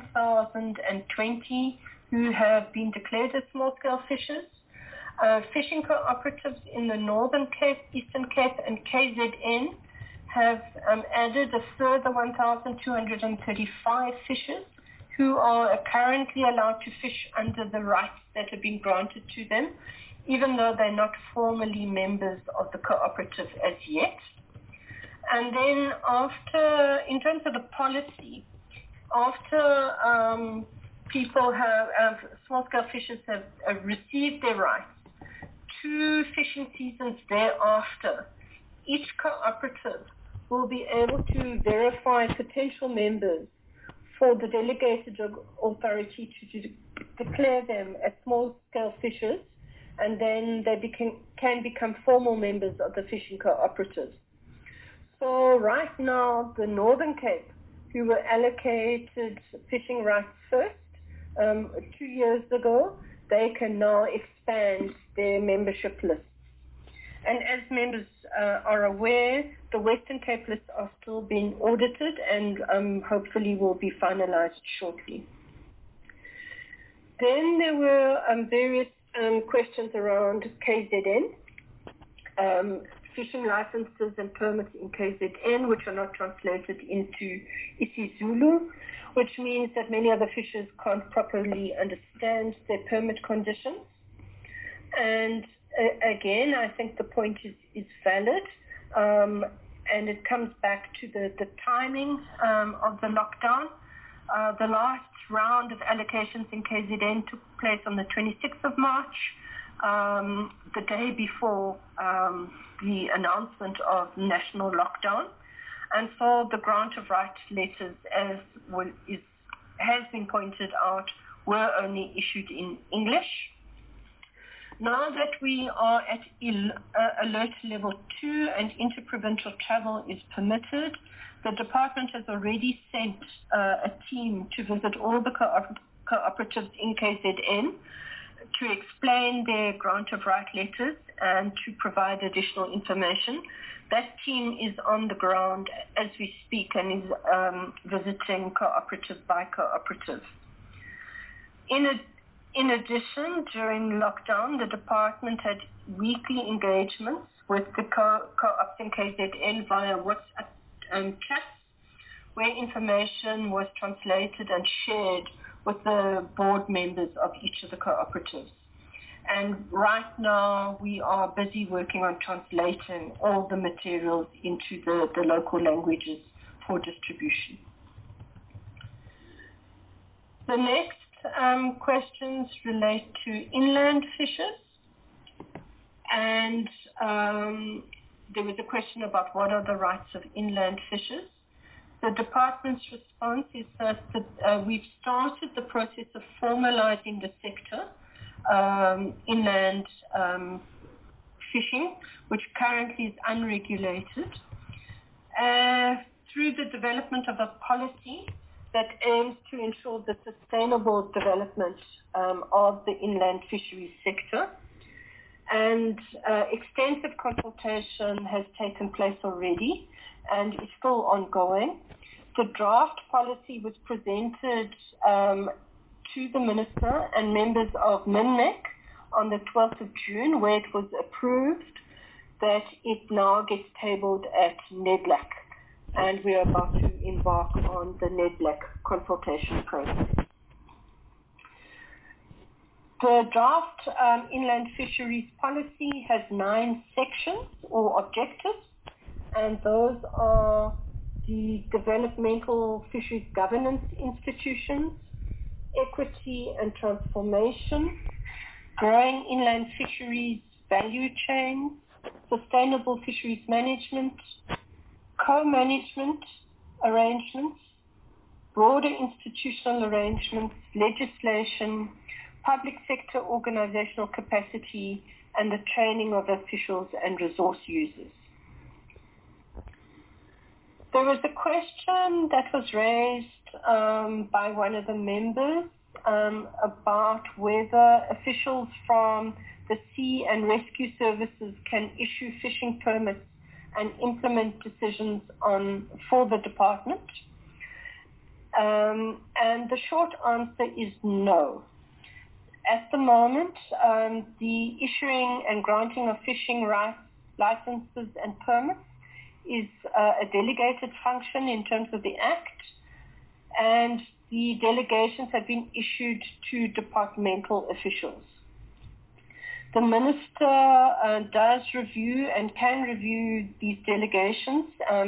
11,020 who have been declared as small-scale fishers, fishing cooperatives in the Northern Cape, Eastern Cape, and KZN have added a further 1,235 fishers who are currently allowed to fish under the rights that have been granted to them, even though they're not formally members of the cooperative as yet. And then after, in terms of the policy, after people have, small-scale fishers have received their rights, 2 fishing seasons thereafter, each cooperative will be able to verify potential members for the delegated authority to declare them as small-scale fishers, and then they can become formal members of the fishing cooperatives. So right now, the Northern Cape, who were allocated fishing rights first 2 years ago, they can now expand their membership list. And as members are aware, the Western Cape lists are still being audited and hopefully will be finalized shortly. Then there were various questions around KZN, fishing licenses and permits in KZN, which are not translated into isiZulu, which means that many other fishers can't properly understand their permit conditions. And again, I think the point is valid, and it comes back to the timing of the lockdown. The last round of allocations in KZN took place on the 26th of March, the day before the announcement of national lockdown. And so the grant of right letters, as has been pointed out, were only issued in English. Now that we are at alert level 2 and interprovincial travel is permitted, the department has already sent a team to visit all the cooperatives in KZN to explain their grant of right letters and to provide additional information. That team is on the ground as we speak and is visiting cooperative by cooperative. In addition, during lockdown, the department had weekly engagements with the co-ops in KZN via WhatsApp and chats, where information was translated and shared with the board members of each of the cooperatives. And right now, we are busy working on translating all the materials into the local languages for distribution. The next questions relate to inland fishers, and there was a question about what are the rights of inland fishers. The department's response is that we've started the process of formalizing the sector, inland fishing, which currently is unregulated, through the development of a policy that aims to ensure the sustainable development of the inland fisheries sector. And extensive consultation has taken place already and is still ongoing. The draft policy was presented to the Minister and members of MINMEC on the 12th of June, where it was approved that it now gets tabled at NEDLAC. And we are about to embark on the NEDLAC consultation process. The draft inland fisheries policy has 9 sections or objectives, and those are the developmental fisheries governance institutions, equity and transformation, growing inland fisheries value chains, sustainable fisheries management, co-management arrangements, broader institutional arrangements, legislation, public sector organizational capacity, and the training of officials and resource users. There was a question that was raised by one of the members about whether officials from the sea and rescue services can issue fishing permits and implement decisions for the department. And the short answer is no. At the moment, the issuing and granting of fishing rights, licenses and permits is a delegated function in terms of the Act, and the delegations have been issued to departmental officials. The Minister does review and can review these delegations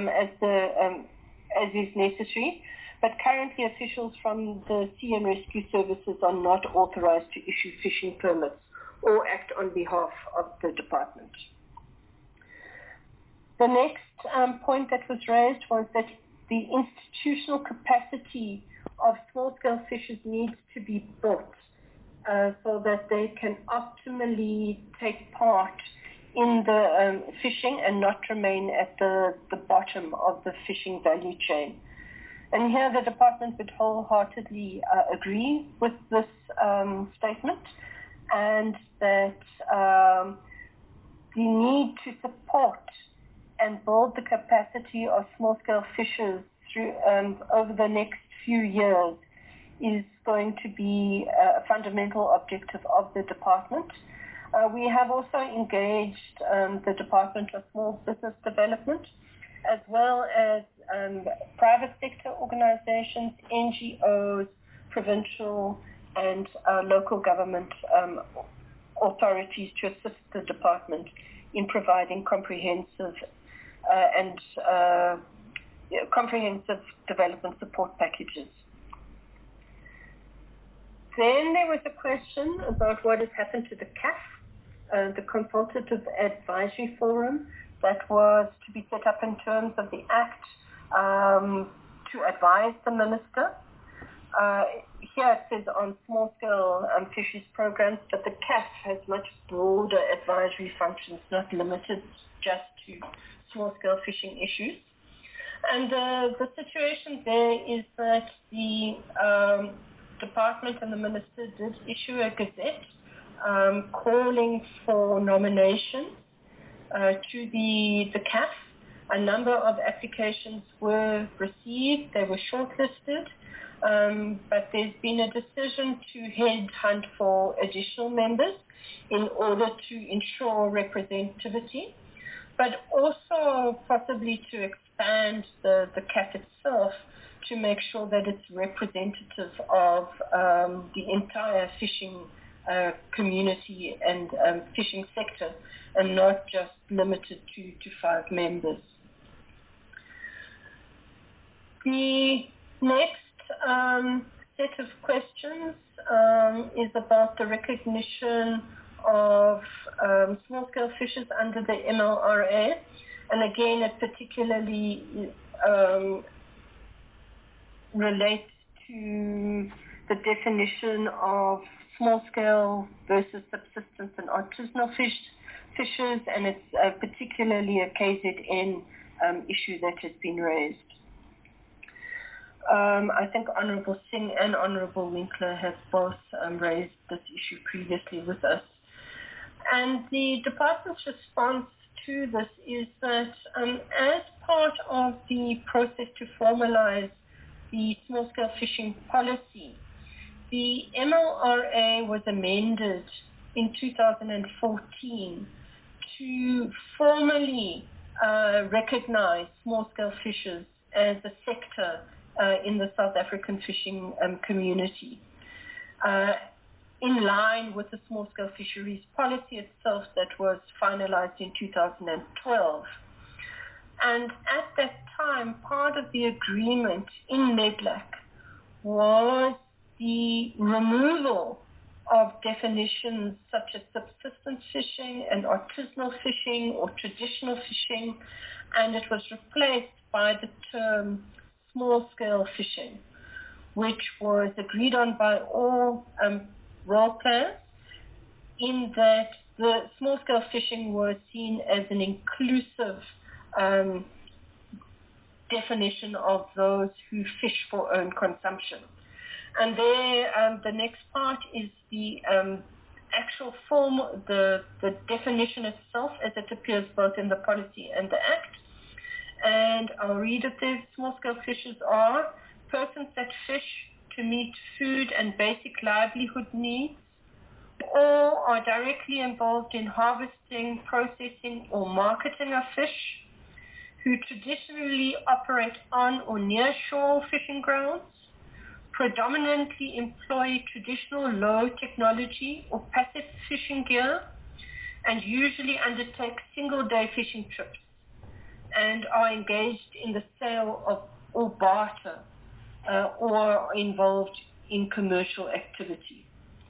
as is necessary, but currently officials from the Sea and Rescue Services are not authorized to issue fishing permits or act on behalf of the department. The next point that was raised was that the institutional capacity of small-scale fishers needs to be built so that they can optimally take part in the fishing and not remain at the bottom of the fishing value chain. And here the department would wholeheartedly agree with this statement, and that the need to support and build the capacity of small-scale fishers through over the next few years is going to be a fundamental objective of the department. We have also engaged the Department of Small Business Development, as well as private sector organizations, NGOs, provincial and local government authorities to assist the department in providing comprehensive comprehensive development support packages. Then there was a question about what has happened to the CAF, the Consultative Advisory Forum, that was to be set up in terms of the Act to advise the Minister. Here it says on small-scale fisheries programs, but the CAF has much broader advisory functions, not limited just to small-scale fishing issues. And the situation there is that the department and the Minister did issue a gazette calling for nominations to the CAF. A number of applications were received, they were shortlisted, but there's been a decision to headhunt for additional members in order to ensure representativity, but also possibly to expand the CAF itself to make sure that it's representative of the entire fishing community and fishing sector, and not just limited to 5 members. The next set of questions is about the recognition of small-scale fishers under the MLRA, and again it particularly relates to the definition of small-scale versus subsistence and artisanal fishers, and it's particularly a KZN issue that has been raised. I think Honourable Singh and Honourable Winkler have both raised this issue previously with us. And the department's response to this is that as part of the process to formalize the small-scale fishing policy, the MLRA was amended in 2014 to formally recognize small-scale fishers as a sector in the South African fishing community, in line with the small-scale fisheries policy itself that was finalized in 2012. And at that time, part of the agreement in NEDLAC was the removal of definitions such as subsistence fishing and artisanal fishing or traditional fishing, and it was replaced by the term small-scale fishing, which was agreed on by all role players, in that the small-scale fishing was seen as an inclusive definition of those who fish for own consumption. And there, the next part is the actual form, the definition itself as it appears both in the policy and the Act. And I'll read it there. Small-scale fishers are persons that fish to meet food and basic livelihood needs, or are directly involved in harvesting, processing, or marketing of fish, who traditionally operate on or near shore fishing grounds, predominantly employ traditional low technology or passive fishing gear, and usually undertake single-day fishing trips, and are engaged in the sale of or barter, or are involved in commercial activity.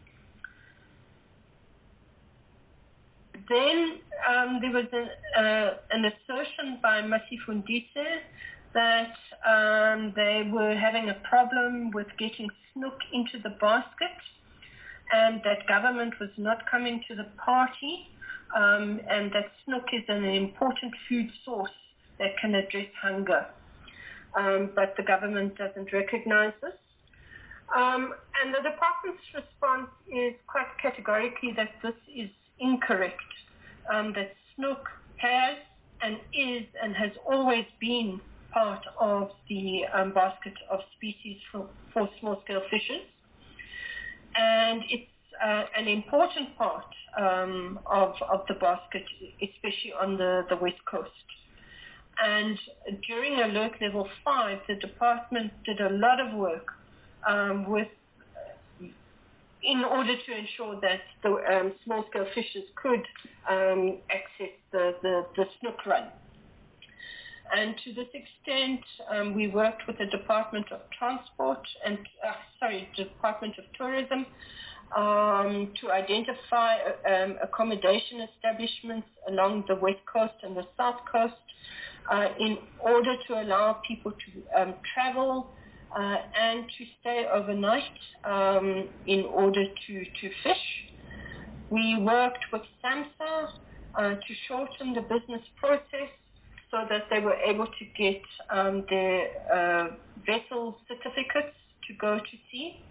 Then there was an assertion by Masifundise that they were having a problem with getting snook into the basket, and that government was not coming to the party, and that snook is an important food source that can address hunger. But the government doesn't recognize this. And the department's response is quite categorically that this is incorrect, that snook has and is and has always been part of the basket of species for small-scale fishers. And it's an important part of the basket, especially on the West Coast. And during Alert Level 5, the department did a lot of work with in order to ensure that the small-scale fishers could access the snook run. And to this extent, we worked with the Department of Department of Tourism to identify accommodation establishments along the west coast and the south coast in order to allow people to travel and to stay overnight in order to fish. We worked with SAMSA to shorten the business process so that they were able to get their vessel certificates to go to sea.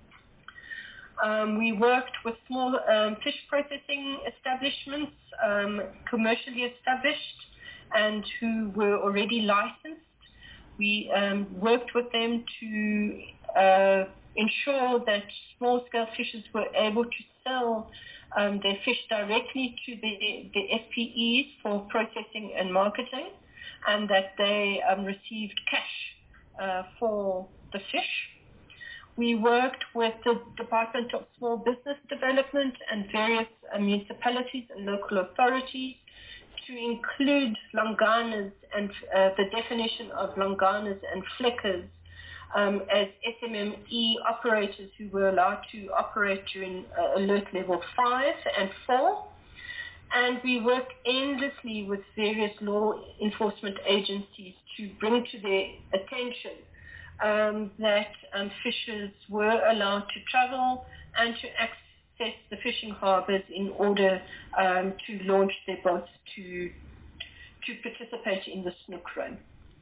We worked with small fish processing establishments, commercially established and who were already licensed. We worked with them to ensure that small-scale fishers were able to sell their fish directly to the FPEs for processing and marketing, and that they received cash for the fish. We worked with the Department of Small Business Development and various municipalities and local authorities to include longanas and the definition of longanas and flickers as SMME operators who were allowed to operate during alert level 5 and 4. And we worked endlessly with various law enforcement agencies to bring to their attention that fishers were allowed to travel and to access the fishing harbors in order to launch their boats to participate in the snook run.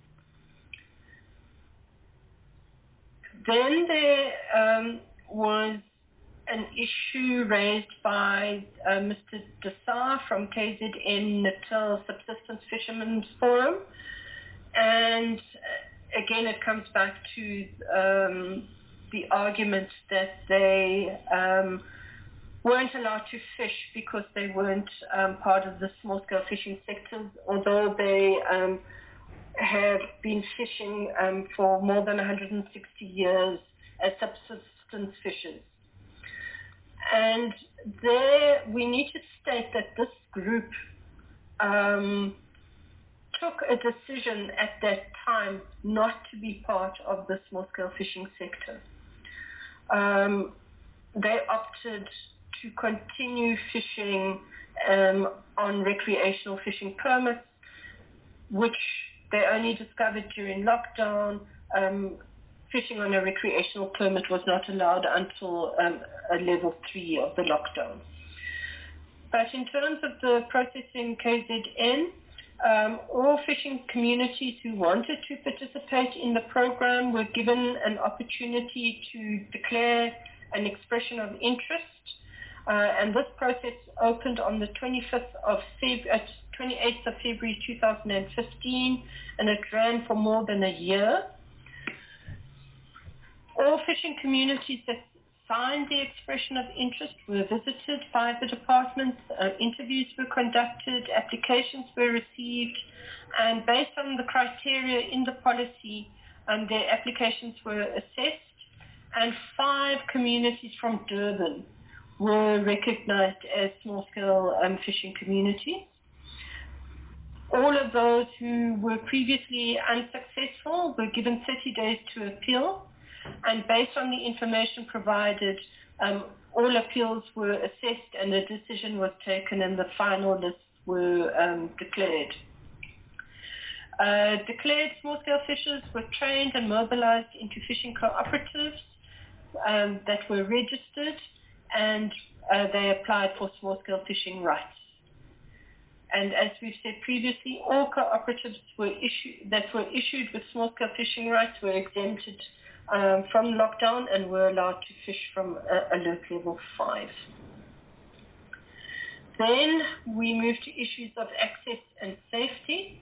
Then there was an issue raised by Mr. Desar from KZN Natal Subsistence Fishermen's Forum, and again it comes back to the argument that they weren't allowed to fish because they weren't part of the small-scale fishing sector, although they have been fishing for more than 160 years as subsistence fishers. And there we need to state that this group took a decision at that time not to be part of the small-scale fishing sector. They opted to continue fishing on recreational fishing permits, which they only discovered during lockdown. Fishing on a recreational permit was not allowed until a level 3 of the lockdown. But in terms of the processing KZN, all fishing communities who wanted to participate in the program were given an opportunity to declare an expression of interest. And this process opened on the 28th of February 2015, and it ran for more than a year. All fishing communities that signed the expression of interest were visited by the department, interviews were conducted, applications were received, and based on the criteria in the policy, their applications were assessed, and 5 communities from Durban were recognized as small-scale fishing communities. All of those who were previously unsuccessful were given 30 days to appeal, and based on the information provided, all appeals were assessed and a decision was taken and the final lists were declared. Declared small-scale fishers were trained and mobilized into fishing cooperatives that were registered, and they applied for small-scale fishing rights. And as we've said previously, all cooperatives that were issued with small-scale fishing rights were exempted from lockdown and were allowed to fish from alert level 5. Then we moved to issues of access and safety.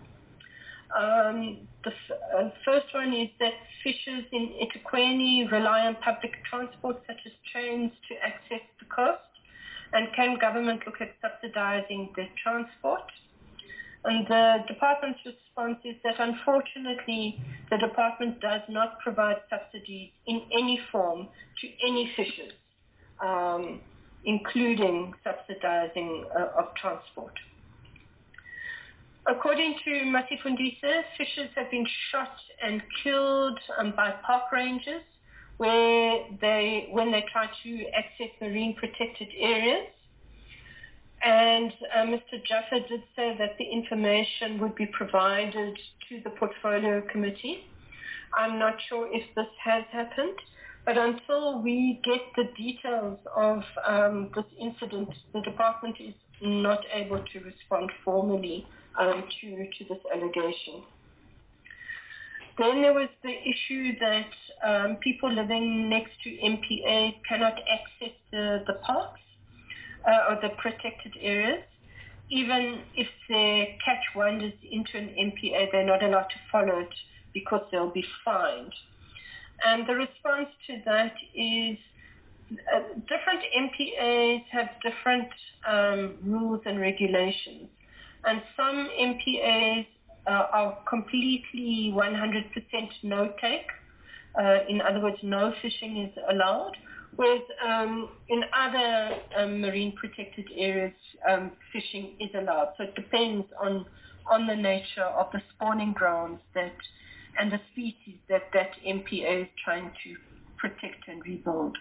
The first one is that fishers in eThekwini rely on public transport such as trains to access the coast, and can government look at subsidizing their transport? And the department's response is that unfortunately the department does not provide subsidies in any form to any fishers. including subsidizing of transport. According to Masifundise, fishers have been shot and killed by park rangers when they try to access marine protected areas. And Mr. Jaffa did say that the information would be provided to the portfolio committee. I'm not sure if this has happened, but until we get the details of this incident, the department is not able to respond formally to this allegation. Then there was the issue that people living next to MPAs cannot access the parks or the protected areas. Even if their catch wanders into an MPA, they're not allowed to follow it because they'll be fined. And the response to that is different MPAs have different rules and regulations. And some MPAs are completely 100% no-take. In other words, no fishing is allowed. Whereas in other marine protected areas, fishing is allowed. So it depends on the nature of the spawning grounds and the species that MPA is trying to protect and rebuild.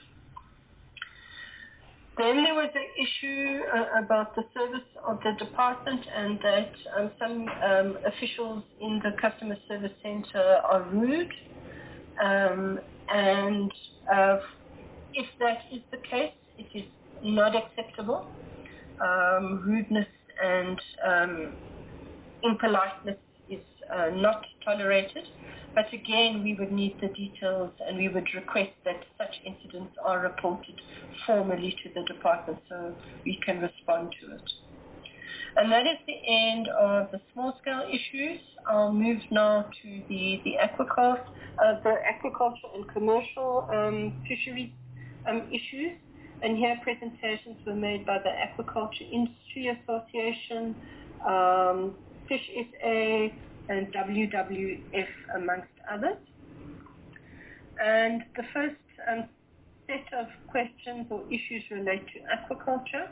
Then there was an issue about the service of the department and that some officials in the customer service center are rude. If that is the case, it is not acceptable. Rudeness and impoliteness is not tolerated. But again, we would need the details and we would request that such incidents are reported formally to the department so we can respond to it. And that is the end of the small-scale issues. I'll move now to the aquaculture and commercial fisheries issues. And here presentations were made by the Aquaculture Industry Association, Fish SA, and WWF, amongst others. And the first set of questions or issues relate to aquaculture.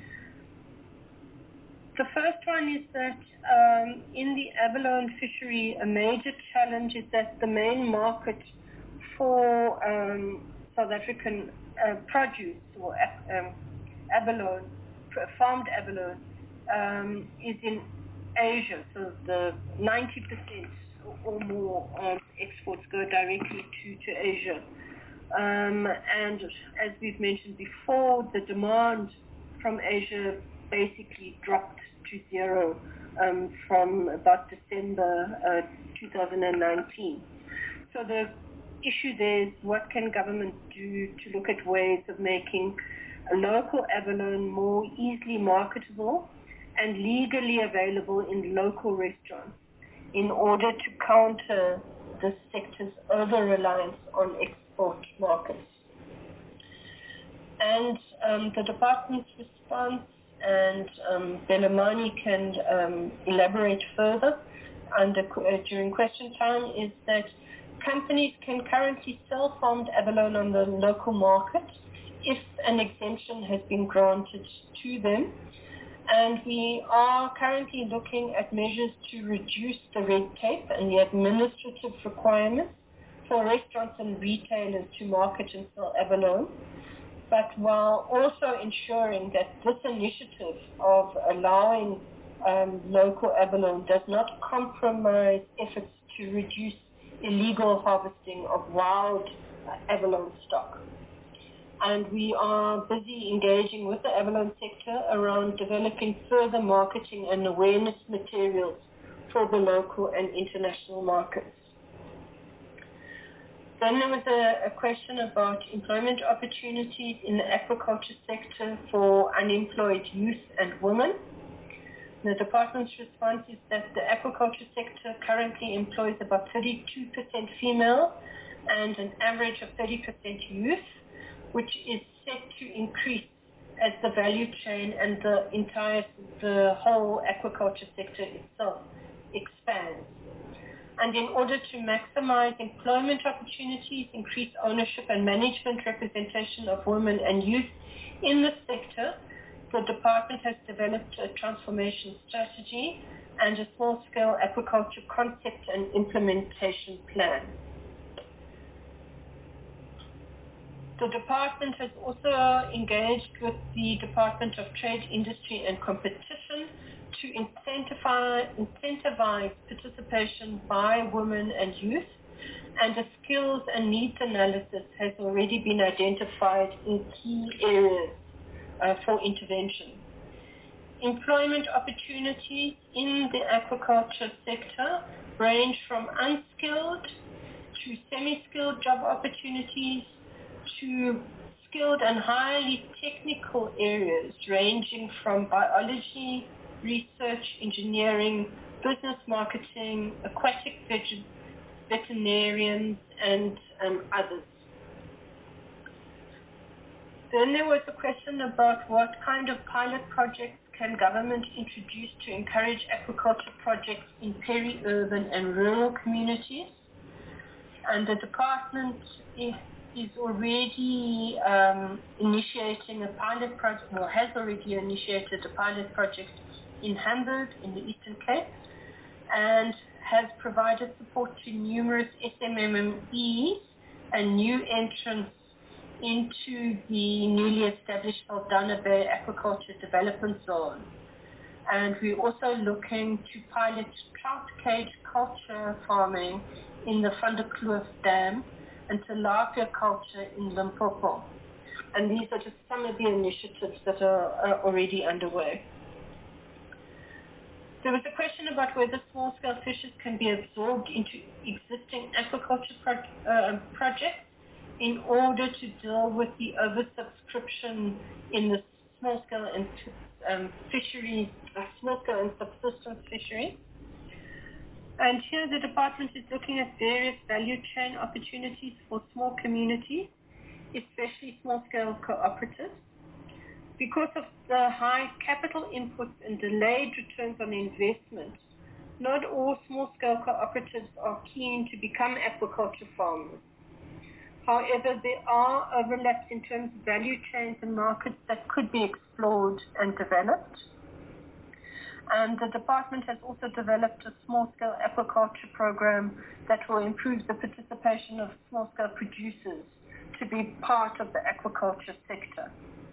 The first one is that in the abalone fishery, a major challenge is that the main market for South African produce or abalone, farmed abalone, is in Asia. So the 90% or more exports go directly to Asia. And as we've mentioned before, the demand from Asia basically dropped to zero from about December 2019. So the issue there is what can government do to look at ways of making a local abalone more easily marketable and legally available in local restaurants in order to counter the sector's over-reliance on export markets. And the department's response, and Belamani can elaborate further during question time, is that companies can currently sell farmed abalone on the local market if an exemption has been granted to them. And we are currently looking at measures to reduce the red tape and the administrative requirements for restaurants and retailers to market and sell abalone, but while also ensuring that this initiative of allowing local abalone does not compromise efforts to reduce illegal harvesting of wild abalone stock. And we are busy engaging with the abalone sector around developing further marketing and awareness materials for the local and international markets. Then there was a question about employment opportunities in the aquaculture sector for unemployed youth and women. The department's response is that the aquaculture sector currently employs about 32% female and an average of 30% youth, which is set to increase as the value chain and the whole aquaculture sector itself expands. And in order to maximize employment opportunities, increase ownership and management representation of women and youth in the sector, the department has developed a transformation strategy and a small-scale aquaculture concept and implementation plan. The department has also engaged with the Department of Trade, Industry and Competition to incentivize participation by women and youth, and a skills and needs analysis has already been identified in key areas for intervention. Employment opportunities in the aquaculture sector range from unskilled to semi-skilled job opportunities to skilled and highly technical areas ranging from biology, research, engineering, business marketing, aquatic veterinarians, and others. Then there was a question about what kind of pilot projects can government introduce to encourage aquaculture projects in peri-urban and rural communities. And the department is already initiating a pilot project, or has already initiated a pilot project in Hamburg in the Eastern Cape, and has provided support to numerous SMMEs and new entrants into the newly established Saldanha Bay Aquaculture Development Zone. And we're also looking to pilot trout cage culture farming in the Van der Kloof Dam and tilapia culture in Limpopo. And these are just some of the initiatives that are already underway. There was a question about whether small-scale fishes can be absorbed into existing aquaculture projects in order to deal with the oversubscription in the small-scale and fisheries, small-scale and subsistence fisheries. And here the department is looking at various value chain opportunities for small communities, especially small-scale cooperatives. Because of the high capital inputs and delayed returns on investment, not all small-scale cooperatives are keen to become aquaculture farmers. However, there are overlaps in terms of value chains and markets that could be explored and developed. And the department has also developed a small-scale aquaculture program that will improve the participation of small-scale producers to be part of the aquaculture sector.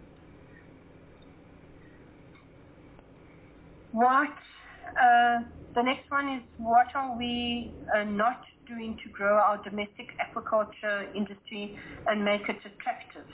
The next one is, what are we not doing to grow our domestic aquaculture industry and make it attractive?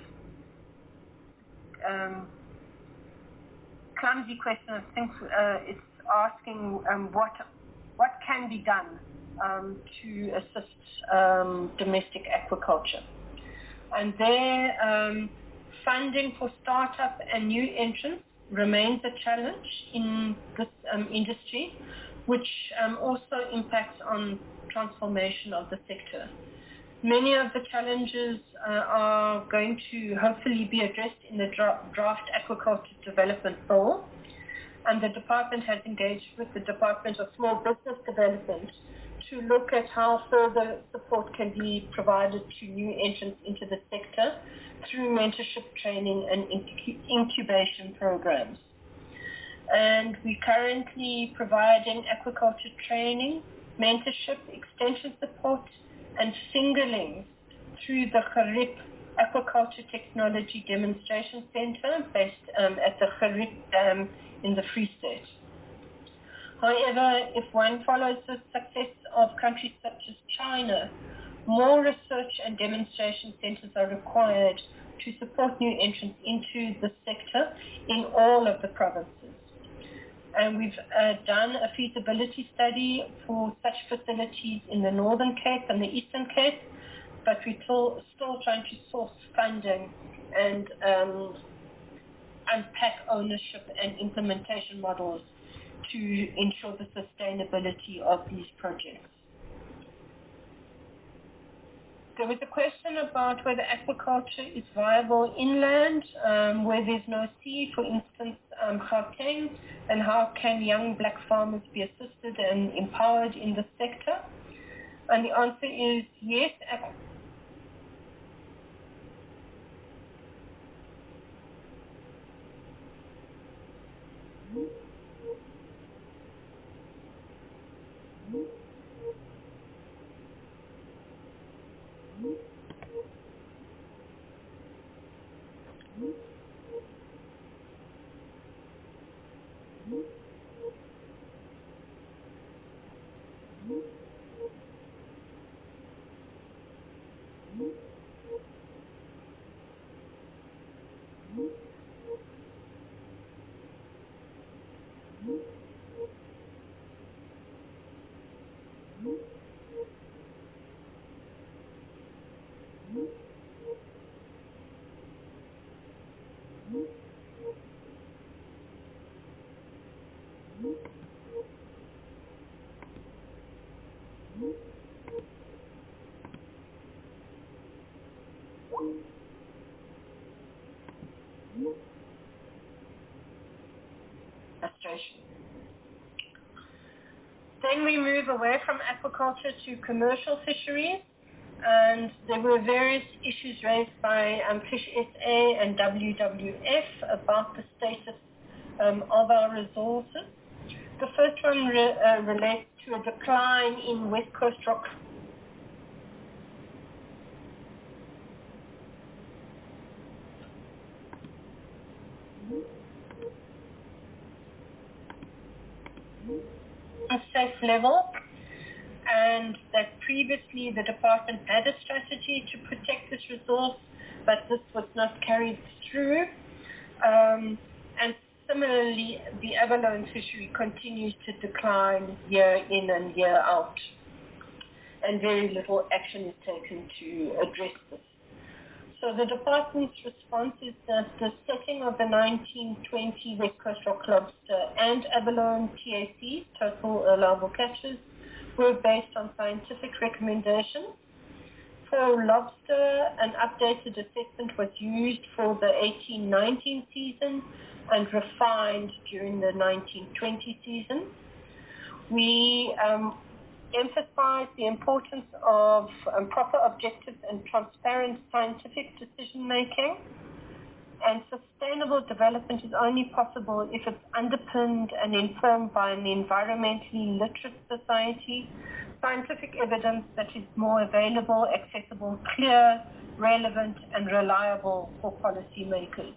Clumsy question, I think it's asking what can be done to assist domestic aquaculture. And there, funding for startup and new entrants remains a challenge in this industry, which also impacts on transformation of the sector. Many of the challenges are going to hopefully be addressed in the draft aquaculture development bill, and the department has engaged with the Department of Small Business Development to look at how further support can be provided to new entrants into the sector through mentorship training and incubation programs. And we're currently providing aquaculture training, mentorship, extension support, and fingerlings through the Gerib Aquaculture Technology Demonstration Center based at the Gerib Dam in the Free State. However, if one follows the success of countries such as China, more research and demonstration centers are required to support new entrants into the sector in all of the provinces. And we've done a feasibility study for such facilities in the Northern Cape and the Eastern Cape, but we're still trying to source funding and unpack ownership and implementation models to ensure the sustainability of these projects. There was a question about whether aquaculture is viable inland, where there's no sea, for instance, Gauteng, and how can young black farmers be assisted and empowered in the sector. And the answer is yes. Then we move away from aquaculture to commercial fisheries, and there were various issues raised by Fish SA and WWF about the status of our resources. The first one relates to a decline in West Coast rock. A safe level, and that previously the department had a strategy to protect this resource, but this was not carried through. And similarly, the abalone fishery continues to decline year in and year out, and very little action is taken to address this. So the department's response is that the setting of the 1920 West Coast rock lobster and abalone TACs, total allowable catches, were based on scientific recommendations. For lobster, an updated assessment was used for the 18-19 season and refined during the 1920 season. We emphasize the importance of proper objectives and transparent scientific decision-making. And sustainable development is only possible if it's underpinned and informed by an environmentally literate society, scientific evidence that is more available, accessible, clear, relevant, and reliable for policymakers.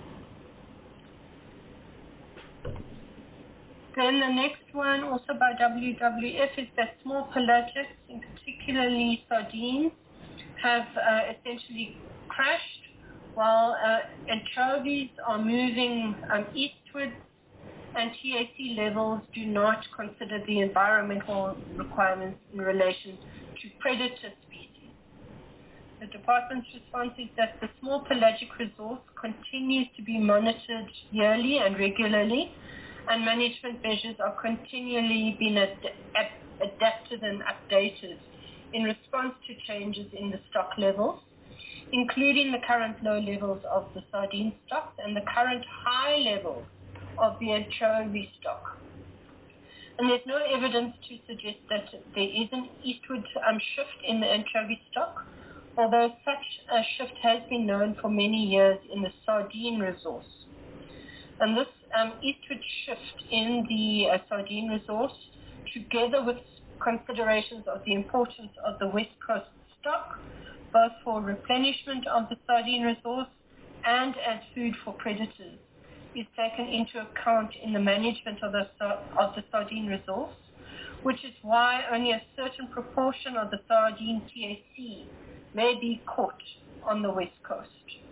Then the next one, also by WWF, is that small pelagics, in particularly sardines, have essentially crashed, while anchovies are moving eastwards, and TAC levels do not consider the environmental requirements in relation to predator species. The department's response is that the small pelagic resource continues to be monitored yearly and regularly, and management measures are continually being adapted and updated in response to changes in the stock levels, including the current low levels of the sardine stocks and the current high levels of the anchovy stock. And there's no evidence to suggest that there is an eastward shift in the anchovy stock, although such a shift has been known for many years in the sardine resource. And this eastward shift in the sardine resource, together with considerations of the importance of the West Coast stock, both for replenishment of the sardine resource and as food for predators, is taken into account in the management of the sardine resource, which is why only a certain proportion of the sardine TAC may be caught on the West Coast.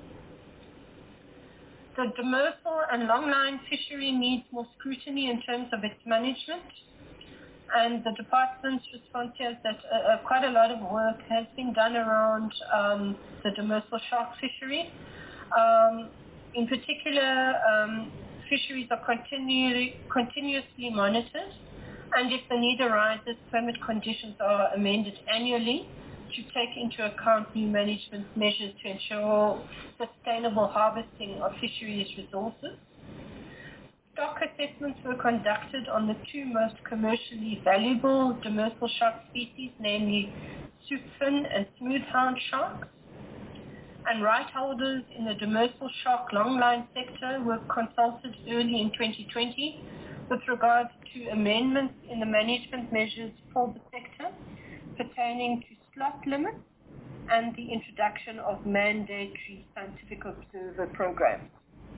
The demersal and longline fishery needs more scrutiny in terms of its management, and the department's response is that quite a lot of work has been done around the demersal shark fishery. In particular, fisheries are continuously monitored, and if the need arises, permit conditions are amended annually to take into account new management measures to ensure sustainable harvesting of fisheries resources. Stock assessments were conducted on the two most commercially valuable demersal shark species, namely soupfin and smoothhound sharks. And right holders in the demersal shark longline sector were consulted early in 2020 with regard to amendments in the management measures for the sector pertaining to slot limits and the introduction of mandatory scientific observer programs.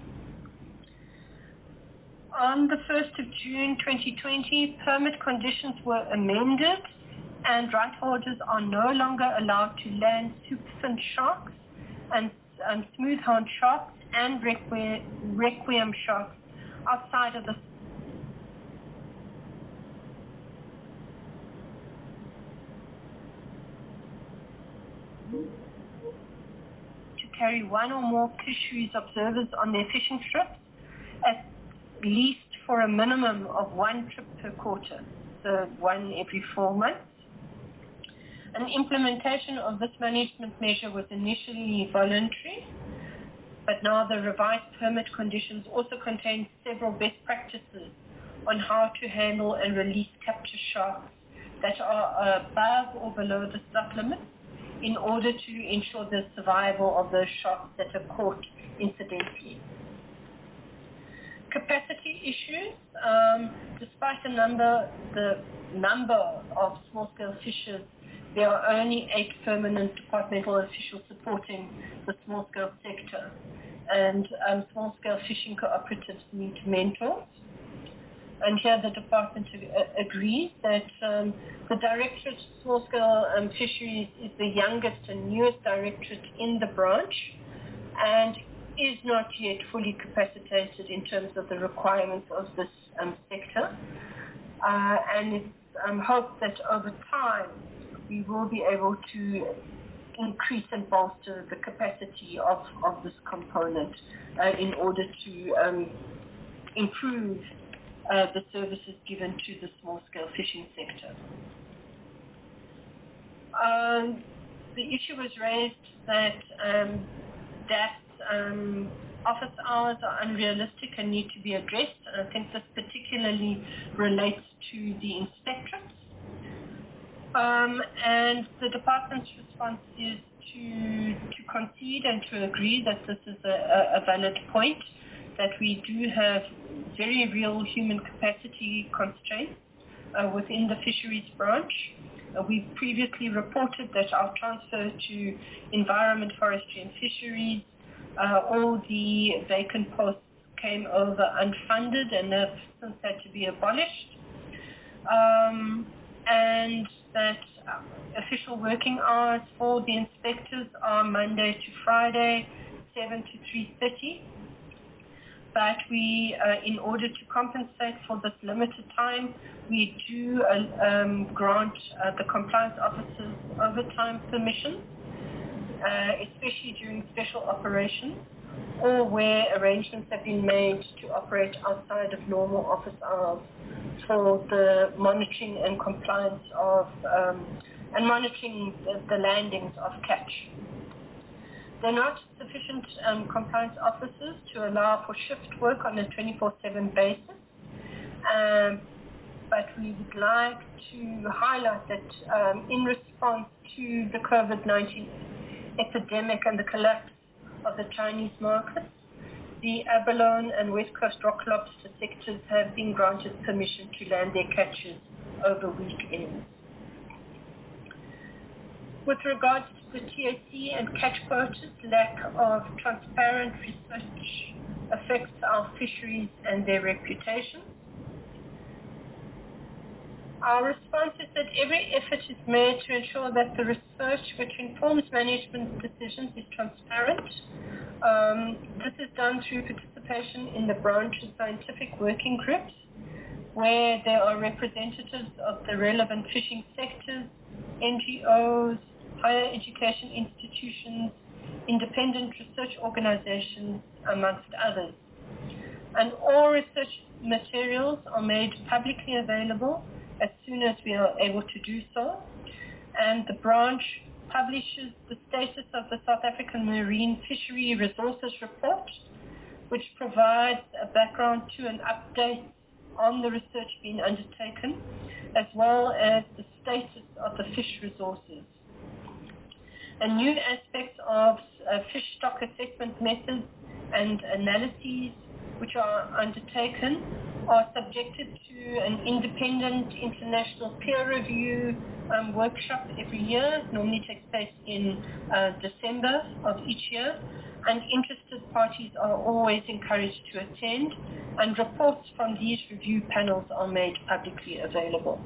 On the 1st of June 2020, permit conditions were amended and right holders are no longer allowed to land soupfin sharks and smoothhound sharks and requiem sharks outside of the to carry one or more fisheries observers on their fishing trips, at least for a minimum of one trip per quarter, so one every 4 months. An implementation of this management measure was initially voluntary, but now the revised permit conditions also contain several best practices on how to handle and release capture sharks that are above or below the slot limit in order to ensure the survival of those sharks that are caught incidentally. Capacity issues, despite the number of small-scale fishers, there are only 8 permanent departmental officials supporting the small-scale sector, and small-scale fishing cooperatives need mentors. And here the department agrees that the Directorate of Small-Scale Fisheries is the youngest and newest directorate in the branch and is not yet fully capacitated in terms of the requirements of this sector. And it's hoped that over time we will be able to increase and bolster the capacity of this component in order to improve the services given to the small-scale fishing sector. The issue was raised that DAF's office hours are unrealistic and need to be addressed. And I think this particularly relates to the inspectorates. And the department's response is to concede and to agree that this is a valid point, that we do have very real human capacity constraints within the fisheries branch. We've previously reported that our transfer to Environment, Forestry and Fisheries, all the vacant posts came over unfunded and have since had to be abolished. And that official working hours for the inspectors are Monday to Friday, 7 to 3:30. But we, in order to compensate for this limited time, we do grant the compliance officers overtime permission, especially during special operations or where arrangements have been made to operate outside of normal office hours for the monitoring and compliance of, and monitoring the landings of catch. There are not sufficient compliance officers to allow for shift work on a 24/7 basis, but we would like to highlight that in response to the COVID-19 epidemic and the collapse of the Chinese market, the abalone and West Coast rock lobster sectors have been granted permission to land their catches over weekends. With regards to the TAC and catch quotas, lack of transparent research affects our fisheries and their reputation. Our response is that every effort is made to ensure that the research which informs management decisions is transparent. This is done through participation in the branch's scientific working groups, where there are representatives of the relevant fishing sectors, NGOs, higher education institutions, independent research organizations, amongst others. And all research materials are made publicly available as soon as we are able to do so. And the branch publishes the status of the South African Marine Fishery Resources Report which provides a background to and updates on the research being undertaken, as well as the status of the fish resources. A new aspect of fish stock assessment methods and analyses which are undertaken are subjected to an independent international peer review workshop every year. It normally takes place in December of each year, and interested parties are always encouraged to attend, and reports from these review panels are made publicly available.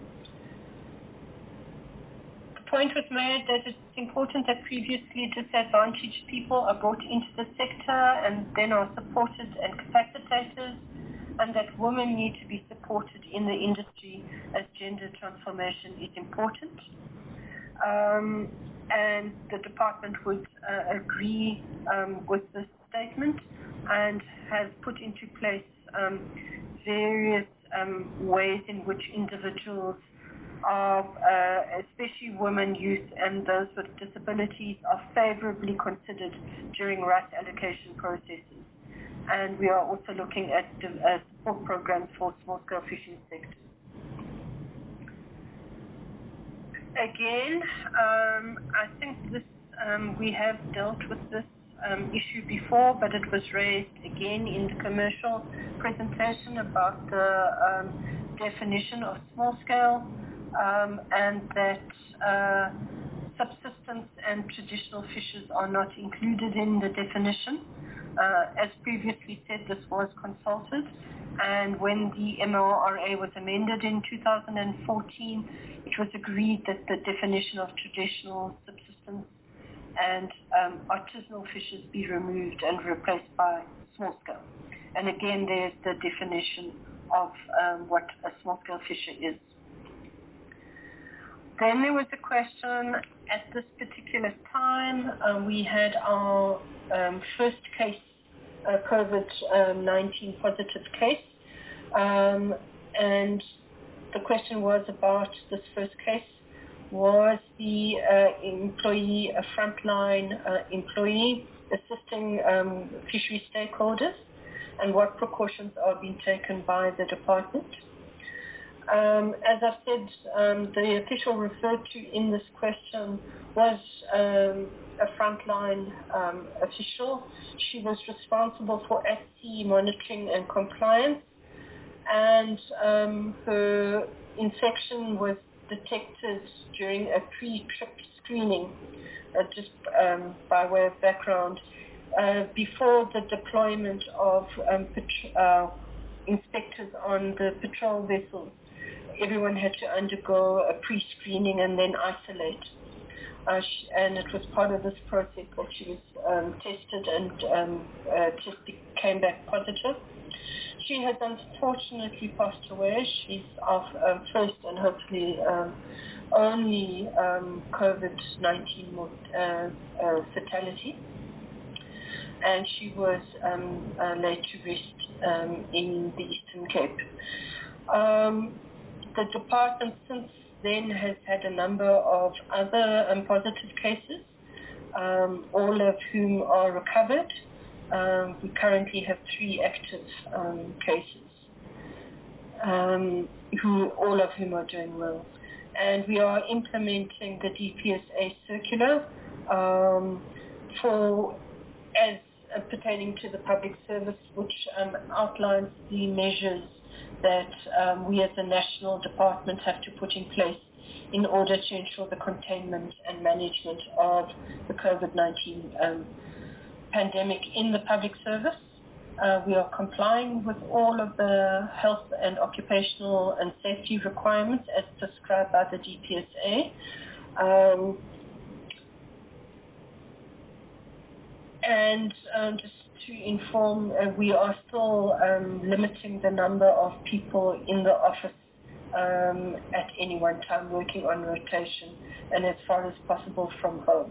The point was made that it's important that previously disadvantaged people are brought into the sector and then are supported and capacitated, and that women need to be supported in the industry as gender transformation is important. And the department would agree with this statement and has put into place various ways in which individuals of especially women, youth, and those with disabilities are favorably considered during rights allocation processes. And we are also looking at support programs for small-scale fishing sectors. Again, I think this we have dealt with this issue before, but it was raised again in the commercial presentation about the definition of small-scale, and that subsistence and traditional fishes are not included in the definition. As previously said, this was consulted, and when the MLRA was amended in 2014, it was agreed that the definition of traditional, subsistence, and artisanal fishes be removed and replaced by small-scale. And again, there's the definition of what a small-scale fisher is. Then there was a question, at this particular time, we had our first case, COVID-19 positive case, and the question was about this first case. Was the employee a frontline employee assisting fishery stakeholders, and what precautions are being taken by the department? As I've said, the official referred to in this question was a frontline official. She was responsible for at-sea monitoring and compliance, and her infection was detected during a pre-trip screening, just by way of background, before the deployment of inspectors on the patrol vessels. Everyone had to undergo a pre-screening and then isolate. And it was part of this process that she was tested, and came back positive. She has unfortunately passed away. She's our first and hopefully only COVID-19 fatality. And she was laid to rest in the Eastern Cape. The department since then has had a number of other positive cases, all of whom are recovered. We currently have 3 active cases, all of whom are doing well. And we are implementing the DPSA circular as pertaining to the public service, which outlines the measures that we as a national department have to put in place in order to ensure the containment and management of the COVID-19 pandemic in the public service. We are complying with all of the health and occupational and safety requirements as prescribed by the DPSA. And just to inform, we are still limiting the number of people in the office at any one time, working on rotation, and as far as possible from home.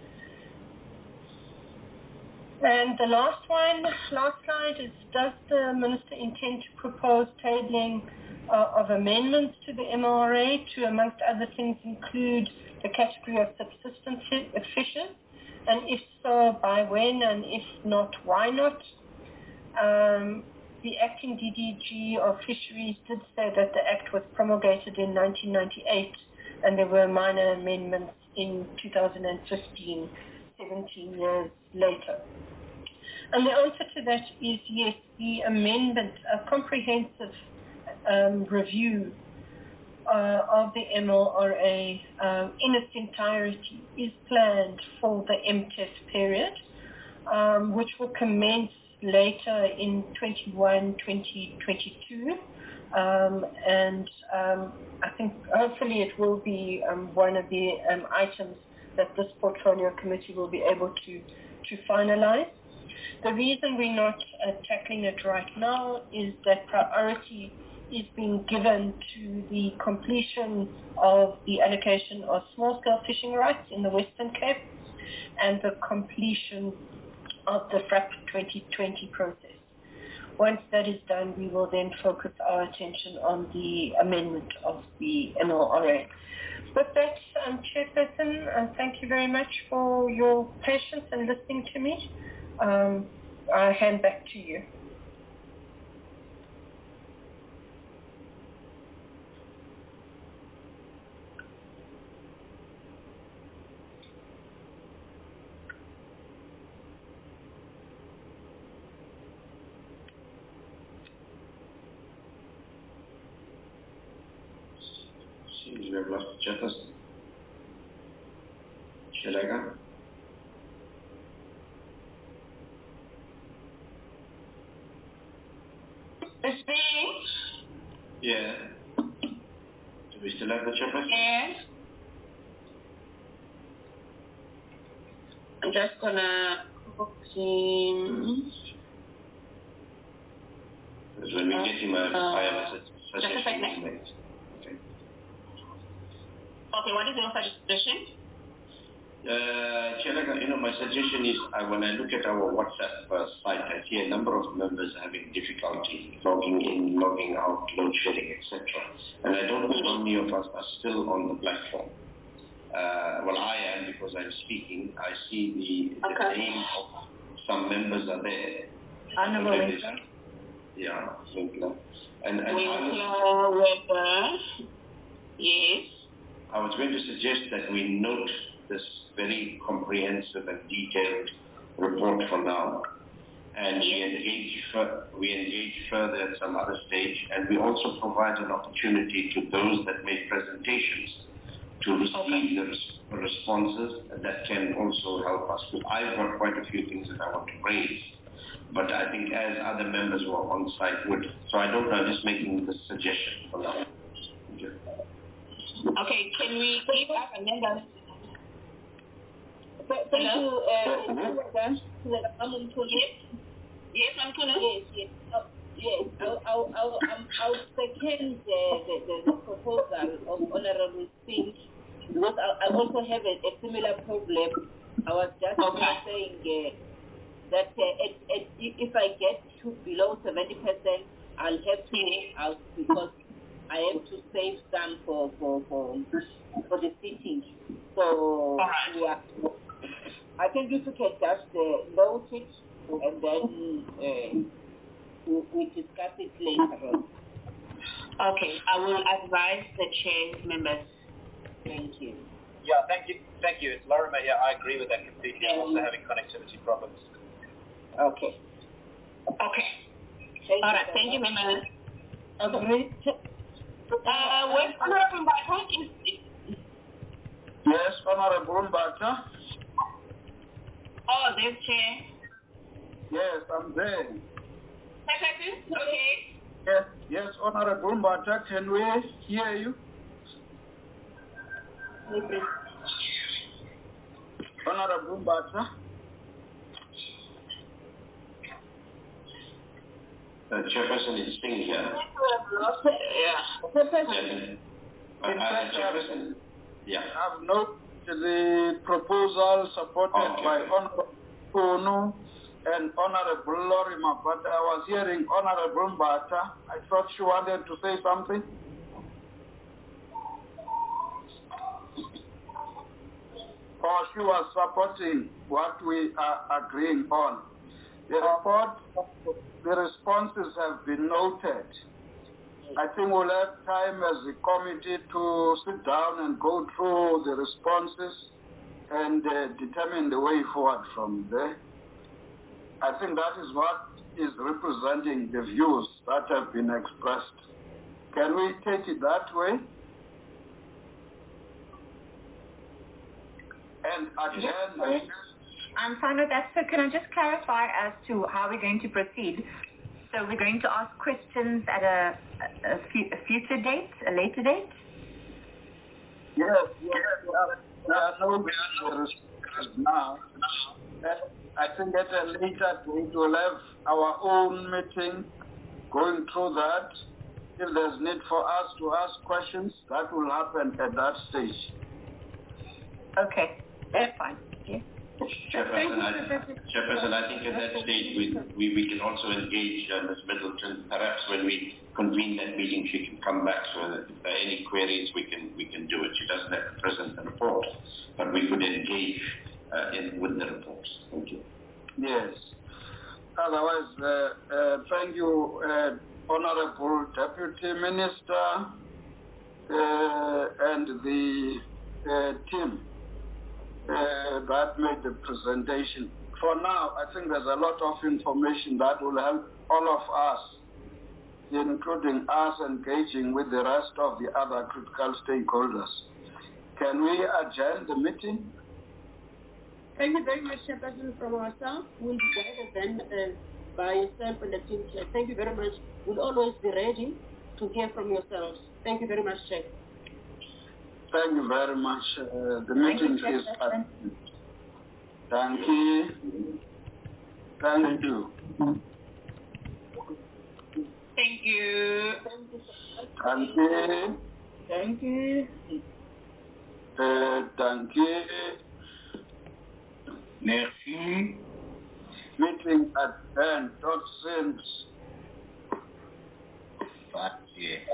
And the last slide is, does the Minister intend to propose tabling of amendments to the MLRA to, amongst other things, include the category of subsistence fishes? And if so, by when? And if not, why not? the acting DDG of Fisheries did say that the Act was promulgated in 1998 and there were minor amendments in 2015, 17 years later. And the answer to that is yes, the amendment, a comprehensive review of the MLRA in its entirety is planned for the MTES period, which will commence later in 2022. I think hopefully it will be one of the items that this portfolio committee will be able to finalize. The reason we're not tackling it right now is that priority is being given to the completion of the allocation of small-scale fishing rights in the Western Cape and the completion of the FRAP 2020 process. Once that is done, we will then focus our attention on the amendment of the MLRA. With that, Chairperson, thank you very much for your patience and listening to me. I hand back to you. Seems we have lost the chairperson. Shelega? Yeah. Do we still have the chairperson? Yes. I'm just gonna book him. Because when we get him, I have a suggestion to make. Okay, what is your suggestion? Shelega, my suggestion is when I look at our WhatsApp site, I see a number of members having difficulty logging in, logging out, load shedding, etc. And I don't know how many of us are still on the platform. Well, I am because I'm speaking. I see the name of some members are there. Honorable Winkler. Yeah, Winkler. And Winkler, yes. I was going to suggest that we note this very comprehensive and detailed report for now, and we engage further at some other stage, and we also provide an opportunity to those that make presentations to receive the responses that can also help us. Because I've got quite a few things that I want to raise, but I think as other members who are on site would. So I don't know, I'm just making this suggestion for now. Okay, can we keep up and then thank you, Yes, I'm Kunu. Yes. Yes, I'll second the proposal of Honorable Singh, because I also have a similar problem. I was just saying that if I get to below 70%, I'll have to out because I have to save some for the sitting. So yeah, I think you can just note it and then we discuss it later on. Okay, I will advise the chair members. Thank you. Yeah, thank you. It's Lorimer here. I agree with that completely. I'm also having connectivity problems. Okay. All right, thank you, members. Okay. Where's Honorable Mbata? Yes, Honorable Mbata. Oh, this chair. Yes, I'm there. Okay. Yes, Honorable Mbata, can we hear you? Honorable Mbata. Chairperson is Singh here. Chairperson. Yeah. I've noted the proposal supported by Honorable Kunu and Honorable Lorimer, but I was hearing Honorable Mbata. I thought she wanted to say something. Or she was supporting what we are agreeing on. The report the responses have been noted. I think we'll have time as a committee to sit down and go through the responses and determine the way forward from there. I think that is what is representing the views that have been expressed. Can we take it that way? And again, I'm fine with that. So can I just clarify as to how we're going to proceed? So we're going to ask questions at a future date, a later date? Yes. There are no responses now. I think at a later date we'll have our own meeting going through that. If there's need for us to ask questions, that will happen at that stage. Okay, that's fine. Yeah. Chairperson, I think at that stage we can also engage Ms. Middleton. Perhaps when we convene that meeting, she can come back so that if there are any queries, we can do it. She doesn't have to present the report, but we could engage with the reports. Thank you. Yes. Otherwise, thank you, Honorable Deputy Minister and the team that made the presentation. For now, I think there's a lot of information that will help all of us, including us engaging with the rest of the other critical stakeholders. Can we adjourn the meeting? Thank you very much, Chairperson. From ourselves, we'll be guided then by yourself and the team chair. Thank you very much. We'll always be ready to hear from yourselves. Thank you very much, Chair. Thank you very much. The meeting is adjourned. Thank you. Thank you. Thank you. Thank you. Thank you. Thank you. Merci. Meeting adjourned. Tot ziens. Party.